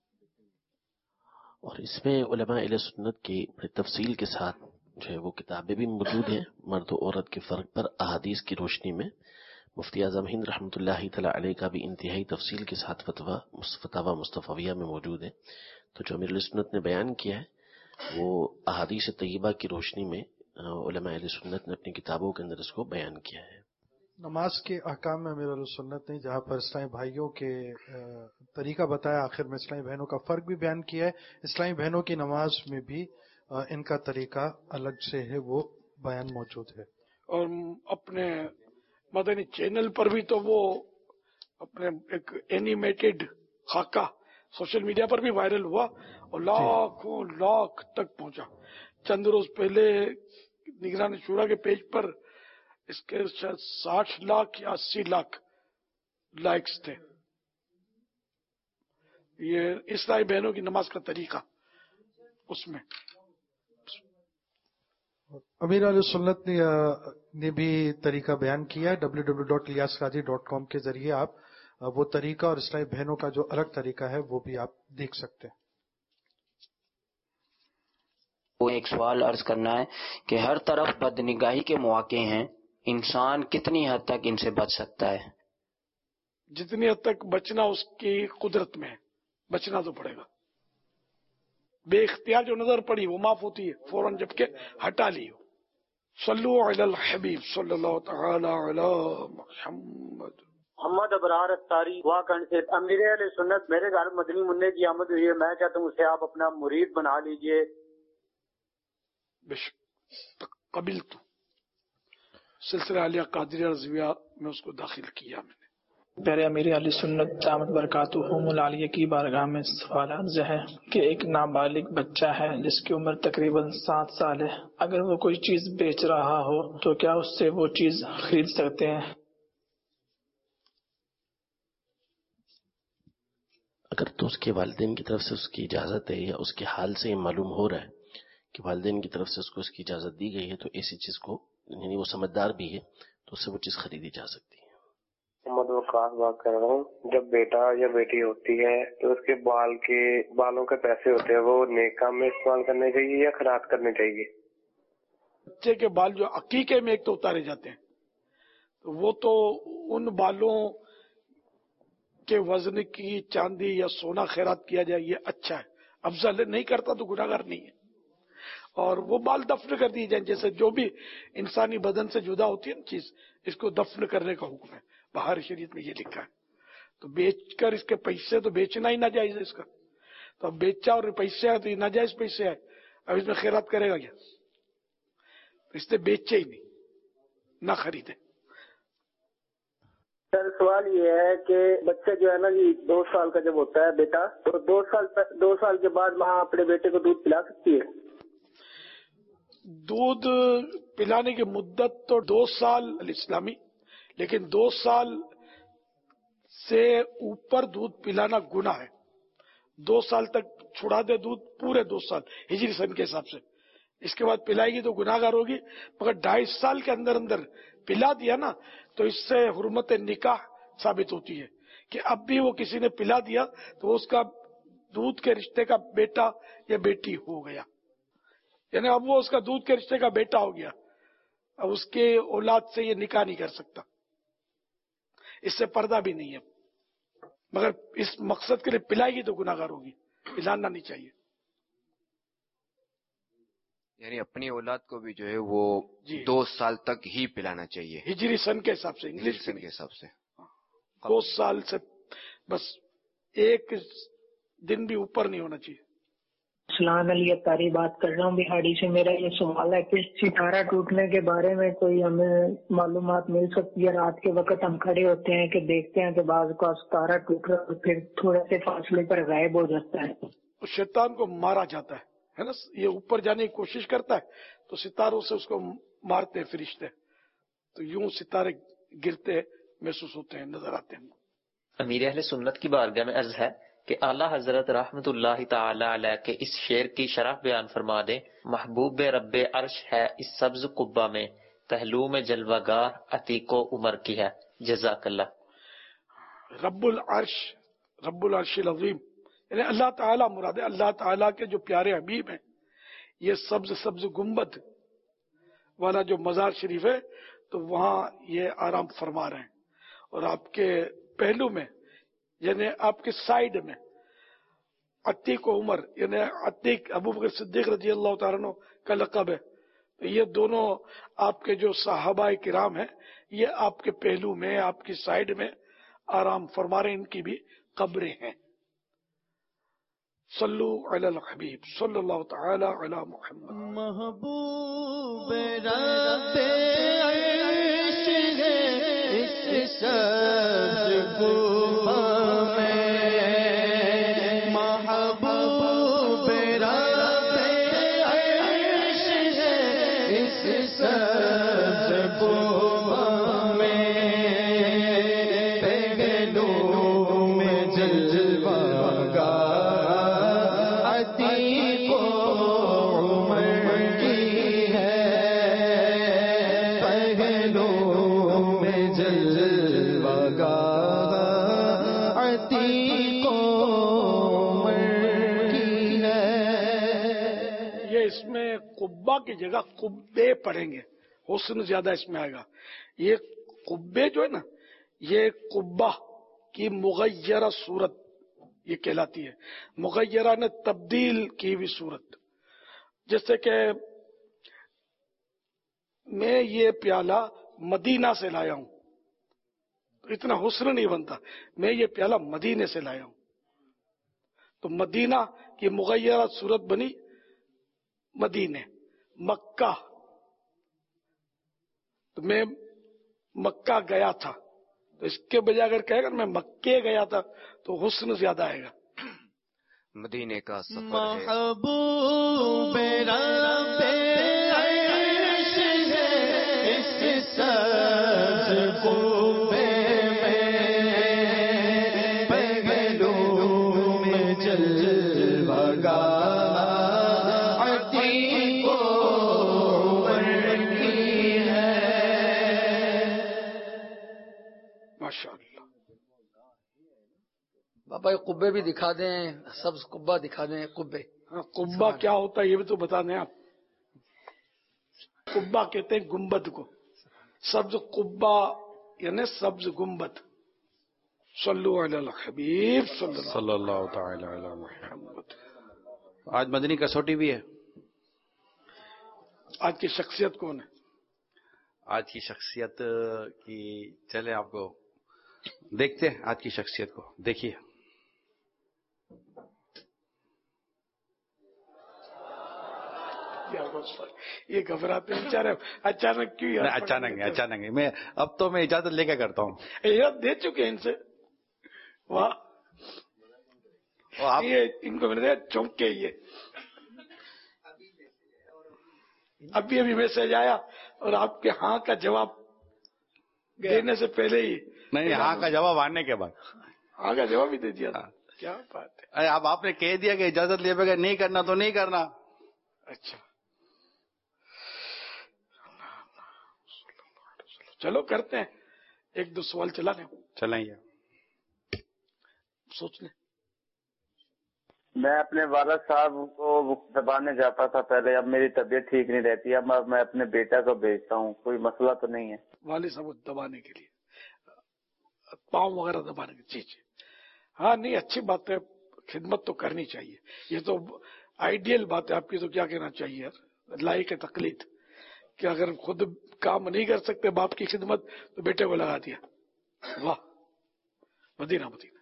اور اس میں علماء اہل سنت کی بڑی تفصیل کے ساتھ جو ہے وہ کتابیں بھی موجود ہیں مرد و عورت کے فرق پر احادیث کی روشنی میں. مفتی اعظم ہند رحمۃ اللہ تعالی علیہ کا بھی انتہائی تفصیل کے ساتھ فتویٰ فتاوی مصطفیہ میں موجود ہے. تو جو امیر سنت نے بیان کیا ہے وہ احادیث طیبہ کی روشنی میں علماء اہل سنت نے اپنی کتابوں کے اندر اس کو بیان کیا ہے. نماز کے احکام میں امیر سنت نے جہاں پر اسلامی بھائیوں کے طریقہ بتایا، آخر میں اسلامی بہنوں کا فرق بھی بیان کیا ہے. اسلامی بہنوں کی نماز میں بھی ان کا طریقہ الگ سے ہے، وہ بیان موجود ہے. اور اپنے مدنی چینل پر بھی تو وہ اپنے ایک اینیمیٹڈ خاکہ سوشل میڈیا پر بھی وائرل ہوا اور لاکھوں لاکھ تک پہنچا. چند روز پہلے نگران شورا کے پیج پر اس کے شاید ساٹھ لاکھ یا اسی لاکھ لائکس تھے. یہ اسلامی بہنوں کی نماز کا طریقہ اس میں. امیر علیہ سنت نے نے بھی طریقہ بیان کیا ہے. W W dot Ilyas Qadri dot com کے ذریعے آپ وہ طریقہ اور اسلامی بہنوں کا جو الگ طریقہ ہے وہ بھی آپ دیکھ سکتے ہیں. وہ ایک سوال عرض کرنا ہے کہ ہر طرف بدنگاہی کے مواقع ہیں، انسان کتنی حد تک ان سے بچ سکتا ہے؟ جتنی حد تک بچنا اس کی قدرت میں ہے، بچنا تو پڑے گا. بے اختیار جو نظر پڑی وہ معاف ہوتی ہے فوراً جبکہ ہٹا لی ہو. صلو علی الحبیب صلی اللہ تعالی علی محمد. محمد ابرار اتاری واکنڈ سے. امیر علیہ سنت میرے گھر مدنی منع کی آمد ہوئی ہے، میں چاہتا ہوں اسے آپ اپنا مرید بنا لیجئے. قبل تو سلسلہ علیہ قادریہ رضویہ میں اس کو داخل کیا میں نے. پیارے امیر علیہ سنت دامت برکاتہم العالیہ کی بارگاہ میں سوال عرض ہے کہ ایک نابالغ بچہ ہے جس کی عمر تقریباً سات سال ہے، اگر وہ کوئی چیز بیچ رہا ہو تو کیا اس سے وہ چیز خرید سکتے ہیں؟ اگر تو اس کے والدین کی طرف سے اس کی اجازت ہے یا اس کے حال سے یہ معلوم ہو رہا ہے کہ والدین کی طرف سے اس کو اس کی اجازت دی گئی ہے تو ایسی چیز کو، یعنی وہ سمجھدار بھی ہے تو اس سے وہ چیز خریدی جا سکتی ہے. محمد وقاص بات کر رہا ہوں. جب بیٹا یا بیٹی ہوتی ہے تو اس کے بال کے بالوں کے پیسے ہوتے ہیں وہ نیک کام میں استعمال کرنے چاہیے یا خیرات کرنے چاہیے؟ بچے کے بال جو عقیقے میں ایک تو اتارے جاتے ہیں تو وہ تو ان بالوں کے وزن کی چاندی یا سونا خیرات کیا جائے یہ اچھا ہے، افضل ہے. نہیں کرتا تو گناہگار نہیں ہے. اور وہ بال دفن کر دیے جائیں، جیسے جو بھی انسانی بدن سے جدا ہوتی ہے نا چیز، اس کو دفن کرنے کا حکم ہے. باہر شریعت میں یہ لکھا ہے. تو بیچ کر اس کے پیسے تو بیچنا ہی ناجائز ہے اس کا. تو اب بیچا اور پیسے آئے تو یہ ناجائز پیسے آئے, اب اس میں خیرات کرے گا کیا؟ اس نے بیچے ہی نہیں, نہ خریدے. سر سوال یہ ہے کہ بچہ جو ہے نا جی دو سال کا جب ہوتا ہے بیٹا, تو دو سال دو سال کے بعد ماں اپنے بیٹے کو دودھ پلا سکتی ہے؟ دودھ پلانے کی مدت تو دو سال الاسلامی, لیکن دو سال سے اوپر دودھ پلانا گناہ ہے. دو سال تک چھڑا دے دودھ, پورے دو سال ہجری سن کے حساب سے, اس کے بعد پلائے گی تو گناہ گار ہوگی. مگر ڈھائی سال کے اندر اندر پلا دیا نا تو اس سے حرمت نکاح ثابت ہوتی ہے کہ اب بھی وہ کسی نے پلا دیا تو اس کا دودھ کے رشتے کا بیٹا یا بیٹی ہو گیا, یعنی اب وہ اس کا دودھ کے رشتے کا بیٹا ہو گیا. اب اس کے اولاد سے یہ نکاح نہیں کر سکتا, اس سے پردہ بھی نہیں ہے. مگر اس مقصد کے لیے پلائے گی تو گناہ گار ہوگی, پلانا نہیں چاہیے. یعنی اپنی اولاد کو بھی جو ہے وہ جی دو سال تک ہی پلانا چاہیے ہجری سن کے حساب سے, انگلش سن کے حساب سے. دو سال سے بس ایک دن بھی اوپر نہیں ہونا چاہیے. سلام علی اتاری بات کر رہا ہوں بہاڑی سے. میرا یہ سوال ہے کہ ستارہ ٹوٹنے کے بارے میں کوئی ہمیں معلومات مل سکتی ہے؟ رات کے وقت ہم کھڑے ہوتے ہیں کہ دیکھتے ہیں کہ بعض کا ستارہ ٹوٹ رہا ہے پھر تھوڑے سے فاصلے پر غائب ہو جاتا ہے. شیطان کو مارا جاتا ہے ہے نا, یہ اوپر جانے کی کوشش کرتا ہے تو ستاروں سے اس کو مارتے ہیں فرشتے, تو یوں ستارے گرتے محسوس ہوتے ہیں, نظر آتے ہیں. امیر اہل سنت کی بارگاہ میں عرض ہے کہ اعلیٰ حضرت رحمت اللہ تعالی علیہ کے اس شعر کی شرح بیان فرما دیں. محبوب رب عرش ہے اس سبز قبہ میں, پہلو میں جلوہ گار عتیق و عمر کی ہے. جزاک اللہ. رب العرش, رب العرش العظیم, یعنی اللہ تعالیٰ مراد ہے. اللہ تعالیٰ کے جو پیارے حبیب ہیں, یہ سبز سبز گنبد والا جو مزار شریف ہے تو وہاں یہ آرام فرما رہے ہیں. اور آپ کے پہلو میں یعنی آپ کے سائیڈ میں عتیق و عمر, یعنی عتیق ابو بکر صدیق رضی اللہ تعالیٰ عنہ کا لقب ہے. تو یہ دونوں آپ کے جو صحابہ کرام ہیں یہ آپ کے پہلو میں, آپ کی سائیڈ میں آرام فرما رہے ہیں. ان کی بھی قبریں ہیں. صلو علی الحبیب صلی اللہ تعالی علی محمد. محبوب رب عرش ہے اس سبز قبہ میں, محبوب رب عرش ہے اس سبز قبہ میں, پہلو میں جلوہ قبہ کی جگہ قبے پڑھیں گے, حسن زیادہ اس میں آئے گا. یہ قبے جو ہے نا یہ قبہ کی مغیرہ صورت یہ کہلاتی ہے. مغیرہ نے تبدیل کی ہوئی صورت. جیسے کہ میں یہ پیالہ مدینہ سے لایا ہوں تو اتنا حسن نہیں بنتا, میں یہ پیالہ مدینے سے لایا ہوں تو مدینہ کی مغیرہ صورت بنی مدینے. مکہ تو میں مکہ گیا تھا, تو اس کے بجائے اگر کہے گا میں مکے گیا تھا تو حسن زیادہ آئے گا. مدینے کا سفر ہے. محبوب رب عرش ہے اس سبز قبے میں, پہلو میں جلوہ گار بابا. قبے بھی دکھا دیں, سبز قبہ دکھا دیں. قبے قبہ کیا ہوتا ہے یہ بھی تو بتا دیں آپ. قبہ کہتے ہیں گنبد کو, سبز قبہ یعنی سبز گنبد. صلو علی الحبیب صلی اللہ تعالی علی محمد. آج مدنی کسوٹی بھی ہے. آج کی شخصیت کون ہے؟ آج کی شخصیت کی چلے آپ کو دیکھتے ہیں آج کی شخصیت کو. دیکھیے یہ گھبراتے ہیں بیچارے. اچانک کیوں؟ اچانک نہیں اچانک نہیں میں اب تو میں اجازت لے کے کرتا ہوں. اجازت دے چکے ہیں ان سے. واہ یہ ان کو مل گیا چونکے. یہ ابھی ابھی میسج آیا اور آپ کے ہاں کا جواب دینے سے پہلے ہی. نہیں ہاں کا جواب آنے کے بعد ہاں کا جواب ہی دے دیا. کیا بات ہے. اب آپ نے کہہ دیا کہ اجازت لے بغیر نہیں کرنا تو نہیں کرنا. اچھا چلو کرتے ہیں. ایک دو سوال چلا لیں. چلیں گے. سوچ لیں. میں اپنے والد صاحب کو دبانے جاتا تھا پہلے. اب میری طبیعت ٹھیک نہیں رہتی. اب میں اپنے بیٹا کو بھیجتا ہوں. کوئی مسئلہ تو نہیں ہے؟ والد صاحب کو دبانے کے لیے پاؤں وغیرہ دبانے کے. جی جی ہاں نہیں اچھی بات ہے. خدمت تو کرنی چاہیے. یہ تو آئیڈیل بات ہے آپ کی. تو کیا کہنا چاہیے لائق تقلید کہ اگر خود کام نہیں کر سکتے باپ کی خدمت تو بیٹے کو لگا دیا. واہ مدینہ مدینہ.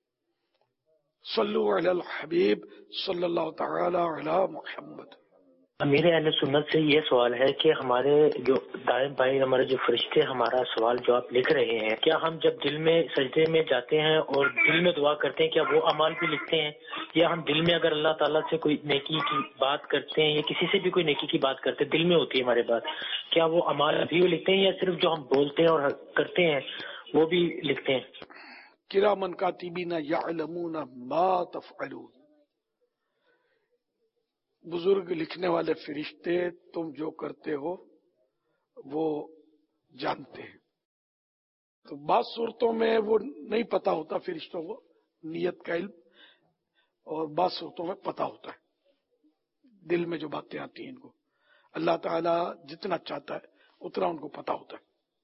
صلو علی الحبیب صلی اللہ تعالی علی محمد. امیر اہل سنت سے یہ سوال ہے کہ ہمارے جو دائیں بائیں ہمارے جو فرشتے ہمارا سوال جو آپ لکھ رہے ہیں کیا ہم جب دل میں سجدے میں جاتے ہیں اور دل میں دعا کرتے ہیں کیا وہ اعمال بھی لکھتے ہیں؟ یا ہم دل میں اگر اللہ تعالیٰ سے کوئی نیکی کی بات کرتے ہیں یا کسی سے بھی کوئی نیکی کی بات کرتے ہیں دل میں ہوتی ہے ہمارے بات, کیا وہ اعمال بھی وہ لکھتے ہیں یا صرف جو ہم بولتے ہیں اور کرتے ہیں وہ بھی لکھتے ہیں؟ کرامن کاتبین یعلمون ما تفعلون. بزرگ لکھنے والے فرشتے تم جو کرتے ہو وہ جانتے ہیں. تو بعض صورتوں میں وہ نہیں پتا ہوتا فرشتوں کو نیت کا علم, اور بعض صورتوں میں پتا ہوتا ہے. دل میں جو باتیں آتی ہیں ان کو اللہ تعالیٰ جتنا چاہتا ہے اتنا ان کو پتا ہوتا ہے.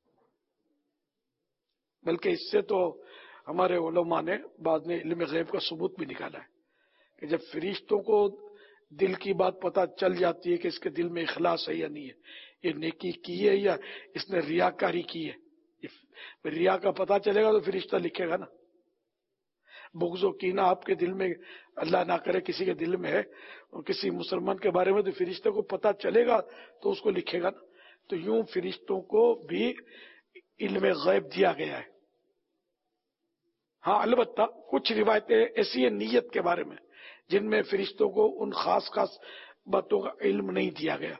بلکہ اس سے تو ہمارے علماء نے بعد میں علم غیب کا ثبوت بھی نکالا ہے کہ جب فرشتوں کو دل کی بات پتہ چل جاتی ہے کہ اس کے دل میں اخلاص ہے یا نہیں ہے, یہ نیکی کی ہے یا اس نے ریاکاری کی ہے. ریا کا پتہ چلے گا تو فرشتہ لکھے گا نا. بغض و کینہ آپ کے دل میں اللہ نہ کرے کسی کے دل میں ہے اور کسی مسلمان کے بارے میں تو فرشتے کو پتہ چلے گا تو اس کو لکھے گا نا. تو یوں فرشتوں کو بھی علم غیب دیا گیا ہے. ہاں البتہ کچھ روایتیں ایسی ہیں نیت کے بارے میں جن میں فرشتوں کو ان خاص خاص باتوں کا علم نہیں دیا گیا.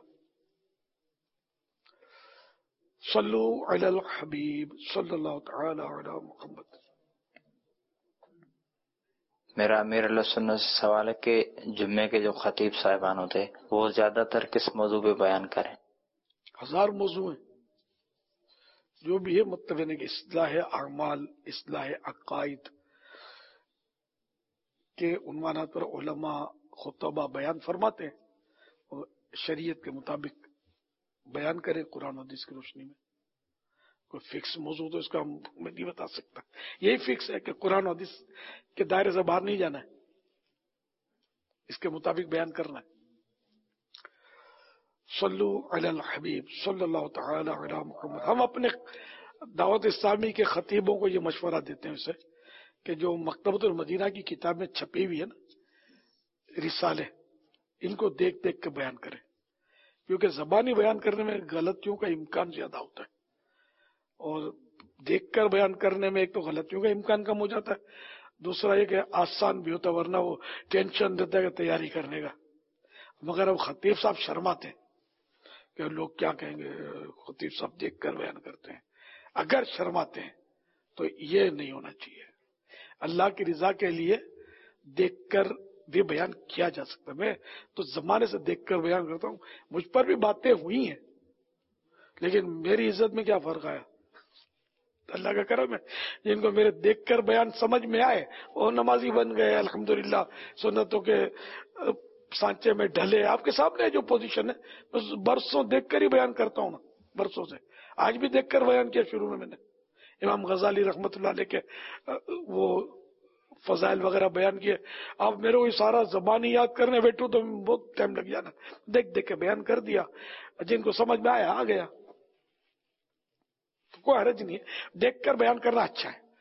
صلو علی الحبیب صلی اللہ تعالی علی محمد. میرا امیر علیہ سنت سے سوال ہے کہ جمعے کے جو خطیب صاحبان ہوتے ہیں وہ زیادہ تر کس موضوع پہ بیان کریں؟ ہزار موضوع ہیں جو بھی ہے, مطلب ہے کہ اصلاح اعمال, اصلاح عقائد کے عنوانات پر علماء خطبہ بیان فرماتے ہیں اور شریعت کے مطابق بیان کریں قرآن و حدیث کی روشنی میں. کوئی فکس موضوع تو اس کا میں نہیں بتا سکتا. یہی فکس ہے کہ قرآن و حدیث کے دائرے سے باہر نہیں جانا ہے, اس کے مطابق بیان کرنا ہے. صلو علی الحبیب صلی اللہ تعالی علی محمد. ہم اپنے دعوت اسلامی کے خطیبوں کو یہ مشورہ دیتے ہیں اسے کہ جو مکتبۃ المدینہ کی کتابیں چھپی ہوئی ہیں نا رسالے, ان کو دیکھ دیکھ کے بیان کریں, کیونکہ زبانی بیان کرنے میں غلطیوں کا امکان زیادہ ہوتا ہے اور دیکھ کر بیان کرنے میں ایک تو غلطیوں کا امکان کم ہو جاتا ہے, دوسرا یہ کہ آسان بھی ہوتا ہے, ورنہ وہ ٹینشن دیتا ہے کہ تیاری کرنے کا. مگر اب خطیب صاحب شرماتے ہیں کہ لوگ کیا کہیں گے, خطیب صاحب دیکھ کر بیان کرتے ہیں. اگر شرماتے ہیں تو یہ نہیں ہونا چاہیے. اللہ کی رضا کے لیے دیکھ کر بھی بیان کیا جا سکتا ہے. میں تو زمانے سے دیکھ کر بیان کرتا ہوں, مجھ پر بھی باتیں ہوئی ہیں لیکن میری عزت میں کیا فرق آیا؟ اللہ کا کرم ہے. جن کو میرے دیکھ کر بیان سمجھ میں آئے وہ نمازی بن گئے الحمدللہ, سنتوں کے سانچے میں ڈھلے. آپ کے سامنے جو پوزیشن ہے بس برسوں دیکھ کر ہی بیان کرتا ہوں نا, برسوں سے. آج بھی دیکھ کر بیان کیا شروع میں میں نے امام غزالی رحمت اللہ علیہ کے وہ فضائل وغیرہ بیان کیے. اب میرے کو سارا زبانی یاد کرنے بیٹھوں تو بہت ٹائم لگ جانا. دیکھ دیکھ کے بیان کر دیا, جن کو سمجھ میں آیا آ گیا, تو کوئی حرج نہیں ہے. دیکھ کر بیان کرنا اچھا ہے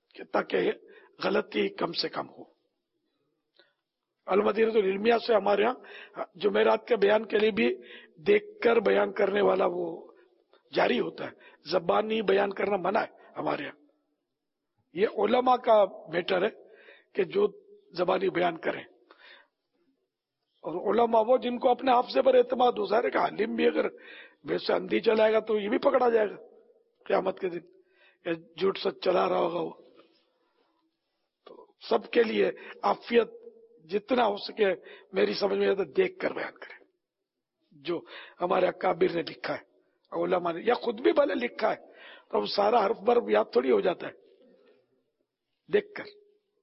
کہ تاکہ غلطی کم سے کم ہو. المدینہ العلمیہ سے ہمارے ہاں جمعرات کے بیان کے لیے بھی دیکھ کر بیان کرنے والا وہ جاری ہوتا ہے. زبانی بیان کرنا منع ہے ہمارے ہاں. یہ علماء کا میٹر ہے کہ جو زبانی بیان کریں، اور علماء وہ جن کو اپنے حافظے پر اعتماد ہو. ظاہر ہے کہ عالم بھی اگر ویسے اندھی چلائے گا تو یہ بھی پکڑا جائے گا قیامت کے دن، یا جھوٹ سچ چلا رہا ہوگا وہ. تو سب کے لیے عافیت جتنا ہو سکے میری سمجھ میں آتا دیکھ کر بیان کریں، جو ہمارے اکابر نے لکھا ہے، علماء نے، یا خود بھی بھلے لکھا ہے تو اب سارا حرف برف یاد تھوڑی ہو جاتا ہے. دیکھ کر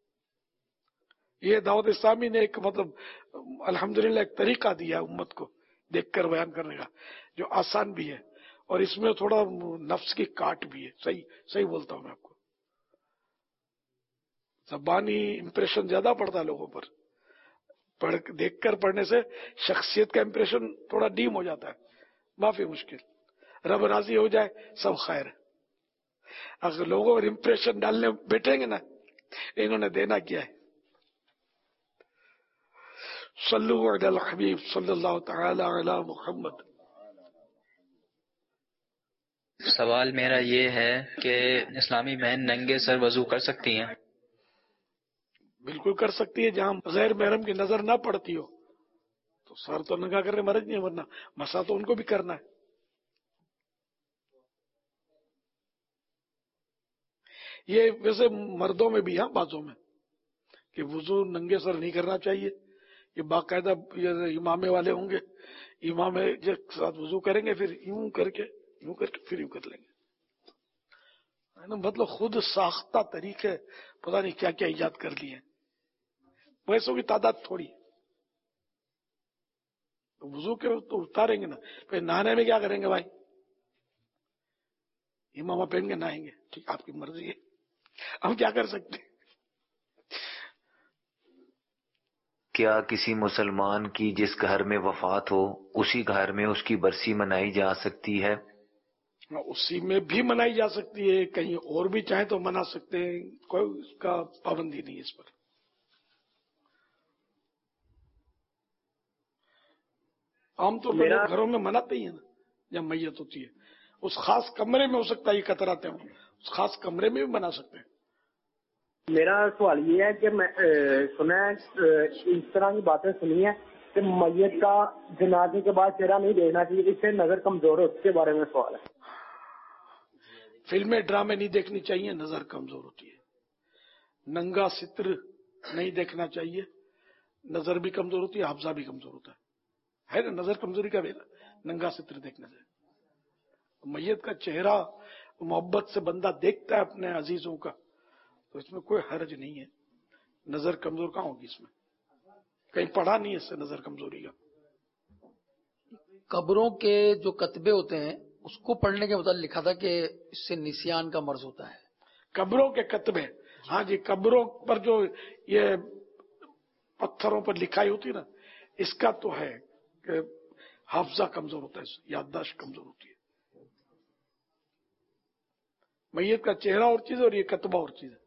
یہ دعوت اسلامی نے ایک مطلب الحمدللہ ایک طریقہ دیا امت کو دیکھ کر بیان کرنے کا، جو آسان بھی ہے اور اس میں تھوڑا نفس کی کاٹ بھی ہے. صحیح صحیح بولتا ہوں میں آپ کو. زبانی امپریشن زیادہ پڑتا ہے لوگوں پر، پڑھ دیکھ کر پڑھنے سے شخصیت کا امپریشن تھوڑا ڈیم ہو جاتا ہے. معافی مشکل. رب راضی ہو جائے سب خیر ہے. اگر لوگوں پر امپریشن ڈالنے بیٹھیں گے نا، انہوں نے دینا کیا ہے. صلو علی الحبیب صلی اللہ تعالی علی محمد. سوال میرا یہ ہے کہ اسلامی بہن ننگے سر وضو کر سکتی ہیں؟ بالکل کر سکتی ہے، جہاں غیر محرم کی نظر نہ پڑتی ہو. تو سر تو ننگا کرنے مرض نہیں ہے، ورنہ مسا تو ان کو بھی کرنا ہے. یہ ویسے مردوں میں بھی، ہاں بازوں میں، کہ وضو ننگے سر نہیں کرنا چاہیے. یہ باقاعدہ امامے والے ہوں گے، امامے کے ساتھ وضو کریں گے، پھر یوں کر کے یوں کر کے پھر یوں کر لیں گے. مطلب خود ساختہ طریقے پتہ نہیں کیا کیا ایجاد کر لیے. پیسوں کی تعداد تھوڑی ہے. تو وضو کے تو اتاریں گے نا، پھر نہانے میں کیا کریں گے بھائی؟ امامہ پہن کے نہائیں گے. ٹھیک، آپ کی مرضی ہے، ہم کیا کر سکتے ہیں. کیا کسی مسلمان کی جس گھر میں وفات ہو اسی گھر میں اس کی برسی منائی جا سکتی ہے؟ اسی میں بھی منائی جا سکتی ہے، کہیں اور بھی چاہیں تو منا سکتے ہیں، کوئی اس کا پابندی نہیں ہے اس پر. عام طور پر لوگ گھروں میں مناتے ہی ہیں نا جب میت ہوتی ہے. اس خاص کمرے میں ہو سکتا ہے یہ کتراتے ہوں، اس خاص کمرے میں بھی بنا سکتے ہیں. میرا سوال یہ ہے کہ میں سنا ہے اس طرح کی باتیں سنی ہیں کہ میت کا جنازے کے بعد چہرہ نہیں دیکھنا چاہیے، اس سے نظر کمزور ہے. اس کے بارے میں سوال ہے. فلمیں ڈرامے نہیں دیکھنی چاہیے، نظر کمزور ہوتی ہے. ننگا ستر نہیں دیکھنا چاہیے، نظر بھی کمزور ہوتی ہے، حافظہ بھی کمزور ہوتا ہے. ہے نا نظر کمزوری کا ویلا ننگا ستر دیکھنے سے. میت کا چہرہ محبت سے بندہ دیکھتا ہے اپنے عزیزوں کا، تو اس میں کوئی حرج نہیں ہے. نظر کمزور کہاں ہوگی اس میں؟ کہیں پڑھا نہیں اس سے نظر کمزوری کا. قبروں کے جو کتبے ہوتے ہیں اس کو پڑھنے کے متعلق لکھا تھا کہ اس سے نسیان کا مرض ہوتا ہے. قبروں کے کتبے، ہاں جی، قبروں پر جو یہ پتھروں پر لکھائی ہوتی ہے نا، اس کا تو ہے کہ حافظہ کمزور ہوتا ہے، یادداشت کمزور ہوتی ہے. میت کا چہرہ اور چیز اور یہ کتبہ اور چیز ہے.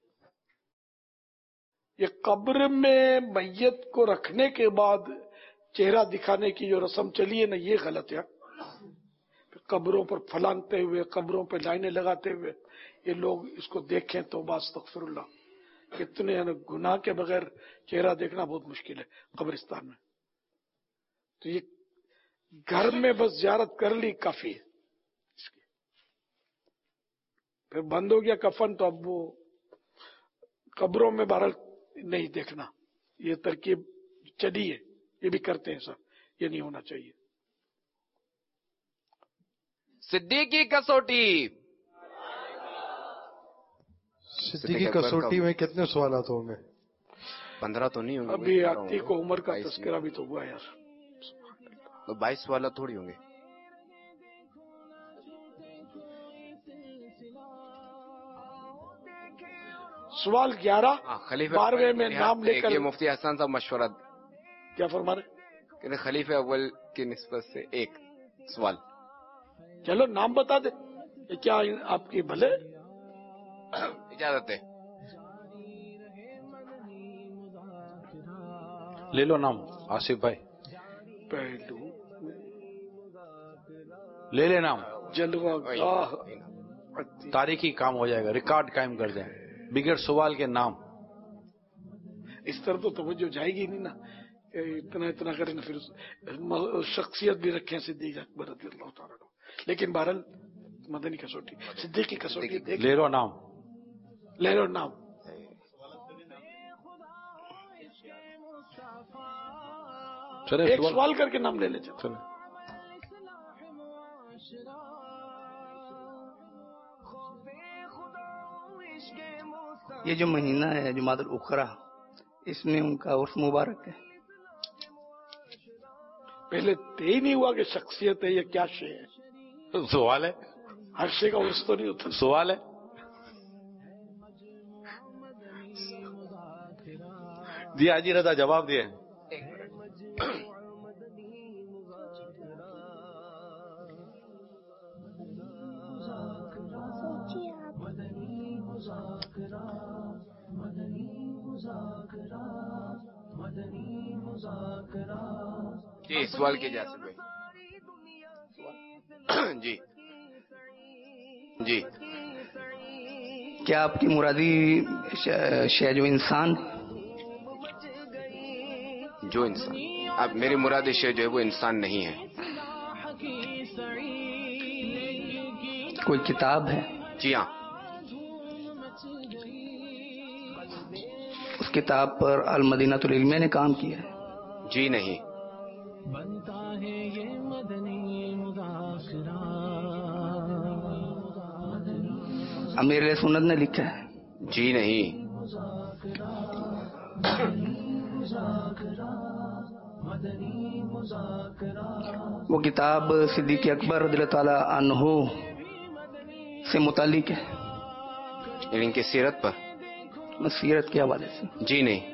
یہ قبر میں میت کو رکھنے کے بعد چہرہ دکھانے کی جو رسم چلی ہے نا، یہ غلط ہے. قبروں پر پھلانگتے ہوئے، قبروں پہ لائنیں لگاتے ہوئے یہ لوگ اس کو دیکھیں تو استغفر اللہ. کتنے گناہ کے بغیر چہرہ دیکھنا بہت مشکل ہے قبرستان میں. تو یہ گھر میں بس زیارت کر لی کافی ہے. پھر بند ہو گیا کفن تو اب وہ قبروں میں بہرحال نہیں دیکھنا. یہ ترکیب چلی ہے، یہ بھی کرتے ہیں سب، یہ نہیں ہونا چاہیے. صدیقی کسوٹی. صدیقی کسوٹی میں کتنے سوالات ہوں گے؟ پندرہ تو نہیں ہوں گے. ابھی آتی کو عمر کا تذکرہ بھی تو ہوا یار. تو بائیس سوالات تھوڑی ہوں گے. سوال گیارہ بارہویں میں نام لے کر مفتی حسن صاحب مشورہ کیا فرما رہے کہ خلیفہ اول کی نسبت سے ایک سوال. چلو نام بتا دے کیا آپ کی بھلے اجازت ہے. لے لو نام آصف بھائی، پہلو لے لے نام، جلوہ گاہ، تاریخی کام ہو جائے گا، ریکارڈ قائم کر دیں بغیر سوال کے نام. اس طرح تو توجہ جائے گی نہیں نا، اتنا اتنا کریں پھر شخصیت بھی رکھیں صدیق اکبر رضی اللہ تعالیٰ عنہ. لیکن بہرحال مدنی کسوٹی، صدیق کی کسوٹی لے لو نام، لے لو نام. چلے ایک سوال کر کے نام لے لے. چلے یہ جو مہینہ ہے جمادی الاخرہ، اس میں ان کا عرس مبارک ہے. پہلے طے نہیں ہوا کہ شخصیت ہے یا کیا شے ہے؟ سوال ہے، ہر شے کا عرس تو نہیں ہوتا. سوال ہے. جی حاجی رضا جواب دیے. جی سوال کیجیے آصف بھائی. جی جی کیا آپ کی مرادی شے جو انسان جو انسان، اب میری مراد شے جو ہے وہ انسان نہیں ہے. کوئی کتاب ہے؟ جی ہاں. اس کتاب پر المدینہ العلمیہ نے کام کیا ہے؟ جی نہیں. امیر علیہ سنت نے لکھا ہے؟ جی نہیں. وہ کتاب صدیق اکبر رضی اللہ تعالی عنہ سے متعلق ہے؟ ان کی سیرت پر؟ سیرت کے حوالے سے؟ جی نہیں.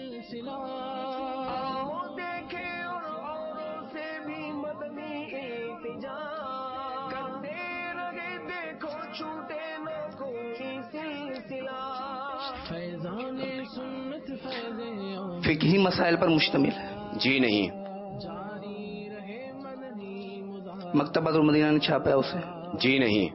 فقہی مسائل پر مشتمل ہے؟ جی نہیں. مکتبۃ المدینہ نے چھاپا ہے اسے؟ جی نہیں.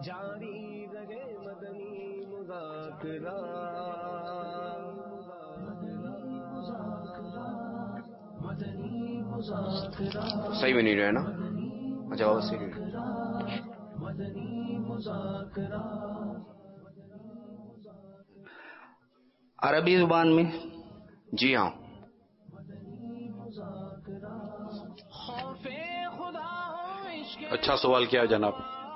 صحیح میں نہیں رہے نا جواب صحیح. عربی زبان میں؟ جی ہاں. اچھا سوال کیا جناب.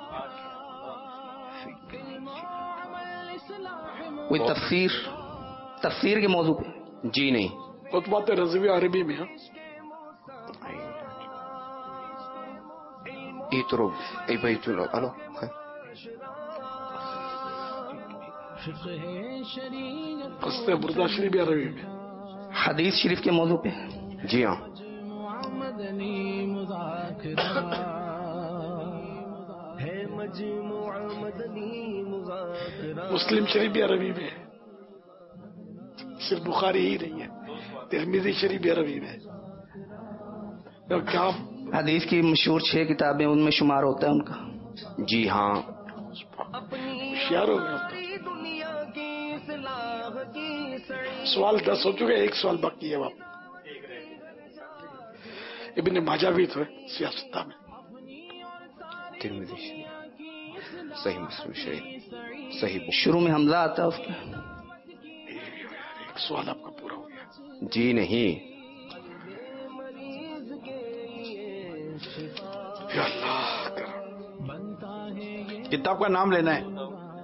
کوئی تفسیر تفسیر کے موضوع پہ؟ جی نہیں. خطبات رضوی عربی میں. قصہ بردہ شریف عربی میں. حدیث شریف کے موضوع پہ؟ جی ہاں. مسلم شریف بھی عربی میں، صرف بخاری ہی نہیں ہے. ترمذی شریف بھی عربی میں. کیا حدیث کی مشہور چھ کتابیں ان میں شمار ہوتا ہے ان کا؟ جی ہاں. ہوشیار ہو گیا. سوال دس ہو چکے، ایک سوال باقی ہے. آپ ابن ماجہ بھی تو ہے سیاستہ میں. ترمذی شریف، صحیح مسلم شریف، صحیح. شروع میں حمزہ آتا ہے اس کا؟ ایک سوال آپ کا پورا ہو گیا. جی نہیں. یا اللہ کتاب کا نام لینا ہے.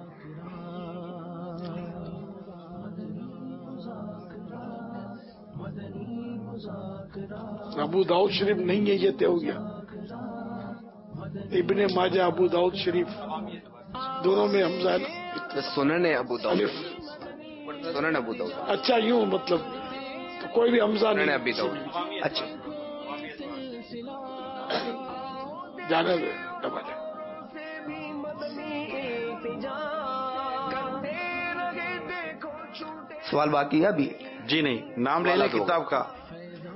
ابو داؤد شریف نہیں ہے، یہ طے ہو گیا. ابن ماجہ ابو داؤد شریف دونوں میں حمزہ ہے. سنن ابو داؤد، سنن ابو داؤد. اچھا یوں مطلب تو کوئی بھی حمزہ نہیں. ابو داؤد. اچھا جانے دے. سوال باقی ہے ابھی؟ جی نہیں. نام لے لیں کتاب کا.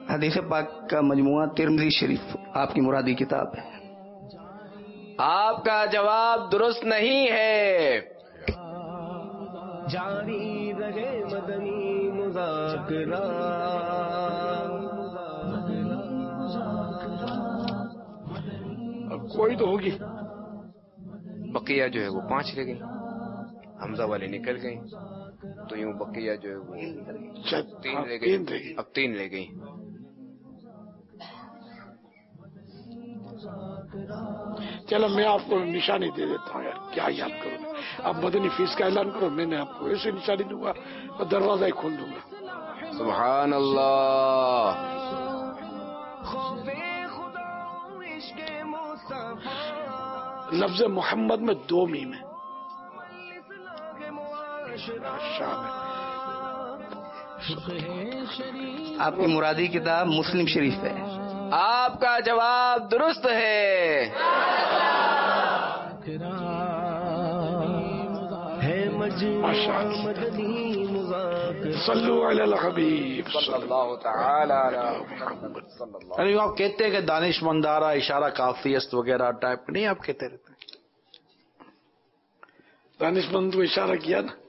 حدیث پاک کا مجموعہ ترمذی شریف آپ کی مرادی کتاب ہے. آپ کا جواب درست نہیں ہے. جاری رہے مدنی مذاکرہ. کوئی تو ہوگی. بقیہ جو ہے وہ پانچ رہ گئی، حمزہ والے نکل گئی، تو یوں بقیہ جو ہے وہ تین رہ گئی. اب تین رہ گئی. چلو میں آپ کو نشانی دے دیتا ہوں یار، کیا یاد کروں. آپ مدنی فیس کا اعلان کرو، میں نے آپ کو ایسے نشانی دوں گا اور دروازہ ہی کھول دوں گا. سبحان اللہ. لفظ محمد میں دو میم ہے. آپ کی مرادی کتاب مسلم شریف ہے. آپ کا جواب درست ہے. صلو علی الحبیب صلی اللہ تعالی علی محمد صلی اللہ. یعنی آپ کہتے ہیں کہ دانش مندارہ اشارہ کافی است وغیرہ ٹائپ نہیں آپ کہتے رہتے ہیں. دانش مند کو اشارہ کیا نا.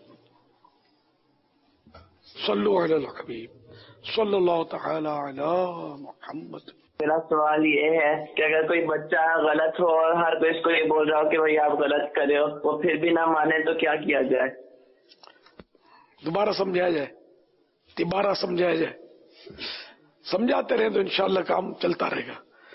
صلو علی الحبیب صلی اللہ تعالی علی محمد. میرا سوال یہ ہے کہ اگر کوئی بچہ غلط ہو اور ہر کوئی اس کو یہ بول رہا ہو کہ بھائی آپ غلط کرے ہو، وہ پھر بھی نہ مانے، تو کیا کیا جائے؟ دوبارہ سمجھایا جائے، دوبارہ سمجھایا جائے. سمجھاتے رہیں تو انشاءاللہ کام چلتا رہے گا.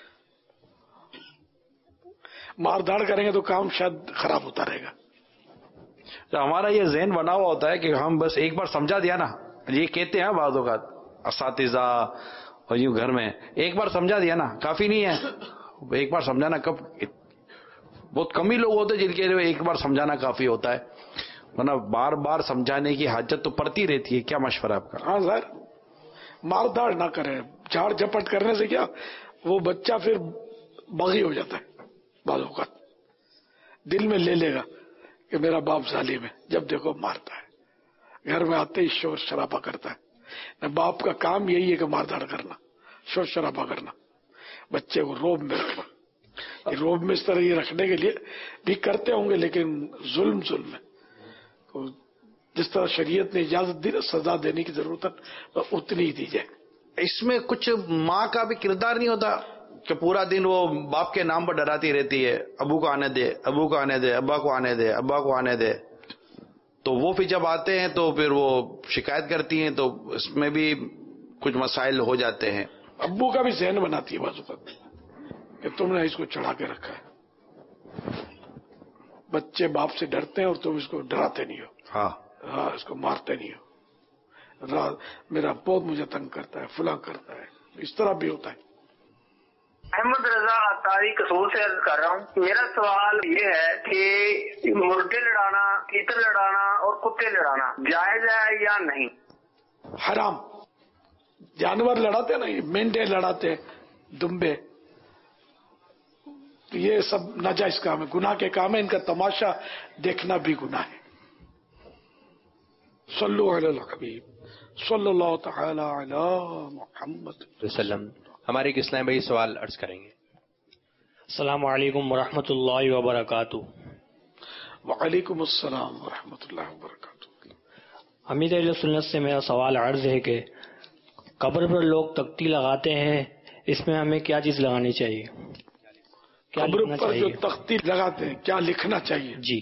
مار دھاڑ کریں گے تو کام شاید خراب ہوتا رہے گا. ہمارا یہ ذہن بنا ہوا ہوتا ہے کہ ہم بس ایک بار سمجھا دیا نا، یہ کہتے ہیں بعض اوقات اساتذہ اور یوں گھر میں، ایک بار سمجھا دیا نا کافی نہیں ہے. ایک بار سمجھانا کب، بہت کم ہی لوگ ہوتے جن کے لیے ایک بار سمجھانا کافی ہوتا ہے، ورنہ بار بار سمجھانے کی حاجت تو پڑتی رہتی ہے. کیا مشورہ آپ کا؟ ہاں سر، مار دھاڑ نہ کریں. جھاڑ جھپٹ کرنے سے کیا وہ بچہ پھر باغی ہو جاتا ہے. بعض اوقات دل میں لے لے گا کہ میرا باپ ظالم ہے، جب دیکھو مارتا ہے. گھر میں آتے ہی شور شرابہ کرتا ہے. باپ کا کام یہی ہے کہ مار دھاڑ کرنا، شور شرابہ کرنا، بچے کو روب میں رکھنا. روب میں اس طرح یہ رکھنے کے لیے بھی کرتے ہوں گے، لیکن ظلم ظلم ہے. جس طرح شریعت نے اجازت دی نا سزا دینے کی ضرورت ہے اتنی ہی دی جائے. اس میں کچھ ماں کا بھی کردار نہیں ہوتا کہ پورا دن وہ باپ کے نام پر ڈراتی رہتی ہے، ابو کو آنے دے، ابو کو آنے دے، ابا کو آنے دے، ابا کو آنے دے. تو وہ پھر جب آتے ہیں تو پھر وہ شکایت کرتی ہیں، تو اس میں بھی کچھ مسائل ہو جاتے ہیں. ابو کا بھی ذہن بناتی ہے بعض اوقات کہ تم نے اس کو چڑھا کے رکھا ہے. بچے باپ سے ڈرتے ہیں اور تم اس کو ڈراتے نہیں ہو. ہاں ہاں، اس کو مارتے نہیں ہو. میرا بہت مجھے تنگ کرتا ہے، فلاں کرتا ہے. اس طرح بھی ہوتا ہے. احمد رضا اطاری قصور سے عرض کر رہا ہوں. میرا سوال یہ ہے کہ مرغے لڑانا، تیتر لڑانا اور کتے لڑانا جائز ہے یا نہیں؟ حرام. جانور لڑاتے نا، مینڈے لڑاتے، دمبے، تو یہ سب ناجائز کام ہے، گناہ کے کام ہے. ان کا تماشا دیکھنا بھی گناہ ہے. صلو علی الحبیب صلی اللہ تعالی علی محمد وسلم. ہمارے ایک اسلام بھائی سوال عرض کریں گے. السلام علیکم ورحمۃ اللہ وبرکاتہ. وعلیکم السلام ورحمۃ اللہ وبرکاتہ. حمید اہل سنت سے میرا سوال عرض ہے کہ قبر پر لوگ تختی لگاتے ہیں، اس میں ہمیں کیا چیز لگانی چاہیے؟ قبر پر جو تختی لگاتے ہیں کیا لکھنا چاہیے؟ جی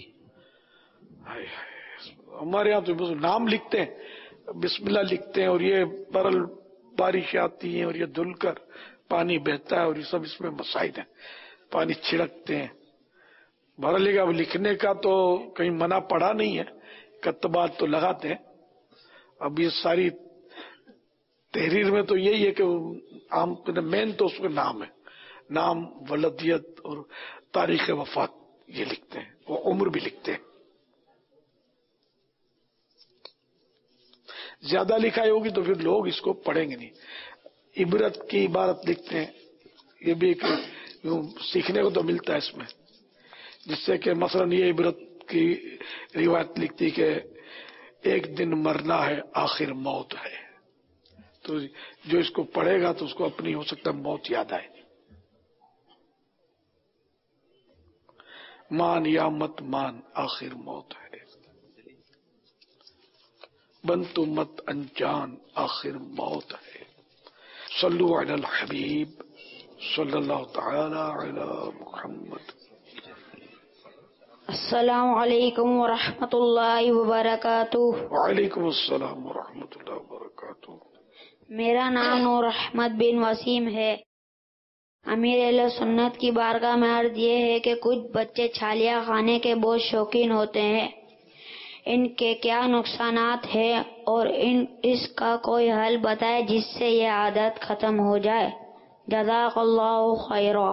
ہمارے یہاں تو نام لکھتے ہیں، بسم اللہ لکھتے ہیں، اور یہ برل بارش آتی ہے اور یہ دھل کر پانی بہتا ہے اور یہ سب اس میں مسائل ہیں. پانی چھڑکتے ہیں. بہرحال اب لکھنے کا تو کہیں منع پڑا نہیں ہے، کتبات تو لگاتے ہیں. اب یہ ساری تحریر میں تو یہی ہے کہ عام مین تو اس کا نام ہے، نام، ولدیت اور تاریخ وفات یہ لکھتے ہیں، وہ عمر بھی لکھتے ہیں. زیادہ لکھائی ہوگی تو پھر لوگ اس کو پڑھیں گے نہیں. عبرت کی عبارت لکھتے ہیں، یہ بھی ایک سیکھنے کو تو ملتا ہے اس میں، جس سے کہ مثلا یہ عبرت کی روایت لکھتی کہ ایک دن مرنا ہے آخر موت ہے، تو تو جو اس کو پڑھے گا تو اس کو اپنی ہو سکتا ہے موت یاد آئے. مان یا مت مان آخر موت ہے، بن تو مت انجان آخر موت ہے. صلو علی الحبیب صلی اللہ تعالی علی محمد. السلام علیکم ورحمۃ اللہ وبرکاتہ. وعلیکم السلام ورحمۃ اللہ وبرکاتہ. میرا نام نور احمد بن وسیم ہے. امیر اہل سنت کی بارگاہ میں عرض یہ ہے کہ کچھ بچے چھالیاں کھانے کے بہت شوقین ہوتے ہیں، ان کے کیا نقصانات ہیں اور ان اس کا کوئی حل بتائے جس سے یہ عادت ختم ہو جائے. جزاک اللہ خیرا.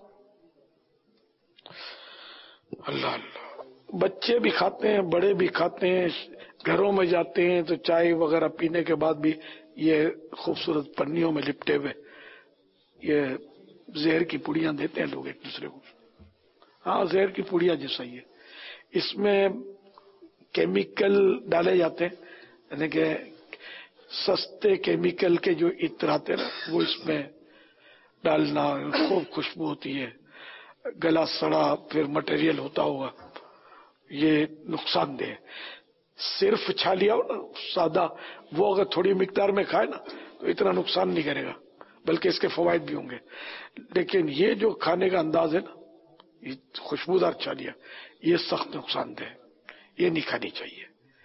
اللہ اللہ. بچے بھی کھاتے ہیں، بڑے بھی کھاتے ہیں. گھروں میں جاتے ہیں تو چائے وغیرہ پینے کے بعد بھی یہ خوبصورت پنیوں میں لپٹے ہوئے یہ زہر کی پوڑیاں دیتے ہیں لوگ ایک دوسرے کو. ہاں زہر کی پوڑیاں جیسا ہی ہے. اس میں کیمیکل ڈالے جاتے ہیں، یعنی کہ سستے کیمیکل کے جو عطر آتے ہیں نا وہ اس میں ڈالنا، خوب خوشبو ہوتی ہے، گلا سڑا پھر مٹیریل ہوتا ہوگا، یہ نقصان دہ. صرف چھالیا ہو نا سادہ، وہ اگر تھوڑی مقدار میں کھائے نا تو اتنا نقصان نہیں کرے گا، بلکہ اس کے فوائد بھی ہوں گے. لیکن یہ جو کھانے کا انداز ہے نا، یہ خوشبودار چھالیا، یہ سخت نقصان دہ ہے، یہ نہیں کھانی چاہیے.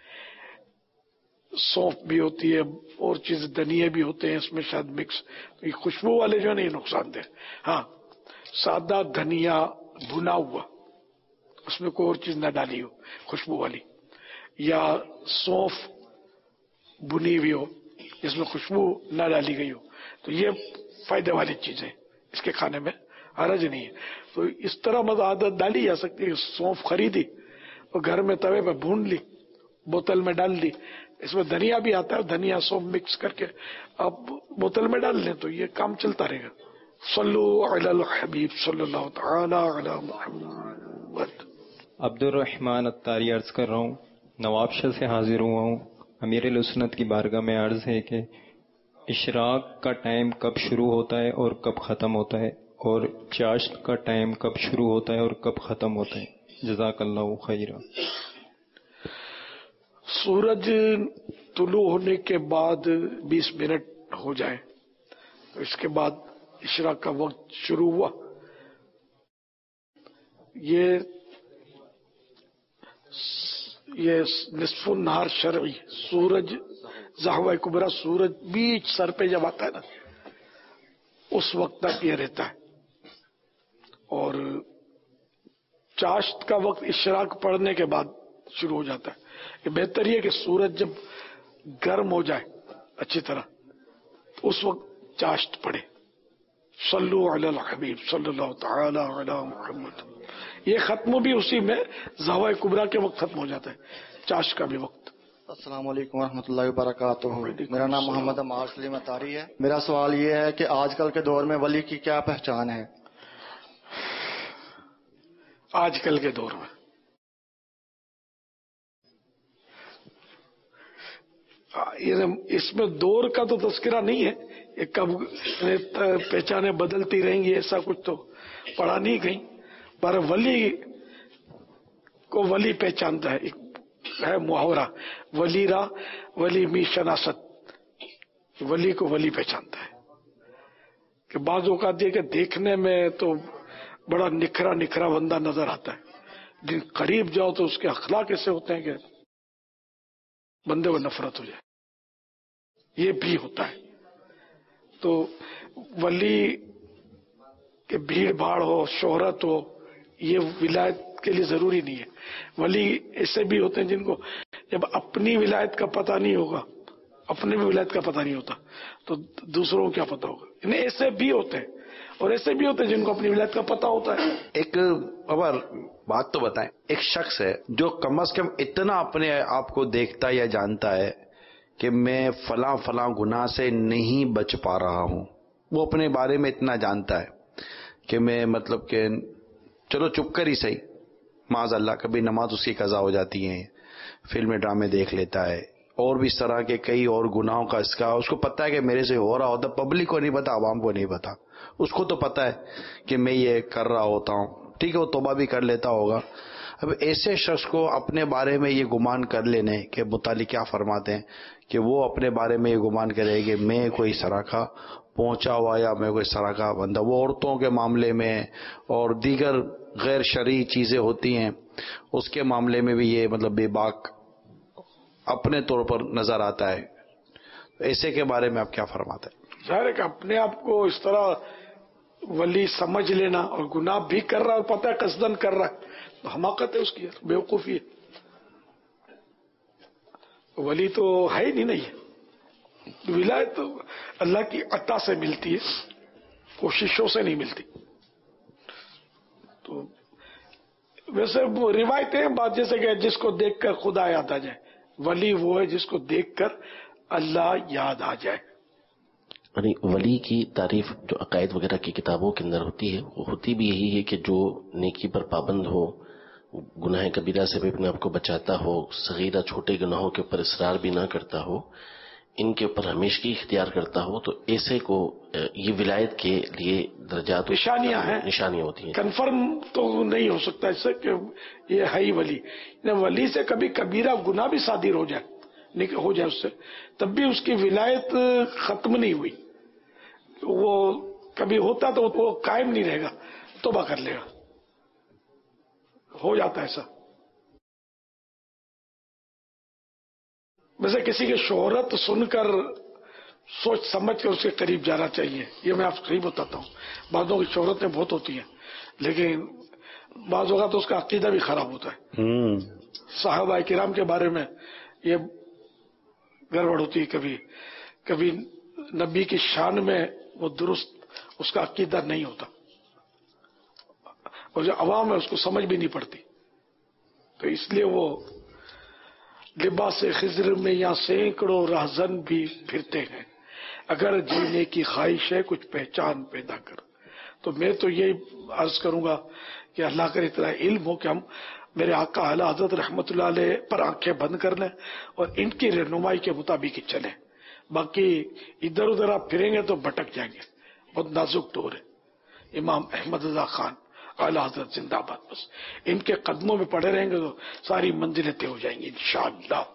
سونف بھی ہوتی ہے اور چیز دھنیے بھی ہوتے ہیں اس میں شاید مکس، یہ خوشبو والے جو ہے نا یہ نقصان دہ. ہاں سادہ دھنیا بھنا ہوا، اس میں کوئی اور چیز نہ ڈالی ہو خوشبو والی، یا سونف بھنی ہوئی ہو جس میں خوشبو نہ ڈالی گئی ہو، تو یہ فائدے والی چیزیں اس کے کھانے میں حرج نہیں ہے. تو اس طرح مطلب عادت ڈالی جا سکتی ہے. سونف خریدی اور گھر میں توے پہ بھون لی، بوتل میں ڈال دی. اس میں دھنیا بھی آتا ہے، دھنیا سونف مکس کر کے آپ بوتل میں ڈال لیں تو یہ کام چلتا رہے گا. صلو علی الحبیب صلی اللہ تعالی علی محمد. عبد الرحمن اتاری عرض کر رہا ہوں، نوابشاہ سے حاضر ہوا ہوں. امیر اہل سنت کی بارگاہ میں عرض ہے کہ اشراق کا ٹائم کب شروع ہوتا ہے اور کب ختم ہوتا ہے، اور چاشت کا ٹائم کب شروع ہوتا ہے اور کب ختم ہوتا ہے. جزاک اللہ خیرا. سورج طلوع ہونے کے بعد بیس منٹ ہو جائے تو اس کے بعد اشراق کا وقت شروع ہوا. یہ یہ نصف النہار شرعی، سورج زحوہ کبرا، سورج بیچ سر پہ جب آتا ہے نا اس وقت تک یہ رہتا ہے. اور چاشت کا وقت اشراق پڑنے کے بعد شروع ہو جاتا ہے. یہ بہتر یہ کہ سورج جب گرم ہو جائے اچھی طرح تو اس وقت چاشت پڑے. صلو علی الحبیب صلی اللہ تعالی علی محمد. یہ ختم بھی اسی میں زحوہ کبرا کے وقت ختم ہو جاتا ہے، چاشت کا بھی وقت. السلام علیکم ورحمۃ اللہ وبرکاتہ. میرا نام محمد عمار سلیم اتاری ہے. میرا سوال یہ ہے کہ آج کل کے دور میں ولی کی کیا پہچان ہے؟ آج کل کے دور میں اس میں دور کا تو تذکرہ نہیں ہے، یہ کب پہچانیں بدلتی رہیں گی ایسا کچھ تو پڑھا نہیں کہیں. پر ولی کو ولی پہچانتا ہے، ایک ہے محاورہ، ولی را ولی می شناست، ولی کو ولی پہچانتا ہے. کہ بعض اوقات یہ کہ دیکھنے میں تو بڑا نکھرا نکھرا بندہ نظر آتا ہے، لیکن قریب جاؤ تو اس کے اخلاق ایسے ہوتے ہیں کہ بندے کو نفرت ہو جائے. یہ بھی ہوتا ہے. تو ولی کہ بھیڑ بھاڑ ہو، شہرت ہو، یہ ولایت کے لیے ضروری نہیں ہے. ولی ایسے بھی ہوتے ہیں جن کو جب اپنی ولایت کا پتہ نہیں ہوگا، اپنے بھی ولایت کا پتہ نہیں ہوتا تو دوسروں کو کیا پتہ ہوگا. یعنی ایسے بھی ہوتے ہیں اور ایسے بھی ہوتے ہیں جن کو اپنی ولایت کا پتہ ہوتا ہے. ایک خبر بات تو بتائیں، ایک شخص ہے جو کم از کم اتنا اپنے آپ کو دیکھتا یا جانتا ہے کہ میں فلاں فلاں گناہ سے نہیں بچ پا رہا ہوں، وہ اپنے بارے میں اتنا جانتا ہے کہ میں مطلب کہ چلو چپ کر ہی صحیح، معاذ اللہ کبھی نماز اس کی قضا ہو جاتی ہے، فلمیں ڈرامے دیکھ لیتا ہے، اور بھی اس طرح کے کئی اور گناہوں کا اس کا اس کو پتہ ہے کہ میرے سے ہو رہا ہوتا، پبلک کو نہیں پتا، عوام کو نہیں پتا، اس کو تو پتہ ہے کہ میں یہ کر رہا ہوتا ہوں، ٹھیک ہے، وہ توبہ بھی کر لیتا ہوگا۔ اب ایسے شخص کو اپنے بارے میں یہ گمان کر لینے کے متعلق کیا فرماتے ہیں کہ وہ اپنے بارے میں یہ گمان کرے کہ میں کوئی اس طرح کا پہنچا ہوا یا میں کوئی اس طرح کا بندہ، وہ عورتوں کے معاملے میں اور دیگر غیر شرعی چیزیں ہوتی ہیں اس کے معاملے میں بھی یہ مطلب بے باک اپنے طور پر نظر آتا ہے، ایسے کے بارے میں آپ کیا فرماتے ہیں؟ ظاہر ہے کہ اپنے آپ کو اس طرح ولی سمجھ لینا اور گناہ بھی کر رہا اور پتہ ہے قصدن کر رہا ہے تو حماقت ہے اس کی، بیوقوفی ہے۔ ولی تو ہے ہی نہیں، نہیں ہے، ولایت تو اللہ کی عطا سے ملتی ہے، کوششوں سے نہیں ملتی۔ تو ویسے روایتیں بات جیسے کہ جس کو دیکھ کر خدا یاد آ جائے، ولی وہ ہے جس کو دیکھ کر اللہ یاد آ جائے۔ یعنی ولی کی تعریف جو عقائد وغیرہ کی کتابوں کے اندر ہوتی ہے وہ ہوتی بھی یہی ہے کہ جو نیکی پر پابند ہو، گناہ کبیرہ سے بھی اپنے آپ کو بچاتا ہو، صغیرہ چھوٹے گناہوں کے اوپر اصرار بھی نہ کرتا ہو، ان کے اوپر ہمیشگی اختیار کرتا ہو، تو ایسے کو یہ ولایت کے لیے درجات نشانیاں ہیں، نشانیاں ہوتی ہیں۔ کنفرم تو نہیں ہو سکتا اس سے کہ یہ ہے ہی ولی، ولی سے کبھی کبیرہ گناہ بھی صادر ہو جائے ہو جائے اس سے تب بھی اس کی ولایت ختم نہیں ہوئی، وہ کبھی ہوتا تو وہ قائم نہیں رہے گا، توبہ کر لے گا، ہو جاتا ہے ایسا۔ ویسے کسی کی شہرت سن کر سوچ سمجھ کر اس کے قریب جانا چاہیے، یہ میں آپ کو قریب بتاتا ہوں۔ بعضوں کی شہرتیں بہت ہوتی ہیں لیکن بعض اوقات تو اس کا عقیدہ بھی خراب ہوتا ہے۔ صحابہ کرام کے بارے میں یہ گڑبڑ ہوتی ہے، کبھی کبھی نبی کی شان میں وہ درست اس کا عقیدہ نہیں ہوتا اور جو عوام ہے اس کو سمجھ بھی نہیں پڑتی، تو اس لیے وہ لباس خضر میں یا سینکڑوں راہزن بھی پھرتے ہیں، اگر جینے کی خواہش ہے کچھ پہچان پیدا کر۔ تو میں تو یہی عرض کروں گا کہ اللہ کا اتنا علم ہو کہ ہم میرے آقا اعلیٰ حضرت رحمۃ اللہ علیہ پر آنکھیں بند کر لیں اور ان کی رہنمائی کے مطابق ہی چلیں، باقی ادھر ادھر آپ پھریں گے تو بھٹک جائیں گے، بہت نازک دور ہے۔ امام احمد رضا خان اعلیٰ حضرت زندہ باد، بس ان کے قدموں میں پڑے رہیں گے تو ساری منزلیں طے ہو جائیں گی انشاءاللہ۔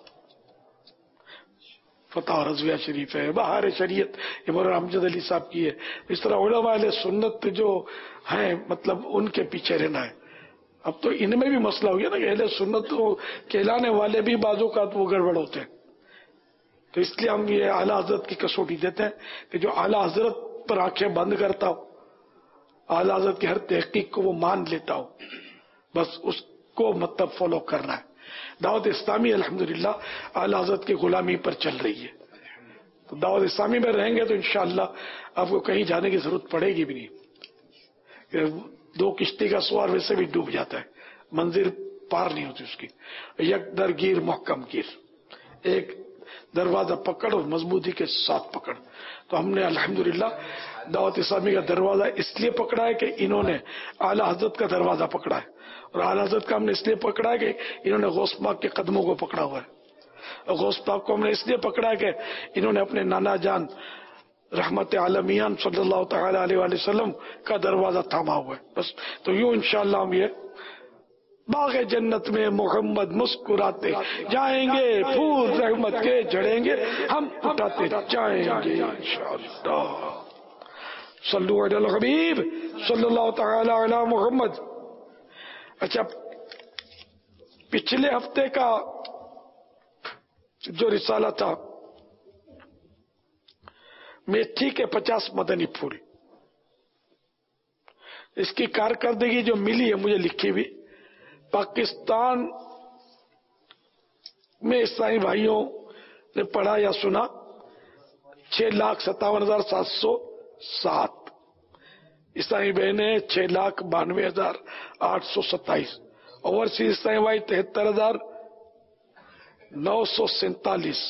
فتح رضویہ شریف ہے، بہار شریعت یہ مولانا امجد علی صاحب کی ہے، اس طرح علماء اہل سنت جو ہیں مطلب ان کے پیچھے رہنا ہے۔ اب تو ان میں بھی مسئلہ ہو گیا نا کہ اہل سنت کو کہلانے والے بھی بعض اوقات وہ گڑبڑ ہوتے ہیں، تو اس لیے ہم یہ اعلیٰ حضرت کی کسوٹی دیتے ہیں کہ جو اعلیٰ حضرت پر آنکھیں بند کرتا ہو، اعلیٰ حضرت کی ہر تحقیق کو وہ مان لیتا ہو، بس اس کو مطلب فالو کرنا ہے۔ دعوت اسلامی الحمدللہ اعلیٰ حضرت کی غلامی پر چل رہی ہے، تو دعوت اسلامی میں رہیں گے تو انشاءاللہ آپ کو کہیں جانے کی ضرورت پڑے گی بھی نہیں۔ دو کشتی کا سوار ویسے بھی ڈوب جاتا ہے، منزل پار نہیں ہوتی اس کی، یک در گیر محکم گیر، ایک دروازہ پکڑ اور مضبوطی کے ساتھ پکڑ۔ تو ہم نے الحمدللہ دعوت اسلامی کا دروازہ اس لیے پکڑا ہے کہ انہوں نے اعلیٰ حضرت کا دروازہ پکڑا ہے، اور اعلیٰ حضرت کا ہم نے اس لیے پکڑا ہے کہ انہوں نے غوث پاک کے قدموں کو پکڑا ہوا ہے، اور غوث پاک کو ہم نے اس لیے پکڑا ہے کہ انہوں نے اپنے نانا جان رحمت عالمیان صلی اللہ تعالی علیہ وآلہ وسلم کا دروازہ تھاما ہوا ہے، بس۔ تو یوں انشاءاللہ ہم یہ باغ جنت میں محمد مسکراتے جائیں گے، پھول رحمت کے جڑیں گے، ہم اٹھاتے جائیں گے انشاءاللہ۔ صلو علی الحبیب صلی اللہ تعالی علی محمد۔ اچھا، پچھلے ہفتے کا جو رسالہ تھا میتھی کے پچاس مدنی پھول، اس کی کارکردگی جو ملی ہے مجھے لکھی ہوئی، پاکستان میں عیسائی بھائیوں نے پڑھا یا سنا چھ لاکھ ستاون ہزار سات سو سات، عیسائی بہنیں چھ لاکھ بانوے ہزار آٹھ سو ستائیس، اوورسیز عیسائی بھائی تہتر ہزار نو سو سینتالیس،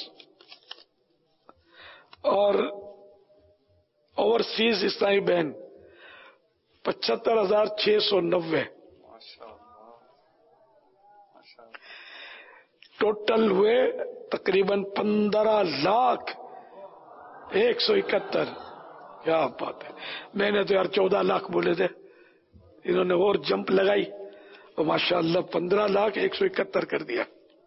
اور اوورسیز عیسائی بہن پچہتر ہزار چھ سو نوے۔ ٹوٹل ہوئے تقریباً پندرہ لاکھ ایک سو اکہتر. کیا بات ہے. میں نے تو یار چودہ لاکھ بولے تھے, انہوں نے اور جمپ لگائی اور ماشاء اللہ پندرہ لاکھ ایک سو اکہتر کر دیا.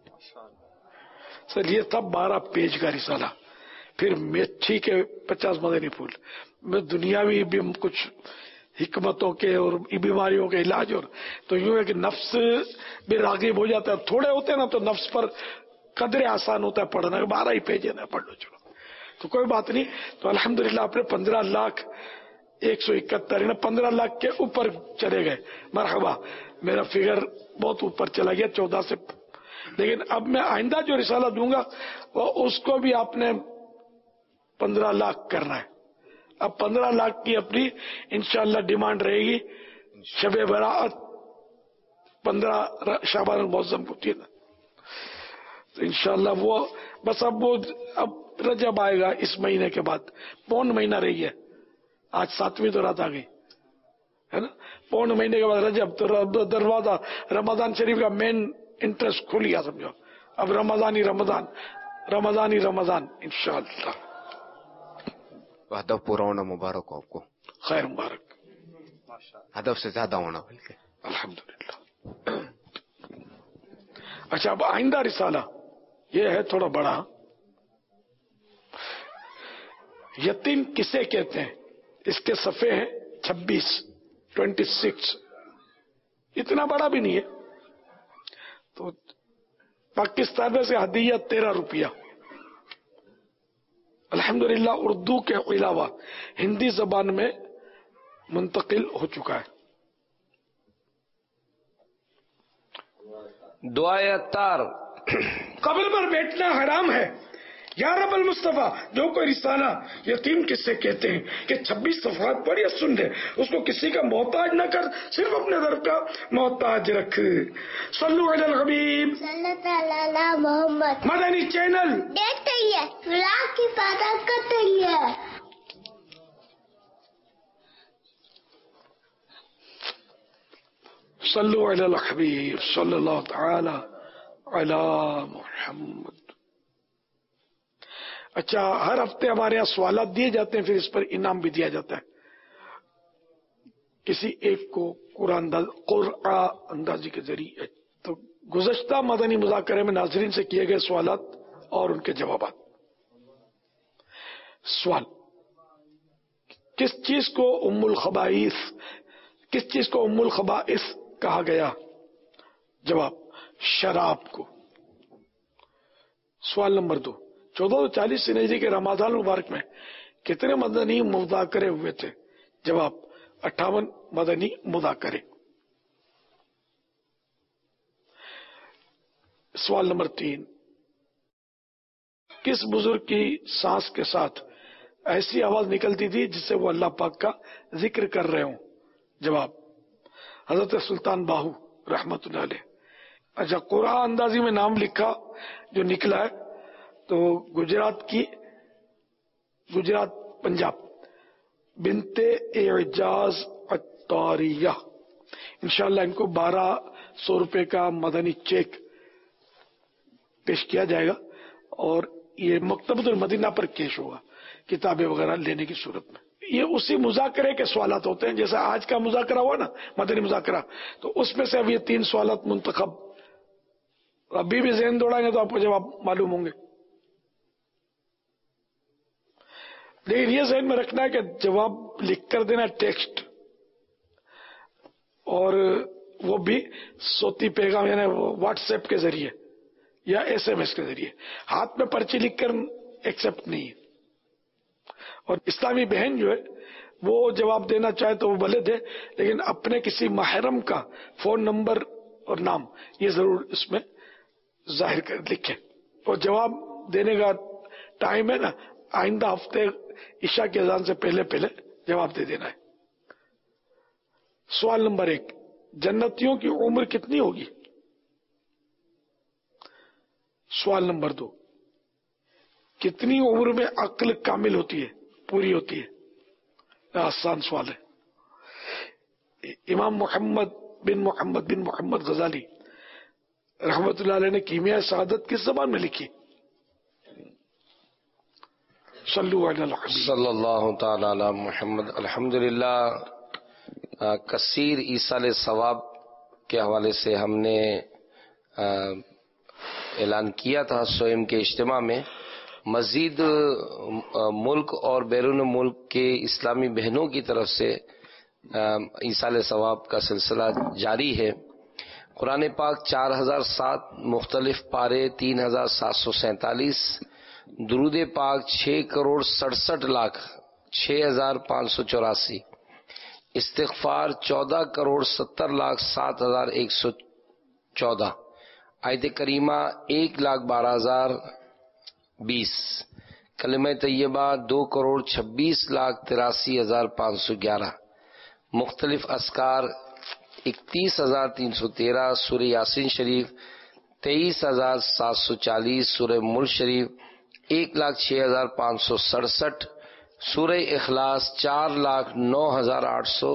سر یہ تھا بارہ پیج کا رسالہ. پھر میتھی کے پچاس مدنی پھول میں دنیاوی بھی کچھ حکمتوں کے اور بیماریوں کے علاج, اور تو یوں ہے کہ نفس بھی راغب ہو جاتا ہے. تھوڑے ہوتے ہیں نا تو نفس پر قدرے آسان ہوتا ہے پڑھنا, بارہ ہی پیج ہے نا, پڑھ لو چلو تو کوئی بات نہیں. تو الحمدللہ آپ نے پندرہ لاکھ ایک سو اکہتر پندرہ لاکھ کے اوپر چلے گئے. مرحبا, میرا فگر بہت اوپر چلا گیا چودہ سے. لیکن اب میں آئندہ جو رسالہ دوں گا وہ اس کو بھی آپ نے پندرہ لاکھ کرنا ہے. اب پندرہ لاکھ کی اپنی انشاءاللہ ڈیمانڈ رہے گی. شب برات پندرہ شعبان المعظم کو تھی نا, تو انشاءاللہ وہ بس اب وہ اب رجب آئے گا اس مہینے کے بعد. پون مہینہ رہی ہے, آج ساتویں تو رات آ گئی ہے نا. پون مہینے کے بعد رجب, تو دروازہ رمضان شریف کا مین انٹرسٹ کھل گیا سمجھو. اب رمضانی رمضان رمضانی رمضان انشاءاللہ. ہدف پورا ہونا مبارک ہو آپ کو. خیر مبارک, ہدف سے زیادہ ہونا بلکہ الحمدللہ. اچھا اب آئندہ رسالہ یہ ہے تھوڑا بڑا. یتیم کسے کہتے ہیں, اس کے صفحے ہیں چھبیس ٹوینٹی سکس, اتنا بڑا بھی نہیں ہے. تو پاکستان میں سے ہدیہ تیرہ روپیہ الحمدللہ اردو کے علاوہ ہندی زبان میں منتقل ہو چکا ہے. دعائے اتار. قبر پر بیٹھنا حرام ہے. یا رب المصطفیٰ, جو کوئی رسالہ یتیم کسے کہتے ہیں کہ چھبیس صفحات پڑھ یا سن لے, اس کو کسی کا محتاج نہ کر, صرف اپنے در کا محتاج رکھ. صلو علی الحبیب صلی اللہ علیہ محمد. مدنی چینل دیکھتے ہی ہے, فلاح کی عبادت کرتے ہی ہے. صلو علی الحبیب صلی اللہ تعالی علی محمد. اچھا, ہر ہفتے ہمارے یہاں سوالات دیے جاتے ہیں, پھر اس پر انعام بھی دیا جاتا ہے. کسی ایک کو قرآن قرآن اندازی کے ذریعے. تو گزشتہ مدنی مذاکرے میں ناظرین سے کیے گئے سوالات اور ان کے جوابات. سوال, کس چیز کو ام الخبائث کس چیز کو ام الخبائث کہا گیا؟ جواب, شراب کو. سوال نمبر دو, چودہ سو چالیس سنیجی کے رمضان المبارک میں کتنے مدنی مذاکرے ہوئے تھے؟ جواب, اٹھاون مدنی مذاکرے. سوال نمبر تین, کس بزرگ کی سانس کے ساتھ ایسی آواز نکلتی تھی جس سے وہ اللہ پاک کا ذکر کر رہے ہوں؟ جواب, حضرت سلطان باہو رحمت اللہ علیہ. اچھا, قرآن اندازی میں نام لکھا جو نکلا ہے تو گجرات کی گجرات پنجاب بنت اعجاز عطاریہ. انشاءاللہ ان کو بارہ سو روپے کا مدنی چیک پیش کیا جائے گا, اور یہ مکتبۃ المدینہ پر کیش ہوگا کتابیں وغیرہ لینے کی صورت میں. یہ اسی مذاکرے کے سوالات ہوتے ہیں, جیسے آج کا مذاکرہ ہوا نا مدنی مذاکرہ, تو اس میں سے اب یہ تین سوالات منتخب, ابھی بھی ذہن دوڑائیں گے تو آپ کو جواب معلوم ہوں گے. لیکن یہ ذہن میں رکھنا ہے کہ جواب لکھ کر دینا ٹیکسٹ, اور وہ بھی صوتی پیغام یعنی واٹس ایپ کے ذریعے یا ایس ایم ایس کے ذریعے. ہاتھ میں پرچی لکھ کر ایکسپٹ نہیں ہے. اور اسلامی بہن جو ہے وہ جواب دینا چاہے تو وہ بھلے دے, لیکن اپنے کسی محرم کا فون نمبر اور نام یہ ضرور اس میں ظاہر کر لکھیں. اور جواب دینے کا ٹائم ہے نا, آئندہ ہفتے عشاء کی اذان سے پہلے پہلے جواب دے دینا ہے. سوال نمبر ایک, جنتیوں کی عمر کتنی ہوگی؟ سوال نمبر دو, کتنی عمر میں عقل کامل ہوتی ہے, پوری ہوتی ہے؟ آسان سوال ہے. امام محمد بن محمد بن محمد غزالی رحمت اللہ علیہ نے کیمیا سعادت کس زبان میں لکھی؟ صلو علی الحبیب صلی اللہ تعالی علی محمد. الحمدللہ کثیر ایصال ثواب کے حوالے سے ہم نے اعلان کیا تھا سوئم کے اجتماع میں. مزید ملک اور بیرون ملک کے اسلامی بہنوں کی طرف سے ایصال ثواب کا سلسلہ جاری ہے. قرآن پاک چار ہزار سات مختلف پارے تین ہزار سات سو سینتالیس، درود پاک چھ کروڑ سڑسٹھ لاکھ چھ ہزار پانچ سو چوراسی، استغفار چودہ کروڑ ستر لاکھ سات ہزار ایک سو چودہ، آیت کریمہ ایک لاکھ بارہ ہزار بیس، کلمہ طیبہ دو کروڑ چھبیس لاکھ تراسی ہزار پانچ سو گیارہ، مختلف اذکار اکتیس ہزار تین سو تیرہ، سورہ یاسین شریف تیئیس ہزار سات سو چالیس، سورہ ملک شریف ایک لاکھ چھ ہزار پانچ سو سڑسٹھ، سورہ اخلاص چار لاکھ نو ہزار آٹھ سو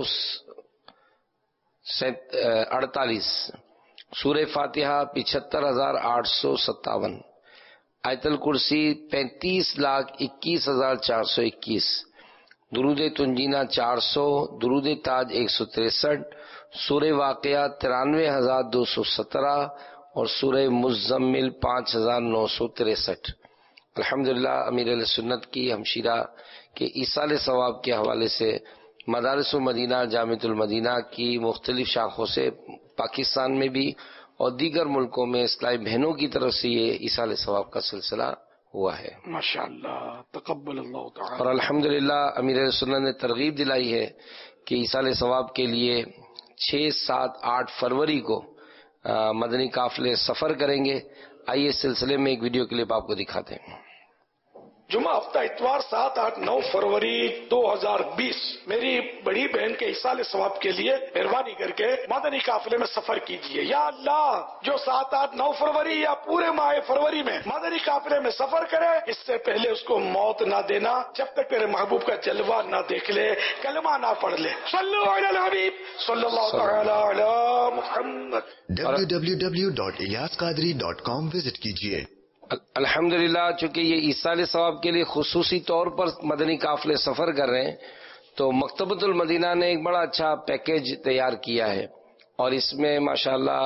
اڑتالیس، سورہ فاتحہ پچہتر ہزار آٹھ سو ستاون، آیت الکرسی پینتیس لاکھ اکیس ہزار چار سو اکیس، درود تنجینہ چار سو، درود تاج ایک سو تریسٹھ، سورہ واقعہ ترانوے ہزار دو سو سترہ اور سورہ مزمل پانچ ہزار نو سو تریسٹھ. الحمدللہ امیر علیہ سنت کی ہمشیرہ کے ایصال ثواب کے حوالے سے مدارس المدینہ جامعۃ المدینہ کی مختلف شاخوں سے پاکستان میں بھی اور دیگر ملکوں میں اسلامی بہنوں کی طرف سے یہ ایصال ثواب کا سلسلہ ہوا ہے. ماشاءاللہ تقبل اللہ تعالی. اور الحمدللہ امیر علیہ سنت نے ترغیب دلائی ہے کہ ایصال ثواب کے لیے چھ سات آٹھ فروری کو مدنی قافلے سفر کریں گے. آئیے اس سلسلے میں ایک ویڈیو کلپ آپ کو دکھاتے ہیں. جمعہ ہفتہ اتوار سات آٹھ نو فروری دو ہزار بیس میری بڑی بہن کے ایصال ثواب کے لیے مہربانی کر کے مدنی قافلے میں سفر کیجیے. یا اللہ جو سات آٹھ نو فروری یا پورے ماہ فروری میں مدنی قافلے میں سفر کرے اس سے پہلے اس کو موت نہ دینا جب تک تیرے محبوب کا جلوہ نہ دیکھ لے، کلمہ نہ پڑھ لے. صلو علی الحبیب صلی اللہ تعالی علی محمد. W W W dot Ilyas Qadri dot com visit کیجیے. الحمدللہ چونکہ یہ ایصال ثواب کے لیے خصوصی طور پر مدنی قافلے سفر کر رہے ہیں تو مکتبۃ المدینہ نے ایک بڑا اچھا پیکیج تیار کیا ہے اور اس میں ماشاءاللہ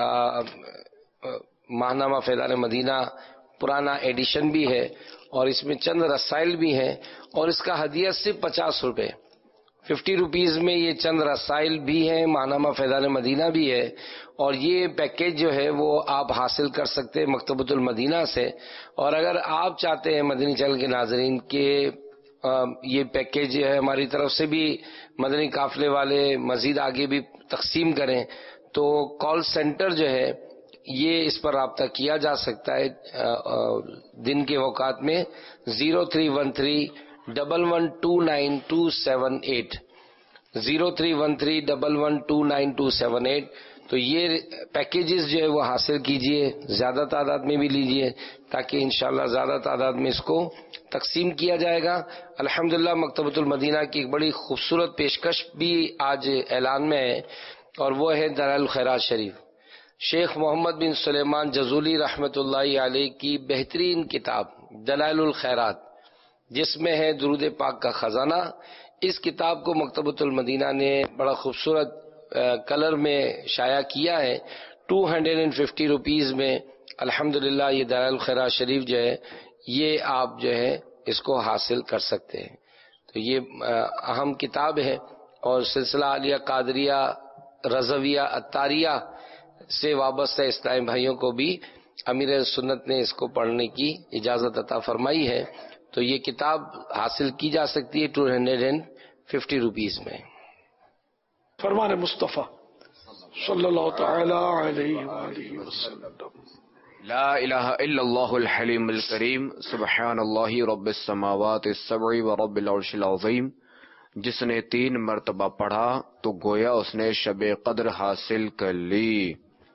ماہنامہ فیضان مدینہ پرانا ایڈیشن بھی ہے اور اس میں چند رسائل بھی ہیں اور اس کا ہدیہ صرف پچاس روپے ففٹی روپیز میں یہ چند رسائل بھی ہیں، ماہنامہ فیضان مدینہ بھی ہے اور یہ پیکیج جو ہے وہ آپ حاصل کر سکتے ہیں مکتبۃ المدینہ سے. اور اگر آپ چاہتے ہیں مدنی چینل کے ناظرین کہ یہ پیکیج جو ہے ہماری طرف سے بھی مدنی قافلے والے مزید آگے بھی تقسیم کریں تو کال سینٹر جو ہے یہ اس پر رابطہ کیا جا سکتا ہے دن کے اوقات میں zero three one three double one two nine two seven eight zero three one three double one two nine two seven eight. تو یہ پیکیجز جو ہے وہ حاصل کیجئے، زیادہ تعداد میں بھی لیجئے تاکہ انشاءاللہ زیادہ تعداد میں اس کو تقسیم کیا جائے گا. الحمدللہ مکتبۃ المدینہ کی ایک بڑی خوبصورت پیشکش بھی آج اعلان میں ہے اور وہ ہے دلائل الخیرات شریف. شیخ محمد بن سلیمان جزولی رحمۃ اللہ علیہ کی بہترین کتاب دلائل الخیرات جس میں ہے درود پاک کا خزانہ. اس کتاب کو مکتبۃ المدینہ نے بڑا خوبصورت کلر میں شائع کیا ہے two hundred and fifty rupees میں. الحمدللہ یہ دلائل الخیرات شریف جو ہے یہ آپ جو ہے اس کو حاصل کر سکتے ہیں. تو یہ اہم کتاب ہے اور سلسلہ عالیہ قادریہ رضویہ عطاریہ سے وابستہ اسلامی بھائیوں کو بھی امیر سنت نے اس کو پڑھنے کی اجازت عطا فرمائی ہے. تو یہ کتاب حاصل کی جا سکتی ہے two hundred and fifty rupees میں. فرمان مصطفیٰ صلی اللہ تعالی علیہ وآلہ وسلم. لا الہ الا اللہ الحلیم الکریم سبحان اللہ رب السماوات السبع و رب العرش العظیم. جس نے تین مرتبہ پڑھا تو گویا اس نے شب قدر حاصل کر لی.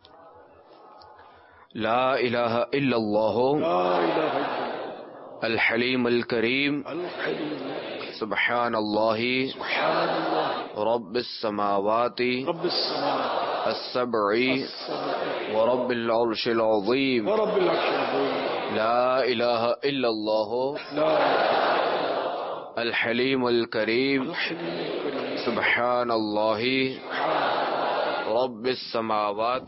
لا الہ الا اللہ الحلیم الکریم سبحان اللہ رب السماوات السبع ورب العرش العظیم ورب العرش العظیم لا الہ الا اللہ الحلیم الکریم سبحان اللہ رب السماوات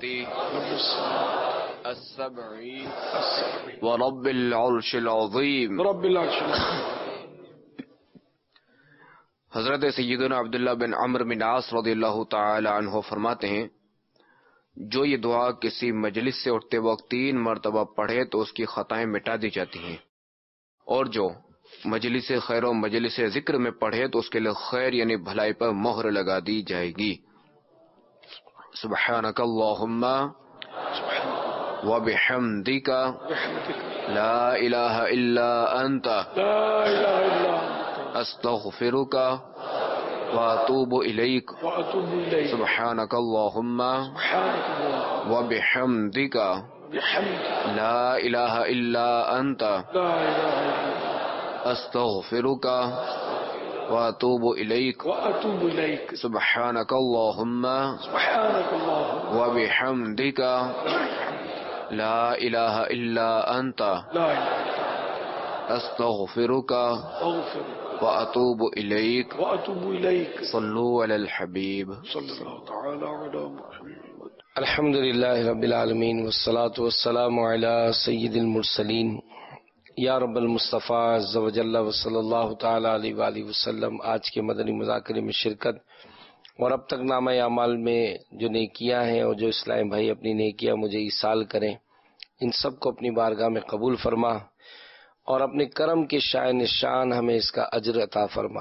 السبع ورب العرش العظیم رب العرش العظیم. حضرت سیدنا عبداللہ بن عمرو بن عاص رضی اللہ تعالی عنہ فرماتے ہیں جو یہ دعا کسی مجلس سے اٹھتے وقت تین مرتبہ پڑھے تو اس کی خطائیں مٹا دی جاتی ہیں، اور جو مجلس خیر و مجلس ذکر میں پڑھے تو اس کے لیے خیر یعنی بھلائی پر مہر لگا دی جائے گی. سبحانک اللہم وبحمدک لا الہ الا انت استغفرک واتوب الیک. سبحانک اللہم وبحمدک لا الہ الا انت استغفرک واتوب الیک. سبحانک اللہم وبحمدک لا الہ الا انت استغفرک واتوب الیک. صلو علی الحبیب. الحمد للہ رب العالمین والصلاة والسلام علی سید المرسلین یا رب المصطفیٰ عز و جل و صلی اللہ تعالی علیہ وآلہ وسلم. آج کے مدنی مذاکرے میں شرکت اور اب تک نامہ اعمال میں جو نیکیاں ہیں اور جو اسلام بھائی اپنی نیکیاں مجھے ایصال کریں، ان سب کو اپنی بارگاہ میں قبول فرما اور اپنے کرم کے شائن نشان ہمیں اس کا اجر عطا فرما.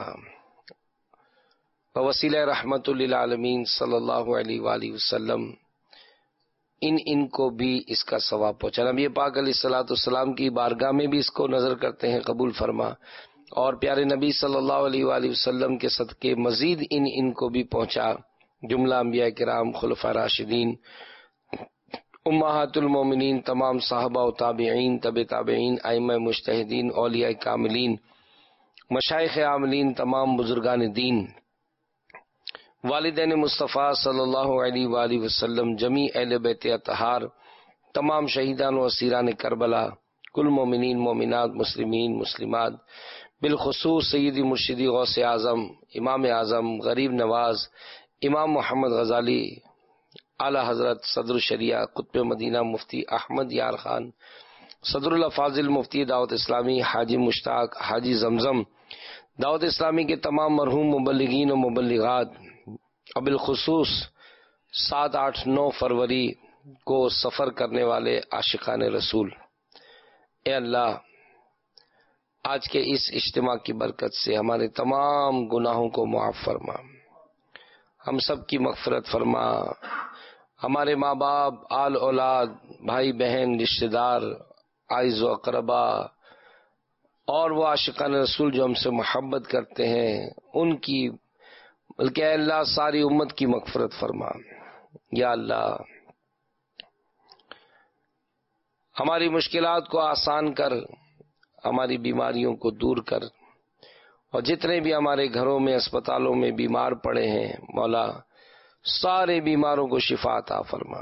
وسیلہ رحمت للعالمین صلی اللہ علیہ وآلہ وسلم ان ان کو بھی اس کا ثواب پہنچا. نبی پاک علیہ الصلوۃ والسلام کی بارگاہ میں بھی اس کو نظر کرتے ہیں، قبول فرما، اور پیارے نبی صلی اللہ علیہ وآلہ وسلم کے صدقے مزید ان ان کو بھی پہنچا. جملہ انبیاء کرام، خلفاء راشدین، امہات المومنین، تمام صحابہ و تابعین، طب تابعین، ائمہ مجتہدین، اولیاء کاملین، مشائخ عاملین، تمام بزرگان دین، والدین مصطفیٰ صلی اللہ علیہ وآلہ وسلم، جمیع اہل بیت اطہار، تمام شہیدان و اسیران کربلا، کل مومنین مومنات، مسلمین مسلمات، بالخصوص سیدی مرشدی غوث اعظم، امام اعظم، غریب نواز، امام محمد غزالی، اعلی حضرت صدر الشریعہ قطب مدینہ مفتی احمد یار خان، صدر الافاضل مفتی دعوت اسلامی حاجی مشتاق حاجی زمزم، دعوت اسلامی کے تمام مرحوم مبلغین و مبلغات، بالخصوص سات آٹھ نو فروری کو سفر کرنے والے عاشقان رسول. اے اللہ، آج کے اس اجتماع کی برکت سے ہمارے تمام گناہوں کو معاف فرما، ہم سب کی مغفرت فرما، ہمارے ماں باپ، آل اولاد، بھائی بہن، رشتہ دار، عائز و اقربا اور وہ عاشقان رسول جو ہم سے محبت کرتے ہیں ان کی، بلکہ اے اللہ ساری امت کی مغفرت فرما. یا اللہ، ہماری مشکلات کو آسان کر، ہماری بیماریوں کو دور کر، اور جتنے بھی ہمارے گھروں میں اسپتالوں میں بیمار پڑے ہیں مولا، سارے بیماروں کو شفا عطا فرما.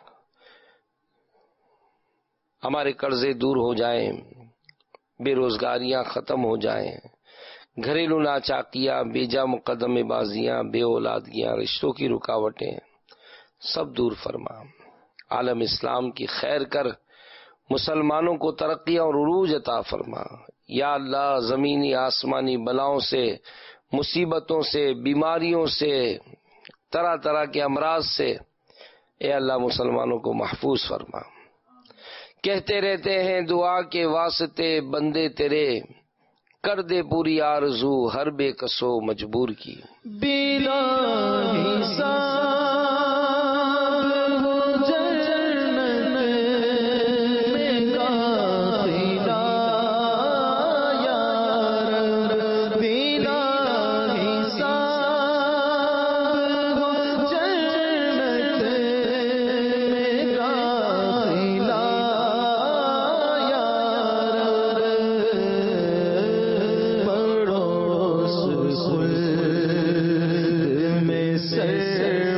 ہمارے قرضے دور ہو جائیں، بے روزگاریاں ختم ہو جائیں، گھریلو ناچاکیاں، بیجا مقدم بازیاں، بے اولادگیاں، رشتوں کی رکاوٹیں سب دور فرما. عالم اسلام کی خیر کر، مسلمانوں کو ترقی اور عروج عطا فرما. یا اللہ، زمینی آسمانی بلاؤں سے، مصیبتوں سے، بیماریوں سے، طرح طرح کے امراض سے اے اللہ مسلمانوں کو محفوظ فرما. کہتے رہتے ہیں دعا کے واسطے بندے تیرے، کر دے پوری آرزو ہر بے کسو مجبور کی. بلا حساب ہو جنت میں قافلہ یا رب، بلا حساب ہو جنت میں قافلہ یا رب، پڑوس خلد میں سر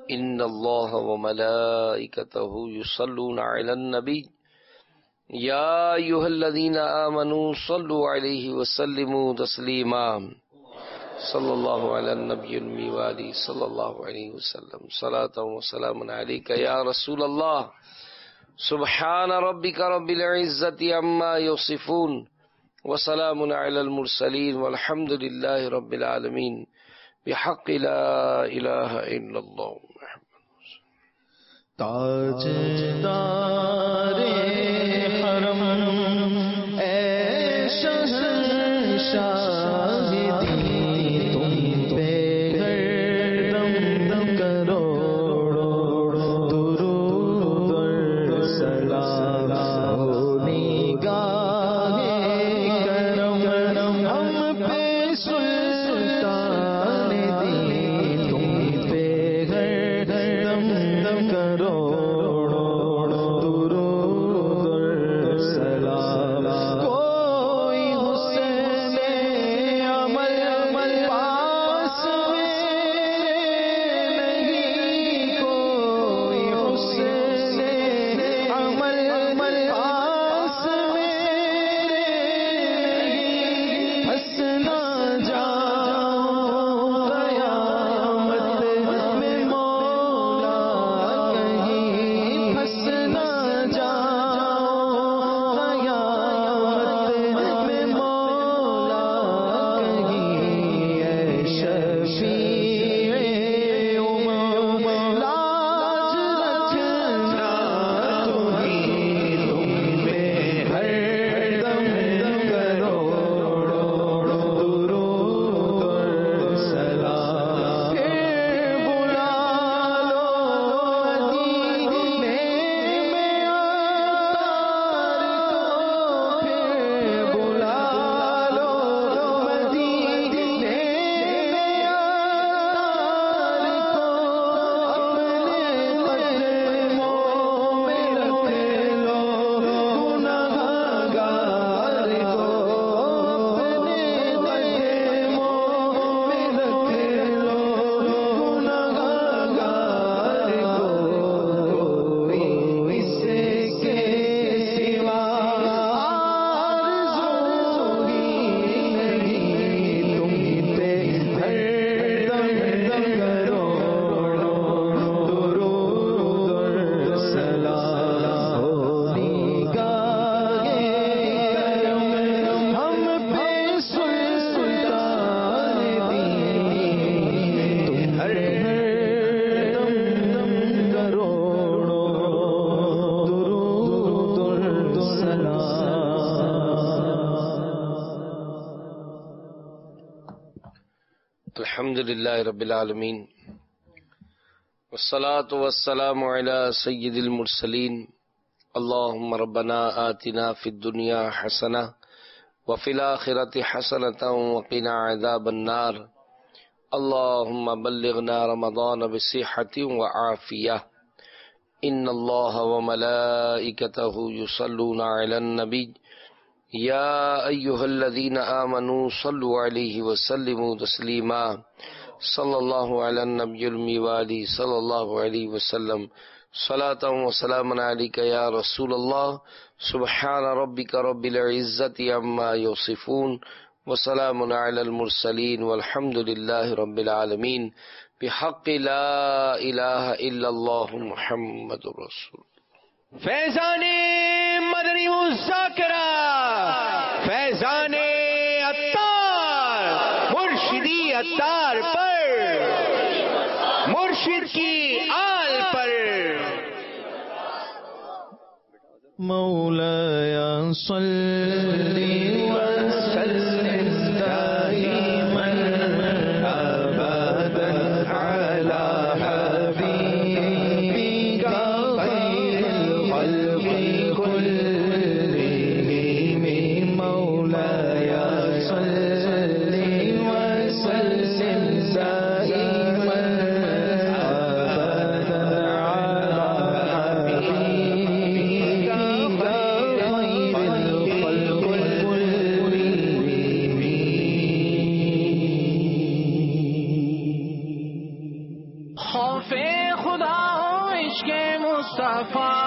ان اللہ وملائکتہ یصلون علی النبی یا ایھا الذین آمنوا صلوا علیہ وسلموا تسلیما صلی اللہ علی النبی المی وآلہ صلی اللہ علیہ وسلم صلاۃ و سلام علیک یا رسول اللہ سبحان ربک رب العزۃ عما یصفون وسلام علی المرسلین والحمد للہ رب العالمین بحق لا الہ الا اللہ تاجدار حرم اے شہنشاہی تم پہ گردم کروڑو درود و سلام ہو نگاہ کرم ہم پہ سلطان دی تم پہ گردم کروڑو درود و سلام کوئی حسن عمل پاس میں نہیں کوئی حسن عمل پاس میں نہیں پھنس نہ جاؤ قیامت میں مولا کہیں پھنس نہ جاؤ قیامت میں مولا کہیں اے شفیع امم لاج رکھنا تمہیں تم پہ ہر دم کروڑو درود و سلام پھر بلا لو مدینے میں عطار کو پھر بلا لو مدینے میں عطار کو اپنے قدموں میں رکھ لو گنہگار کو اپنے قدموں میں رکھ لو گنہگار کو کوئی اس کے سوا آرزو ہی نہیں تم پہ ہر دم کروڑو درود و سلام ہو نگاہ کرم ہم پہ سلطان دی تم ہر دم کروڑو درود و سلام الحمد للہ رب العالمین والصلاة والسلام علی سید المرسلین اللہم ربنا آتنا فی الدنیا حسنہ وفی الآخرۃ حسنۃ وقنا عذاب النار اللہم بلغنا رمضان بصحۃ وعافیہ ان اللہ وملائکتہ یصلون علی النبی یا ایھا الذین آمنوا صلوا علیہ وسلموا تسلیما صلی اللہ علی النبی المی وآلہ صلی اللہ علیہ وسلم صلاۃ و سلام علیک یا رسول اللہ سبحان ربک رب العزۃ عما یصفون وسلام علی المرسلین والحمد للہ رب العالمین بحق لا الہ الا اللہ محمد رسول فیضان مدنی مذاکرہ فیضان عطار مرشدی عطار پر مرشد کی آل پر مولایا صلی وسلم دائما ابدا علی حبیبک خیر الخلق كلهم مولایا صلی وسلم دائما ابدا علی حبیبک خیر الخلق عشق مصطفیٰ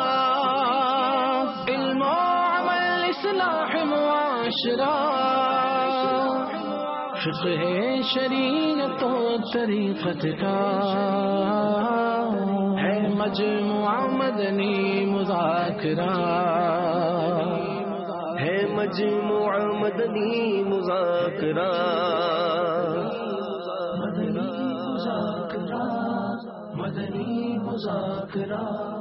علم و عمل اصلاح معاشرہ فقہ شریعت و طریقت کا ہے مجموعہ مدنی مذاکرہ ہے مجموعہ مدنی مذاکرہ مدنی مذاکرہ مدنی مذاکرہ